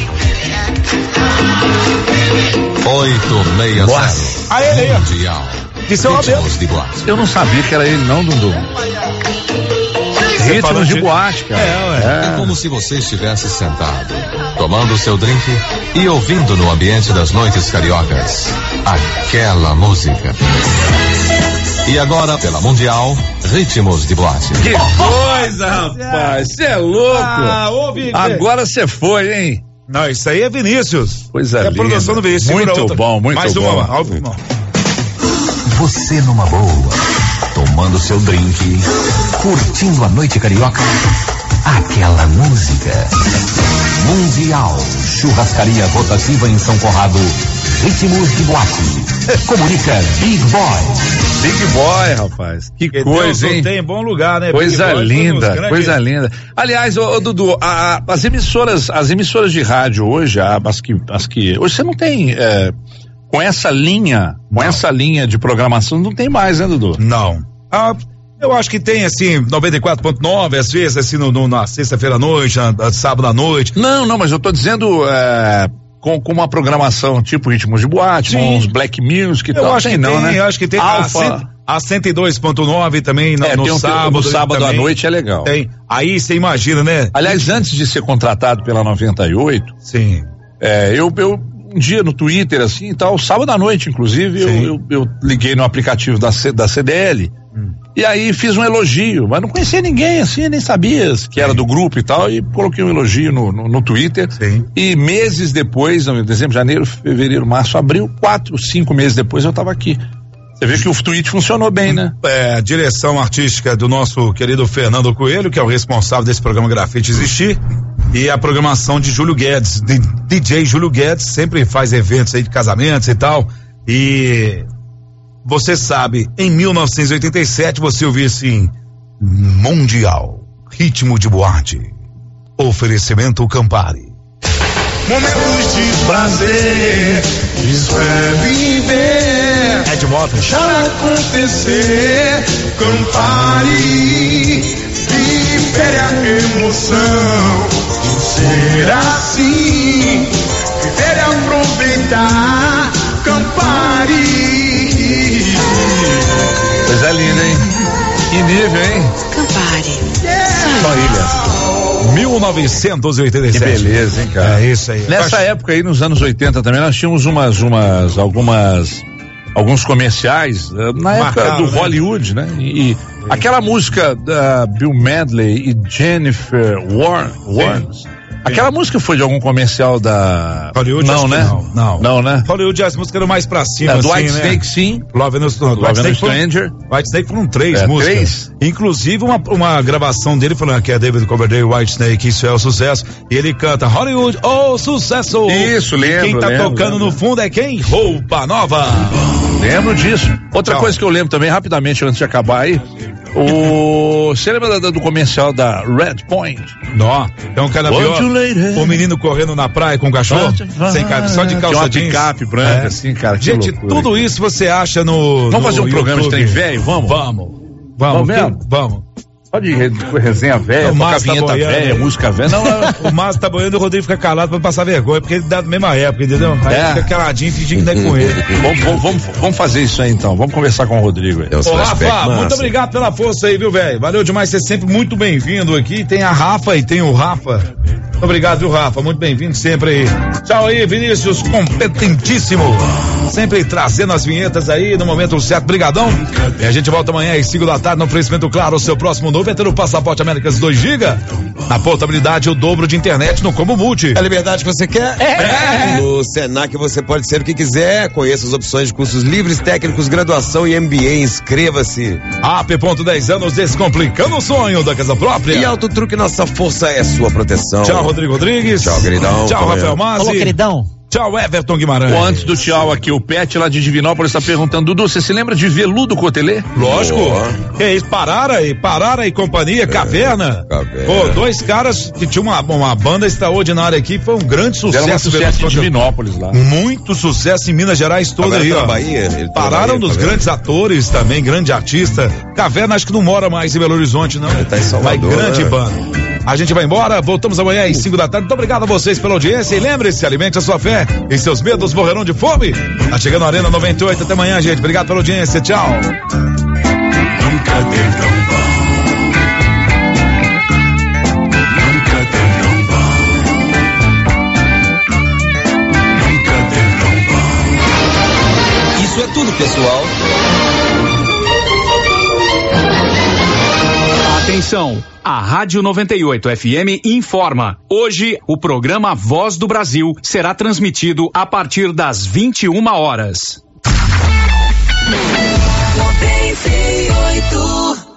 860. Aí, Mundial. De seu Rabelo. Eu não sabia que era ele, não, Dudu. Ritmos de boate, cara. É como se você estivesse sentado, tomando seu drink e ouvindo no ambiente das noites cariocas aquela música. E agora, pela Mundial, Ritmos de Boate. Que coisa, rapaz! Você é louco! Agora você foi, hein? Não, isso aí é Vinícius. Coisa linda. É a produção do Vinícius. Muito bom. Mais uma. Você numa boa, tomando seu drink, curtindo a noite carioca, aquela música. Mundial, churrascaria rotativa em São Conrado, Ritmos de Boate. Comunica Big Boy. Big Boy, rapaz. Que coisa, hein? Tem bom lugar, né? Coisa linda, coisa linda. Aliás, Dudu, as emissoras de rádio hoje, as que hoje você não tem, com essa linha de programação, não tem mais, né, Dudu? Não. Eu acho que tem, assim, 94.9, às vezes, assim, na sexta-feira à noite, sábado à noite. Não, mas eu tô dizendo, com uma programação tipo Ritmos de Boate, com uns Black Music e tal. Eu acho que tem, né? Eu acho que tem. Alfa. A 102.9 também, no sábado. No sábado à noite é legal. Tem. Aí você imagina, né? Aliás, antes de ser contratado pela 98. Sim. Eu um dia no Twitter, assim e tal, sábado à noite, inclusive, eu liguei no aplicativo da CDL. E aí fiz um elogio, mas não conhecia ninguém, assim, nem sabia que era do grupo e tal, e coloquei um elogio no Twitter. Sim. E meses depois, dezembro, janeiro, fevereiro, março, abril, 4, 5 meses depois eu tava aqui. Você vê que o tweet funcionou bem, né? A direção artística do nosso querido Fernando Coelho, que é o responsável desse programa Grafite existir, e a programação de Júlio Guedes, DJ Júlio Guedes, sempre faz eventos aí de casamentos e tal, e você sabe, em 1987 você ouviu assim, Mundial, Ritmo de Boate, oferecimento Campari. Momentos de prazer, isso é viver, Ed Mota, deixar acontecer, Campari, libere a emoção, ser assim, viver e aproveitar, Campari. Coisa linda, hein? Que nível, hein? Campari. Só ilha. 1987. Que beleza, hein, cara? É isso aí. Nessa época aí, nos anos 80 também, nós tínhamos alguns comerciais, na época do Hollywood, né? E aquela música da Bill Medley e Jennifer Warnes. Aquela música foi de algum comercial da Hollywood? Não, né? Não, né? Hollywood, as músicas eram mais pra cima, do assim, White né? Snake, sim. Love and Stranger. White Snake foram 3 músicas. 3? Inclusive uma gravação dele falando que é David Coverdale, White Snake, isso é o sucesso. E ele canta Hollywood, sucesso. Isso, lembro. Quem tá tocando no fundo é quem? Roupa Nova. Lembro disso. Outra coisa que eu lembro também, rapidamente, antes de acabar aí, você lembra do comercial da Red Point? Não. Então o cara viu o menino correndo na praia com o cachorro, sem só de calça jeans. Tem uma picape branca, assim, cara. Gente, tudo isso você acha no Vamos fazer um programa de trem velho? Vamos? Vamos mesmo? Vamos. Só de resenha velha, tocar vinheta velha, música velha. O Márcio tá boiando e o Rodrigo fica calado pra passar vergonha, porque ele dá da mesma época, entendeu? Aí fica caladinho, fingindo que não é com ele. Vamos fazer isso aí então, vamos conversar com o Rodrigo aí. Ô, Rafa, muito obrigado pela força aí, viu, velho? Valeu demais, você é sempre muito bem-vindo aqui. Tem a Rafa e tem o Rafa. Muito obrigado, viu, Rafa? Muito bem-vindo sempre aí. Tchau aí, Vinícius, competentíssimo. Sempre trazendo as vinhetas aí no momento certo. Brigadão. E a gente volta amanhã às 5 da tarde no oferecimento claro. O seu próximo novo é ter o Passaporte Américas 2 GB. Na portabilidade, o dobro de internet no Combo Multi. É a liberdade que você quer? No Senac você pode ser o que quiser. Conheça as opções de cursos livres, técnicos, graduação e MBA. Inscreva-se. AP.10 anos descomplicando o sonho da casa própria. E Auto Truque, nossa força é sua proteção. Tchau, Rodrigo Rodrigues. Tchau, queridão. Tchau, Rafael Mazzi. Falou, queridão. Tchau, Everton Guimarães. Antes do tchau aqui, o Pet lá de Divinópolis está perguntando, Dudu, você se lembra de Veludo Cotelê? Lógico. Que é isso, Parara e companhia, Caverna. Pô, dois caras que tinham uma banda extraordinária aqui, foi um grande sucesso. Era um sucesso em Divinópolis lá. Muito sucesso em Minas Gerais toda aí, ó. Bahia, Parara, um dos grandes atores também, grande artista. Caverna acho que não mora mais em Belo Horizonte, não. Ele tá em Salvador. Mas grande banda. A gente vai embora, voltamos amanhã às 5 da tarde. Muito obrigado a vocês pela audiência e lembre-se, alimente a sua fé e seus medos morrerão de fome. Tá chegando a Arena 98, até amanhã, gente. Obrigado pela audiência, tchau. Nunca teve tão bom. Nunca teve tão bom. Nunca teve tão bom. Isso é tudo, pessoal. Atenção, a Rádio 98 FM informa. Hoje, o programa Voz do Brasil será transmitido a partir das 21 horas. 98